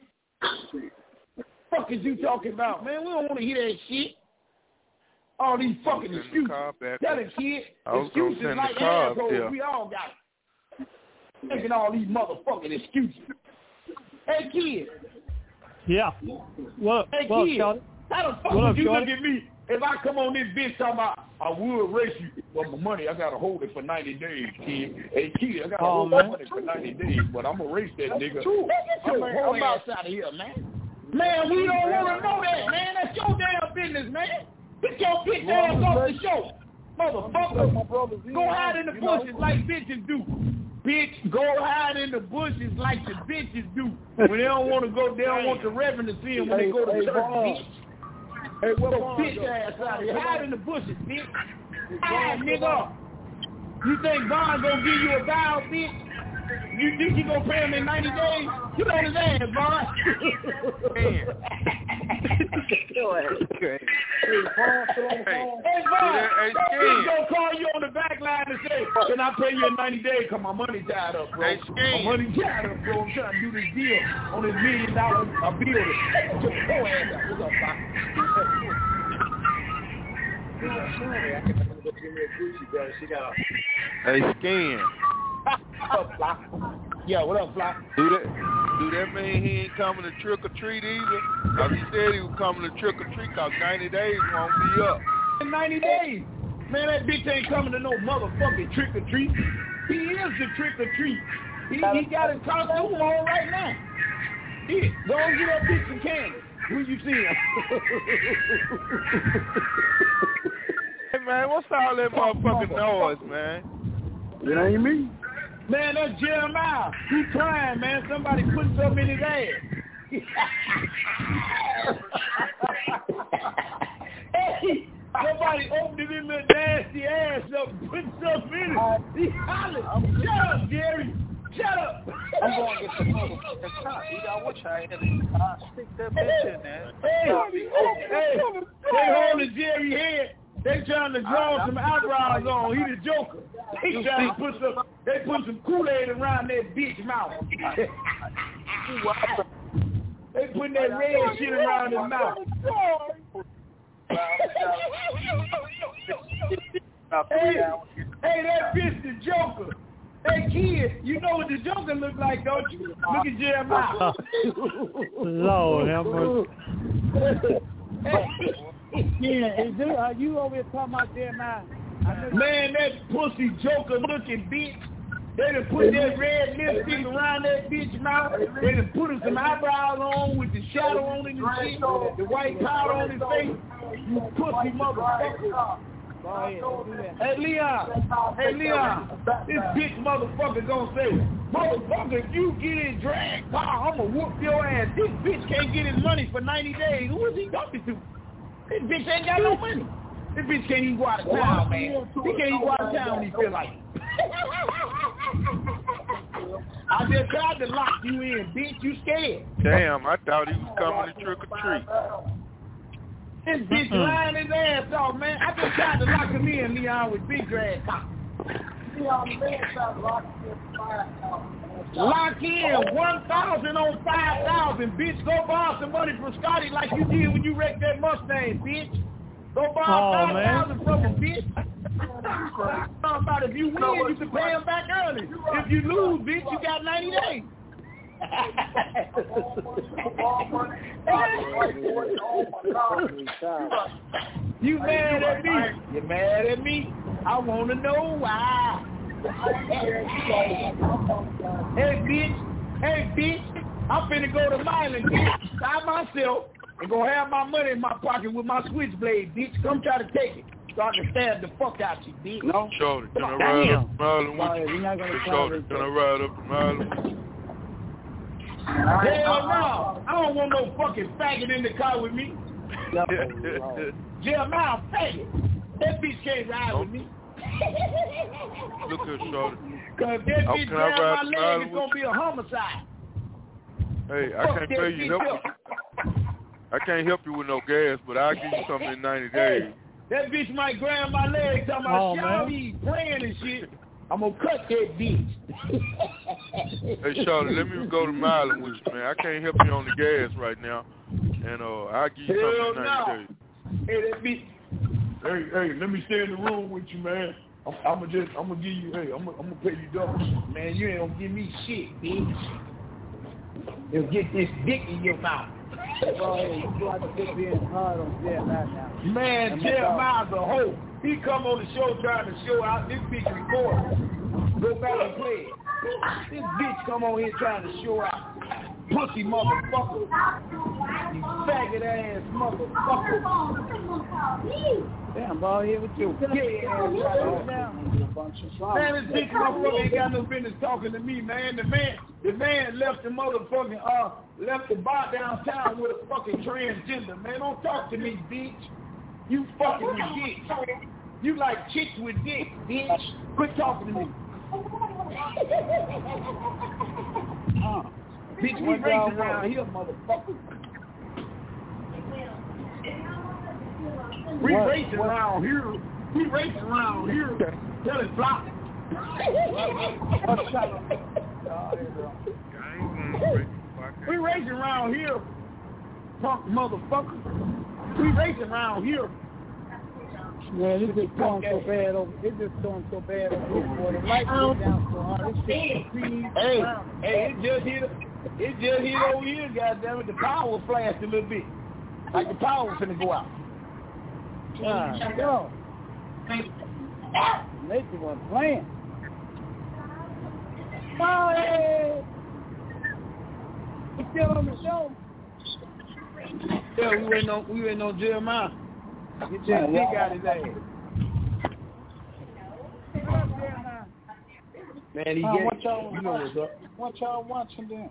Fuck is you talking about, man? We don't want to hear that shit. All these fucking excuses. Tell a kid excuses like assholes. We all got it. Making all these motherfucking excuses. Hey, kid.
Yeah. What?
Hey,
what
kid.
Charlie?
How the fuck would you look at me if I come on this bitch talking about I will race you, but my money I gotta hold it for 90 days, kid. Hey, kid, I gotta hold my money for 90 days, but I'm gonna race that nigga. I'm outside of here, man. Man, we don't want to know that, man. That's your damn business, man. Get your bitch ass off the show. Motherfucker, go hide in the bushes like bitches do. Bitch, go hide in the bushes like the bitches do. When they don't want to go, they don't want the reverend to see them when they go to church, bitch. Hey, what bitch ass out here? Hide in the bushes, bitch. Hide, nigga. You think Bond gonna give you a vow, bitch? You think you gonna pay him in 90 days? You know his ass, Bond. Go ahead. Hey, Bond, he's gonna call you on the back line and say, can I pay you in 90 days? Cause my money tied up, bro. My money tied up, bro. I'm trying to do this deal on this $1 million building. Go ahead. What's up,
Hey, Skin.
What up, Fly? Yeah, what up, Fly?
Do that mean he ain't coming to trick or treat either? Cause he said he was coming to trick or treat cause 90 days won't be up.
In 90 days. Man, that bitch ain't coming to no motherfucking trick or treat. He is the trick or treat. He got his costume on right now. Yeah, go and get that bitch some candy. Who you see him?
Hey, man, what's all that motherfucking noise, man?
It ain't me. Man, that's Jeremiah. He crying, man. Somebody put something in his ass. Hey, somebody opened his little nasty ass up and put something in it. He hollered. Shut up, Jerry. Shut up.
I'm going to get the motherfucking top. I wish I had it. Stick that bitch in there.
Hey, they holding Jerry's head. They trying to draw some eyebrows on. He the Joker. They trying to put some Kool-Aid around that bitch mouth. They putting that red shit around his mouth. Hey, that bitch the Joker. Hey, kid, you know what the Joker look like, don't you? Look at Jeremiah.
Lord have mercy.
Yeah, are you over here talking about Jeremiah?
Man, that pussy Joker looking bitch. They done put that red lipstick around that bitch mouth. They done put some eyebrows on with the shadow on it and shit. The white powder on his face. You pussy motherfucker. Hey, Leon, this bitch motherfucker gonna say, motherfucker, if you get in drag car, I'm gonna whoop your ass. This bitch can't get his money for 90 days. Who is he talking to? This bitch ain't got no money. This bitch can't even go out of town, man. He can't even go out of town when he feel like it. I just tried to lock you in, bitch. You scared.
Damn, I thought he was coming to trick or treat.
This bitch lying his ass off, man. I just tried to lock him in, Leon, with big drag cock. Lock in 1,000 on 5,000, bitch. Go borrow some money from Scotty like you did when you wrecked that Mustang, bitch. Go borrow 5,000 from him, bitch. About if you win, you can pay him back early. If you lose, bitch, you got 90 days. You mad at me? You mad at me? I want to know why. Hey bitch, I'm finna go to Milan, bitch, by myself, and go have my money in my pocket with my switchblade, bitch. Come try to take it. So I can stab the fuck out you, bitch.
No? Shorty, can I ride up the Milan with you? Shorty, can I ride up the Milan with you?
Hell no. I don't want no fucking faggot in the car with me. Jeremiah, faggot. That bitch can't ride with me.
Look here, shorty.
Cause if that bitch grab my leg, it's gonna be a homicide.
Hey, I can't tell you help you. I can't help you with no gas, but I'll give you something in 90 days.
That bitch might grab my leg, talking about Shawty playing and shit. I'm gonna cut that bitch.
Hey, Shawty, let me go to Milan with you, man. I can't help you on the gas right now, and I'll give you something in 90 days.
Hey, that bitch. Hey, let me stay in the room with you, man. I'm gonna give you. Hey, I'm gonna pay you double. Man, you ain't gonna give me shit, bitch. You'll get this dick in your mouth.
Bro, you got to get being hard on Jeremiah now.
Man, Jeremiah's a hoe. He come on the show trying to show out. This bitch recorded. Go back and play it. This bitch come on here trying to show out. Pussy motherfucker. You faggot ass motherfucker.
Damn, bro, here with you.
Man, this bitch motherfucker ain't got no business talking to me, man. The man left the motherfucking left the bar downtown with a fucking transgender, man. Don't talk to me, bitch. You fucking with dick. You like chicks with dick, bitch. Quit talking to me. Bitch, we racing around here, motherfucker. We racing around here. We racing around here. Tell it flop. We racing around here, punk motherfucker. We racing around here.
Man, this is going so bad over. It's just going so bad over here, boy. The lights go down so hard. This shit
hey, it just hit over here, goddammit. The power flashed a little bit. Like the power was finna go out.
Go. Nathan was playing. Hey! He's still on the show.
Yeah, we waiting on Jeremiah. Get your dick out his ass. Man, he gay. You know what's up.
What y'all watching then?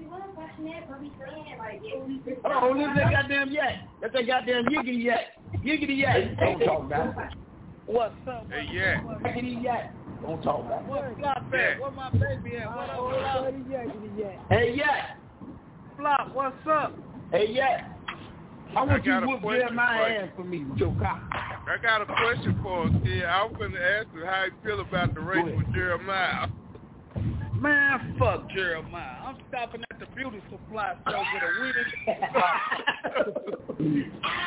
Oh, look at that goddamn yak. That's that goddamn yiggity yak. Yiggity yak. Don't talk about it.
What's up?
Hey, yak.
Yiggity yak. Don't talk about it.
What's Flop at? Where my baby at? What up, Flop?
Hey, yak.
Flop, what's up?
Hey, yak. I want you to whoop Jeremiah ass for me, Joe Cox.
I got a question for him, kid. I was going to ask him how you feel about the race with Jeremiah.
Man, fuck Jeremiah. I'm stopping at the beauty supply store with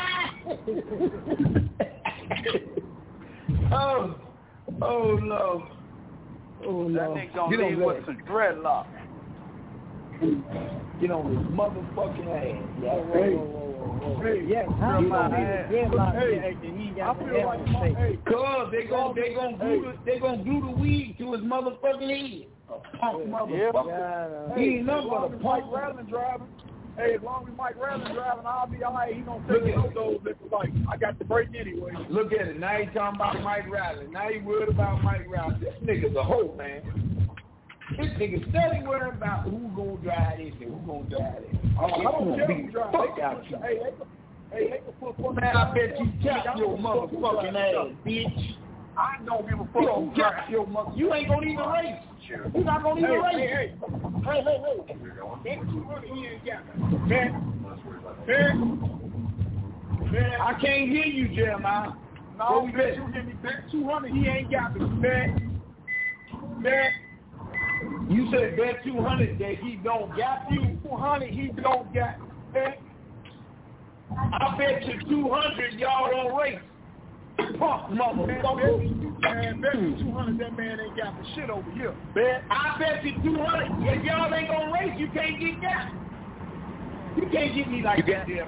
a
Oh no.
That nigga gonna leave with some dreadlocks.
Get on his motherfucking ass.
Yeah,
cuz they gonna glue the weed to his motherfucking head. Punk motherfucker. He ain't nothing but a punk
rattling driving. Hey, as long as Mike Rattling driving, I'll be all right. He don't take those. Like, I got the break anyway.
Look at it. Now he talking about Mike Rattling. Now he worried about Mike Rattling. This nigga's a hoe, man. This nigga steady worried about who gonna drive this and who gonna drive this.
I don't care who drive.
Fuck out you.
Hey, they can put
man, I bet you cap your motherfucking ass, bitch.
I don't give a fuck.
You don't cap your mother. You ain't gonna even race. You're not gonna even race.
Hey. That 200 he ain't got. Man,
I can't hear you, Jeremiah.
No, you hear me. Bet 200 he ain't got me. Bet.
You said bet 200 that he don't got you.
200 he don't got. Bet.
I bet you 200 y'all don't race. Punk motherfucker.
Man, bet you 200 that man ain't got the shit over here. Bet.
I bet you 200 if y'all ain't gonna race, you can't get got. You can't get me like that.
You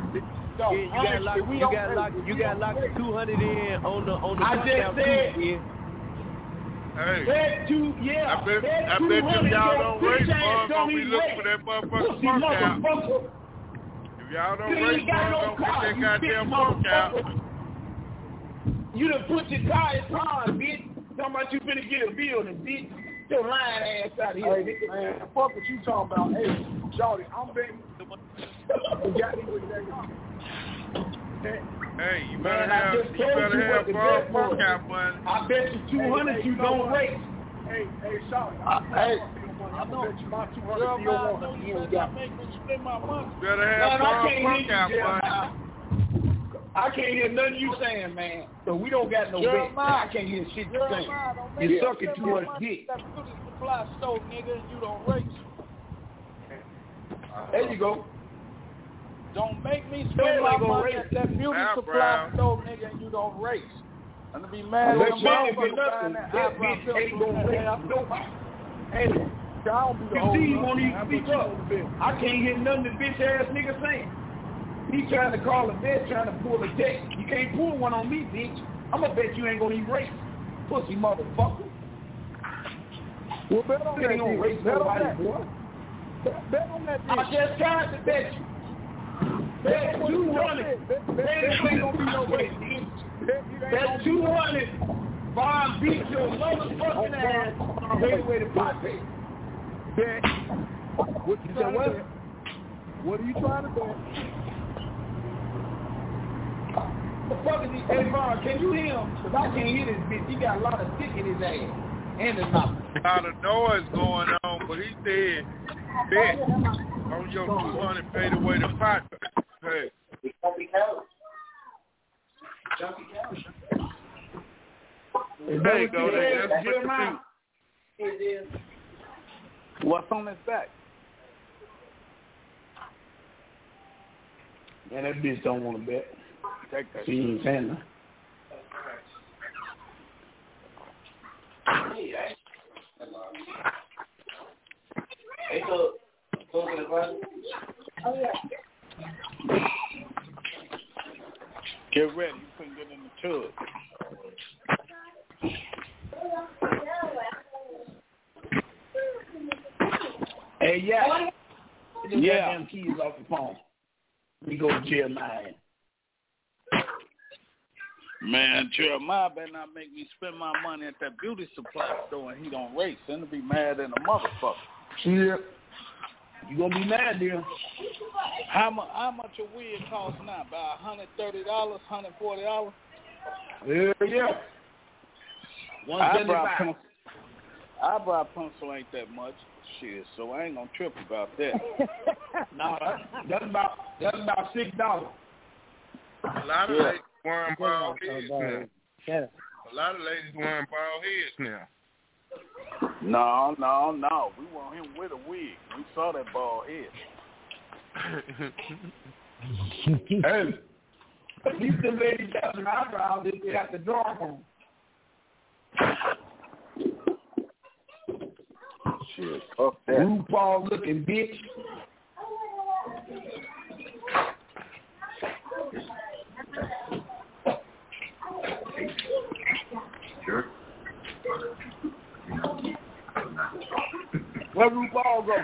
got locked 200 in on the
I just said.
Hey,
bet two, yeah.
I bet if y'all don't race, boys, gonna be looking for that motherfucking funk out. If y'all don't race, boys, gonna get that goddamn funk out.
You done put your car in pawn, bitch. Talking about you finna get a building, bitch. Your lying ass out of here.
Hey, man, fuck what you talking about. Hey, Shawty, I'm betting. You got me with that car.
Hey, you
Man,
better have pork out money.
I bet you 200 you don't race.
Hey, Sean.
Hey.
I'm going to bet you my 200
Girl,
you don't
man,
want.
you better not make me spend my money.
Better have pork out money.
I can't hear nothing you saying, man. So we don't got no bet. I can't hear shit you saying. You're sucking too much dick.
That beauty supply store, nigga, and you don't race.
There you go.
Don't make me spend my money at that beauty supply store, nigga, and you don't race. I'm gonna be mad at the motherfucker buying that eyebrow filter.
Hey, you see, he won't even speak up. I can't hear nothing the bitch ass nigga saying. He trying to call a bet, trying to pull a deck. You can't pull one on me, bitch. I'm gonna bet you ain't gonna even race, pussy motherfucker.
Well, bet on that.
You ain't gonna race nobody, boy.
Bet on that.
I just tried to bet you. Bet 200. Bet ain't gonna be no race, bitch. Bet 200. Vaughn beat your motherfucking ass. Take away the pot pay.
Bet. What you trying to bet? What are you trying to bet?
What the fuck is he? Hey, Vaughn, can you hear him? Because I can't hear this bitch. He got a lot of dick in his ass. And his mouth.
A lot of noise going on, but he said, bet on your 200 paid away the pot pay. There you go. That's Jeremiah.
What's on his back?
Man, that bitch don't want to bet.
Take that.
She ain't saying nothing.
Hey, so in the closet? Oh, yeah.
Get ready. You couldn't get in the tub.
Hey, yeah. Get the goddamn keys off the phone. We go to Jeremiah.
Man, Jeremiah better not make me spend my money at that beauty supply store and he don't race. Then to be mad at a motherfucker.
Yeah. You gonna be mad, dear.
How much a wig cost now? About $130, $140?
Yeah.
Eyebrow pencil ain't that much. Shit, so I ain't gonna trip about that.
No, that's about $6.
A lot of ladies wearing bald heads now. A lot of ladies wearing bald heads now.
No. We want him with a wig. We saw that bald head.
Hey, at least the ladies got some eyebrows if they have to draw on.
Shit, fuck that.
RuPaul looking bitch.
Sure.
Where RuPaul go?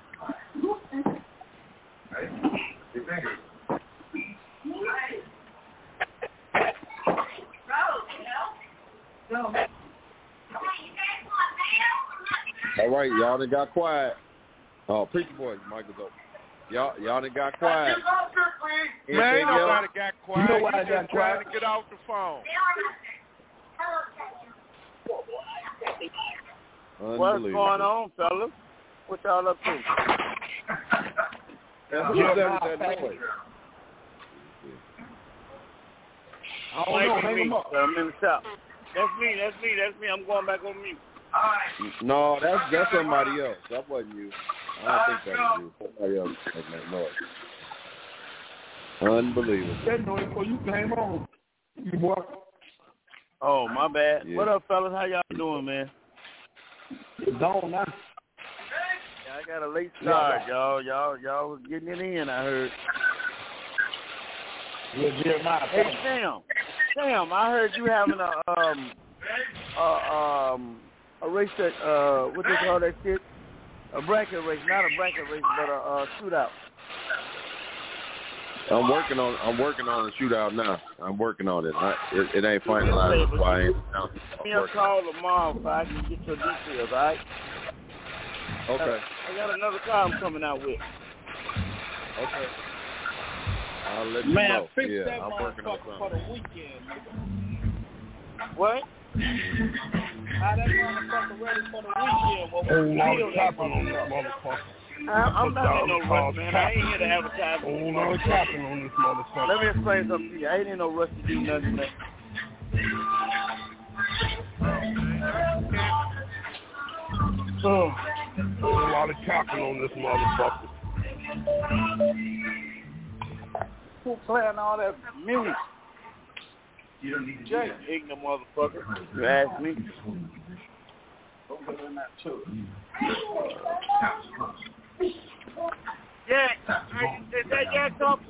All right, y'all done got quiet. Oh, Preacher Boy, mic is open. Y'all done got quiet.
Man, ain't nobody got quiet.
You know why I got
just trying
quiet?
to get off the phone.
What's going on, fellas? What y'all up to?
Who's that noise?
I'm in the shop. That's me. I'm going back on mute.
No, that's somebody else. That wasn't you. I don't think that was you. Somebody else making that noise. Unbelievable.
That noise before you came on. You boy.
Oh, my bad.
Yeah.
What up, fellas? How y'all doing, man?
It's on now.
Yeah, I got a late start, y'all. Y'all was getting it in, I heard.
Yeah, Jeremiah.
Hey, Sam, I heard you having a race that what they call that shit? A bracket race, not a bracket race, but a shootout.
I'm working on the shootout now. I'm working on it. It ain't finalized. That's why I ain't.
Give me a call tomorrow if I can get your details, all right?
Okay.
I got another car I'm coming out with.
Okay. All I'll let you
Man,
know.
fix
Yeah,
that
I'm working on
motherfucker for
something.
the weekend, nigga. What? How that motherfucker ready for the weekend? Well,
Whole lot
kill
of
that
capping on this motherfucker.
I'm not in no rush,
Called
man. I ain't here to advertise.
Whole lot of capping on this motherfucker.
Let me explain something to you. I ain't in no rush to do nothing, man.
Whole lot of capping on this motherfucker.
Who playing all that music? You don't need to Jay, ignorant motherfucker. You ask me. Over that too. Yeah, is that Yak talking?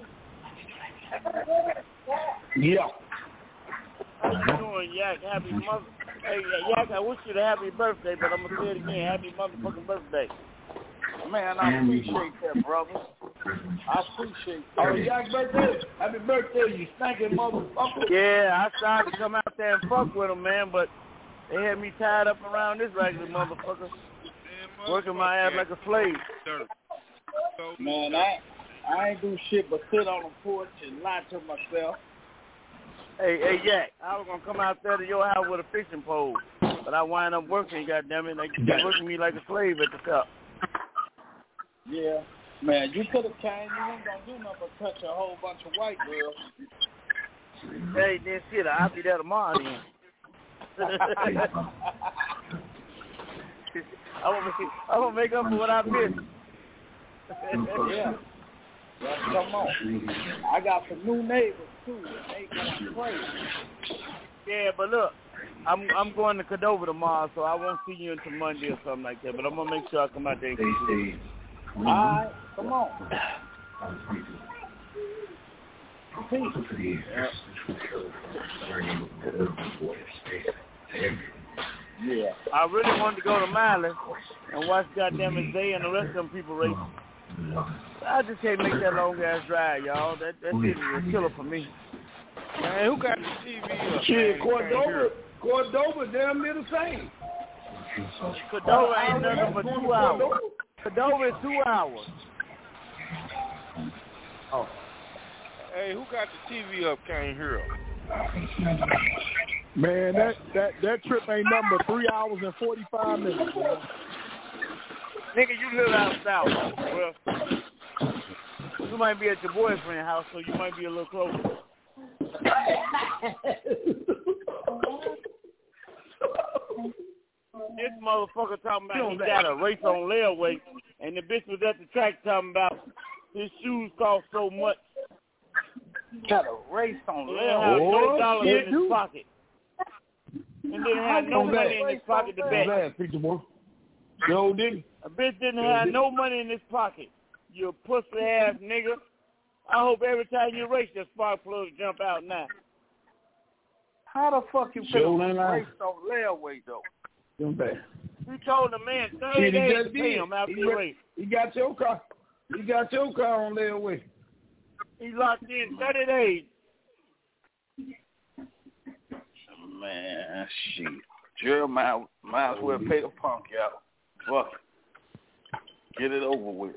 Yeah.
How you doing, Yak? Happy mother. Hey, Yak, I wish you a happy birthday, but I'm gonna say it again. Happy motherfucking birthday. Man, I appreciate that, brother. I appreciate that.
Oh, Yak's birthday? Happy birthday, you stinking motherfucker.
Yeah, I tried to come out there and fuck with him, man, but they had me tied up around this regular motherfucker. Working my ass like a slave. Man, I ain't do shit but sit on the porch and lie to myself. Hey, Yak, I was gonna come out there to your house with a fishing pole, but I wind up working, goddammit. They working me like a slave at the top. Yeah, man, you could have came. You weren't gonna do nothing but touch a whole bunch of white girls. Hey, then shit, I'll be there tomorrow then. I'm gonna make up for what I missed. Yeah. Well, come on. I got some new neighbors too. They going crazy. Yeah, but look, I'm going to Cordova tomorrow, so I won't see you until Monday or something like that. But I'm gonna make sure I come out there and get you. All right, come on. Yeah. I really wanted to go to Miley and watch goddamn Zay and the rest of them people race. I just can't make that long ass drive, y'all. That shit is a killer for me.
Man, who got the TV up?
Shit, Cordova damn near the same.
Cordova ain't nothing but 2 hours. Cordova is 2 hours.
Oh. Hey, who got the TV up? Can't hear him.
Man, that trip ain't nothing but 3 hours and 45 minutes, man.
Nigga, you live out south. Well, you might be at your boyfriend's house, so you might be a little closer. This motherfucker talking about he got a race on layaway, and the bitch was at the track talking about his shoes cost so much. Got a race on layaway. No dollars in his pocket. And didn't have no money in his pocket to bet.
No, didn't.
A bitch didn't have no money in his pocket. You pussy ass nigga. I hope every time you race, your spark plugs jump out now. How the fuck you feel race on layaway though? You told the man 30 days to pay him after the race.
He got your car. He got your car on layaway.
He locked in 30 days. Man, shit. Jeremiah might as well pay the punk out. Fuck it. Get it over with.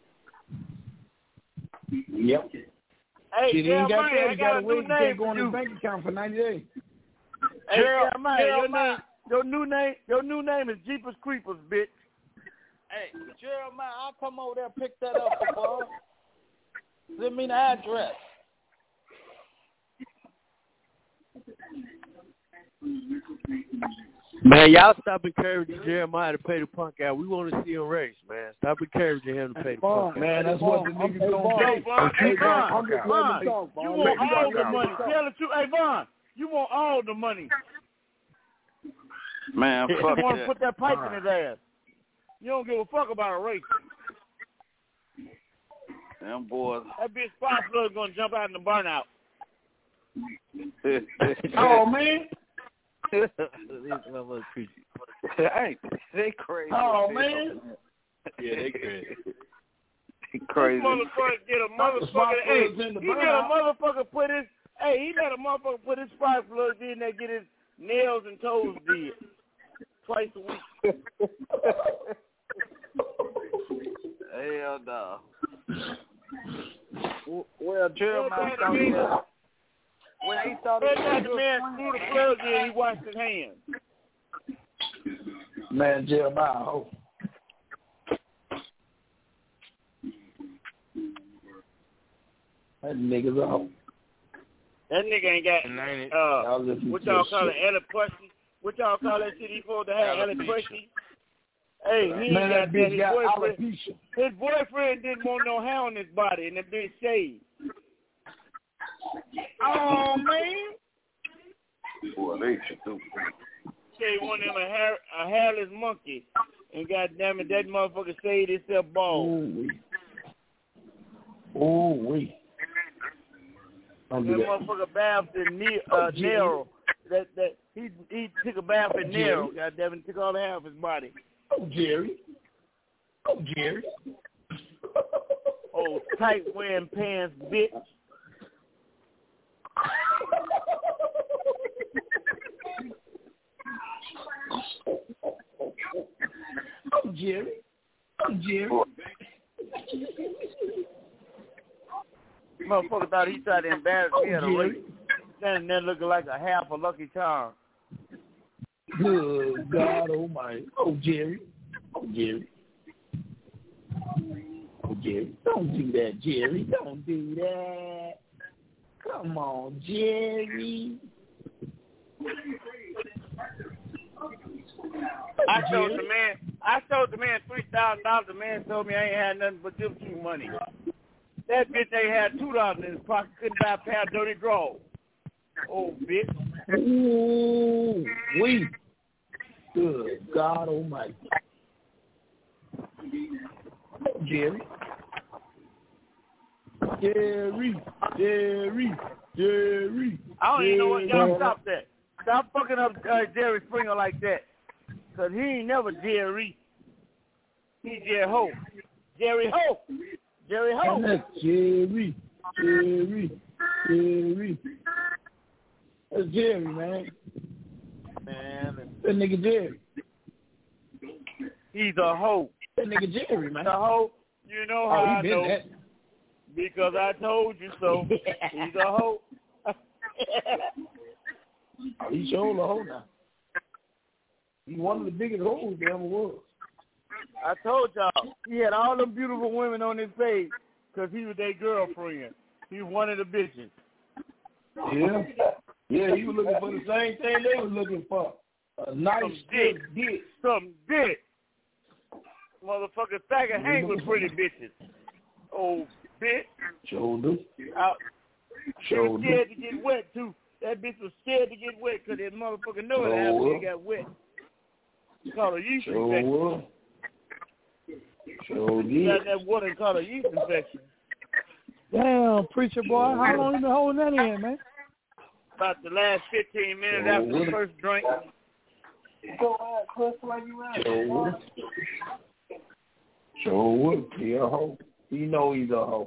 Yep.
Hey,
shit,
Jeremiah, I got a new name
for you.
On
bank account for 90 days.
Hey, Jeremiah, your new name is Jeepers Creepers, bitch. Hey, Jeremiah, I'll come over there and pick that up for Bob. Send me the address.
Man, y'all stop encouraging Jeremiah to pay the punk out. We want to see him race, man. Stop encouraging him to pay the punk out.
Man, that's what the niggas gonna do.
Hey, Vaughn, you want all the money. Tell the truth. Hey, Vaughn, you want all the money. Man, fuck you want to put that pipe in his ass. You don't give a fuck about a race. Them boys. That bitch spark plug gonna jump out in the burnout.
Oh, man.
These motherfuckers crazy.
Hey, they crazy.
Oh, man.
Yeah, they crazy.
Crazy. This motherfucker get a motherfucker. Hey, he let a motherfucker put his. Hey, he let a motherfucker put his spark plug in there, get his nails and toes did twice a week. Hell no. Where Jeremiah thought that when he started
the man threw the plug in, he washed his hands. Man, Jeremiah, that nigga's off.
That nigga ain't got what y'all call it, alopecia. What y'all call that shit he supposed to have, alopecia? Hey, he ain't got that. His boyfriend didn't want no hair on his body, and the bitch shaved.
Oh, man.
Boy, they should do.
Say one of them a hairless monkey, and goddamn it, that motherfucker shaved himself bald.
Oh, wait.
That motherfucker bathed in narrow. That he took a bath in narrow. Goddamn it, took all the hair off his body.
Oh, Jerry. Oh,
tight wearing pants, bitch.
Oh, Jerry.
Motherfucker thought he tried to embarrass me at a race. Standing there looking like a half a Lucky Charm.
Good God Almighty. Oh, Jerry. Don't do that, Jerry. Don't do that. Come on, Jerry.
I showed the man $3,000. The man told me I ain't had nothing but them two money. That bitch ain't had $2 in his pocket. Couldn't buy a pair of dirty drawers. Oh, bitch.
Ooh, wait. Good God Almighty. Jerry.
I don't even know what y'all stop that. Stop fucking up Jerry Springer like that. Because he ain't never Jerry. He Jerry Ho. Jerry Ho. Jerry Ho.
That's Jerry. That's Jerry, man. That nigga Jerry.
He's a hoe.
That nigga Jerry, man.
The hoe. You know how I know.
That.
Because I told you so. He's a hoe.
He's sure a hoe now. He's one of the biggest hoes there ever was.
I told y'all, he had all them beautiful women on his page because he was their girlfriend. He was one of the bitches.
Yeah, he was looking for the same thing they was looking for. A nice dick.
Some dick. Motherfucker faggot hang with pretty bitches. Oh, bitch.
Shoulder.
She was scared to get wet, too. That bitch was scared to get wet because that motherfucker know it after he got wet. It's called a yeast infection. He got that water called a yeast infection.
Damn, preacher boy. How long you been holding that in, man?
About the last 15 minutes after the first drink.
Go ahead, Chris, where you at? Sure, he a hoe. You know he's a hoe.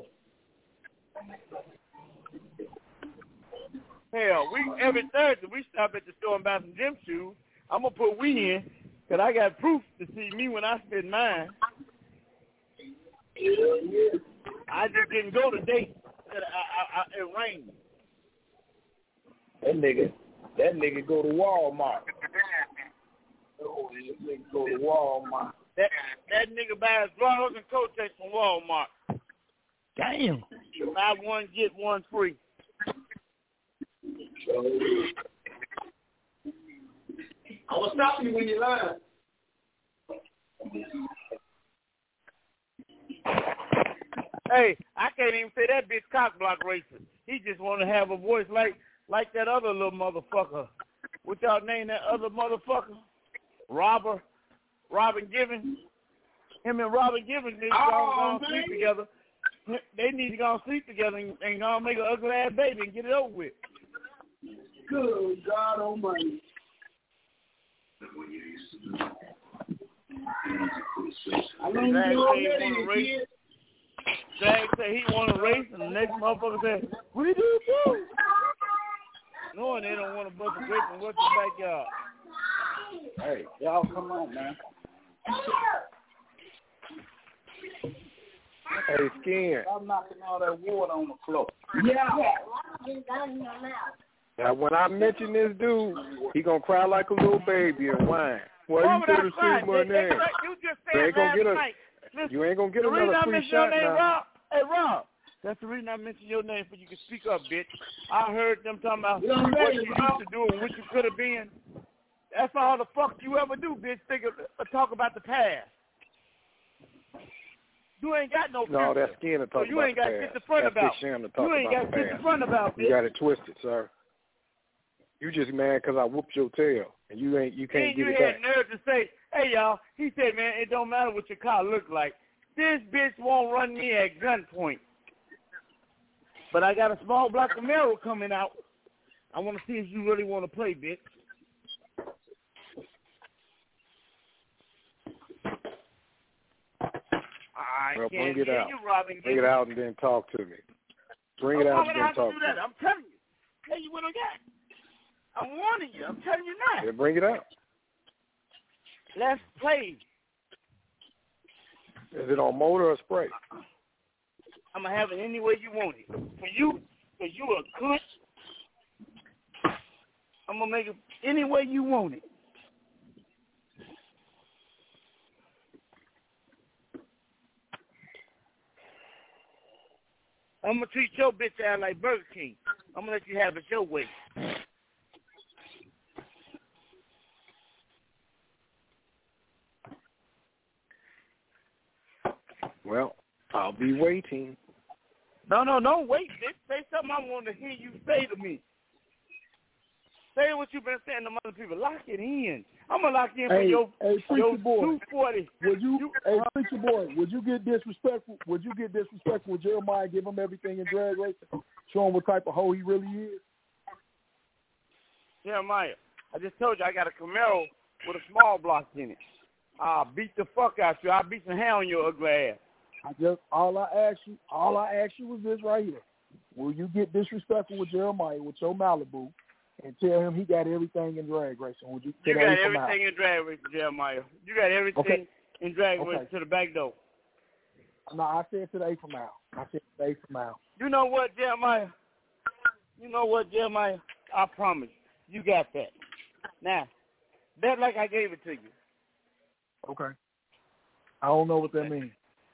Hell, every Thursday we stop at the store and buy some gym shoes. I'm going to put we in because I got proof to see me when I spend mine. I just didn't go today. It rained.
That nigga go to Walmart. Oh, that nigga go to Walmart.
That nigga buys drawers and coat checks from Walmart.
Damn.
Buy one, get one free.
I will stop you when you lie.
Hey, I can't even say that bitch cock block racist. He just want to have a voice like that other little motherfucker. What y'all name that other motherfucker? Robin Givens. Him and Robin Givens need to go sleep together. They need to go sleep together and go make an ugly ass baby and get it over with.
Good God Almighty.
Zach said he want to race, and the next motherfucker said, we do too. Knowing they don't want to bust a grape and what's the backyard.
Hey, y'all come on, man.
Hey, Skin.
I'm knocking all that water on the floor.
Yeah.
Now, when I mention this dude, he gonna cry like a little baby and whine. Well, you could have seen my name.
You just said last night. Listen,
you ain't gonna get another free
shot
shot
name,
now.
Rob. Hey, Rob. That's the reason I mentioned your name, so you can speak up, bitch. I heard them talking about what you used to do and what you could have been. That's all the fuck you ever do, bitch. Talk about the past. You ain't got no future.
No, that's Skin to talk
so you
about
ain't got
the
shit
past.
to front
That's
about.
Big Sham to talk
You ain't
about
got
the
shit
past.
to front about, bitch.
You got it twisted, sir. You just mad because I whooped your tail, and you can't get it
you
back.
had nerve to say, hey, y'all, he said, man, it don't matter what your car look like. This bitch won't run me at gunpoint. But I got a small black Camaro coming out. I want to see if you really want to play, bitch.
Well, bring it out.
You, Robin,
bring it out and then talk to me. Bring it out and then talk to me.
I'm telling you. Tell you what I got. I'm warning you. I'm telling you now.
Yeah, bring it out.
Let's play.
Is it on motor or spray?
I'm going to have it any way you want it. For you a cunt, I'm going to make it any way you want it. I'm going to treat your bitch out like Burger King. I'm going to let you have it your way.
Well, I'll be waiting.
No, don't wait, bitch. Say something I want to hear you say to me. Say what you've been saying to other people. Lock it in. I'm going to lock in for your
Preacher boy.
240.
Preacher boy, would you get disrespectful? Would you get disrespectful with Jeremiah, give him everything in drag racing, show him what type of hoe he really is?
Jeremiah, I just told you I got a Camaro with a small block in it. I'll beat the fuck out you. I'll beat some hair on your ugly ass.
All I asked you was this right here. Will you get disrespectful with Jeremiah with your Malibu and tell him he got everything in drag racing? Would you
got everything in drag racing, Jeremiah. You got everything in drag racing to the back door.
No, I said to the 8th mile.
You know what, Jeremiah? I promise you got that. Now, bet like I gave it to you.
Okay. I don't know what that means.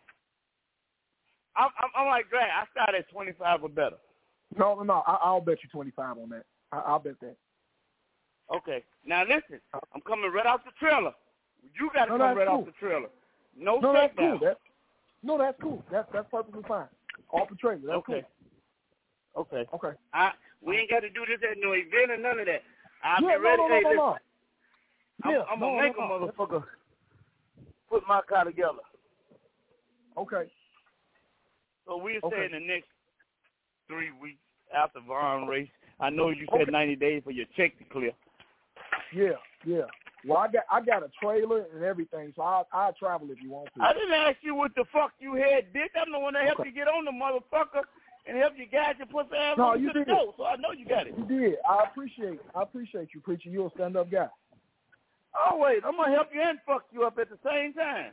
I'm like Greg. I start at 25 or better.
No. I'll bet you 25 on that. I'll bet that.
Okay. Now listen, I'm coming right off the trailer. You got to come right off the trailer. No,
that's
down.
Cool. That's cool. That's perfectly fine. Off the trailer. That's
okay.
Cool. Okay.
We ain't got to do this at no event or none of that. I'll be ready.
No.
I'm gonna make a motherfucker put my car together.
Okay.
So we'll say in the next 3 weeks after Vaughn race. I know you said 90 days for your check to clear.
Yeah. Well, I got a trailer and everything, so I'll travel if you want to.
I didn't ask you what the fuck you had, bitch. I'm the one that helped you get on the motherfucker and help you guide your pussy ass on to the door, so I know you got it.
You did. I appreciate you, preacher. You're a stand-up guy.
Always. I'm going to help you and fuck you up at the same time.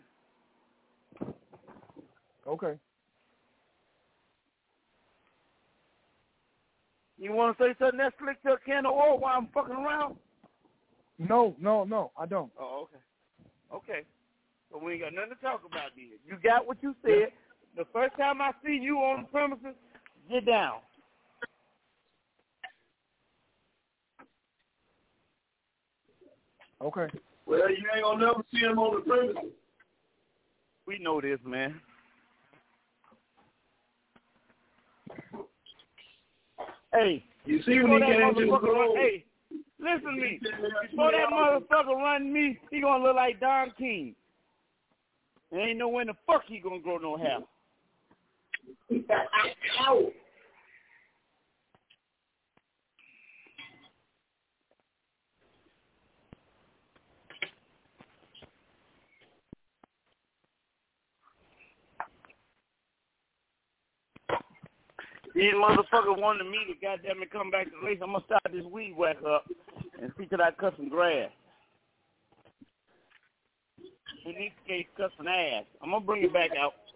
Okay.
You want to say something that slick to a can of oil while I'm fucking around?
No, I don't.
Oh, okay. So we ain't got nothing to talk about then. You got what you said. The first time I see you on the premises, get down.
Okay.
Well, you ain't gonna never see him on the premises.
We know this, man. Hey,
you see when he came to the road.
Hey, listen to me. Before that motherfucker run me, he gonna look like Don King. There ain't no when the fuck he gonna grow no hair. These motherfuckers wanted me to goddamn it come back to the race. I'm gonna start this weed whack up and see till I cut some grass. He needs to cut some ass. I'm gonna bring it back out.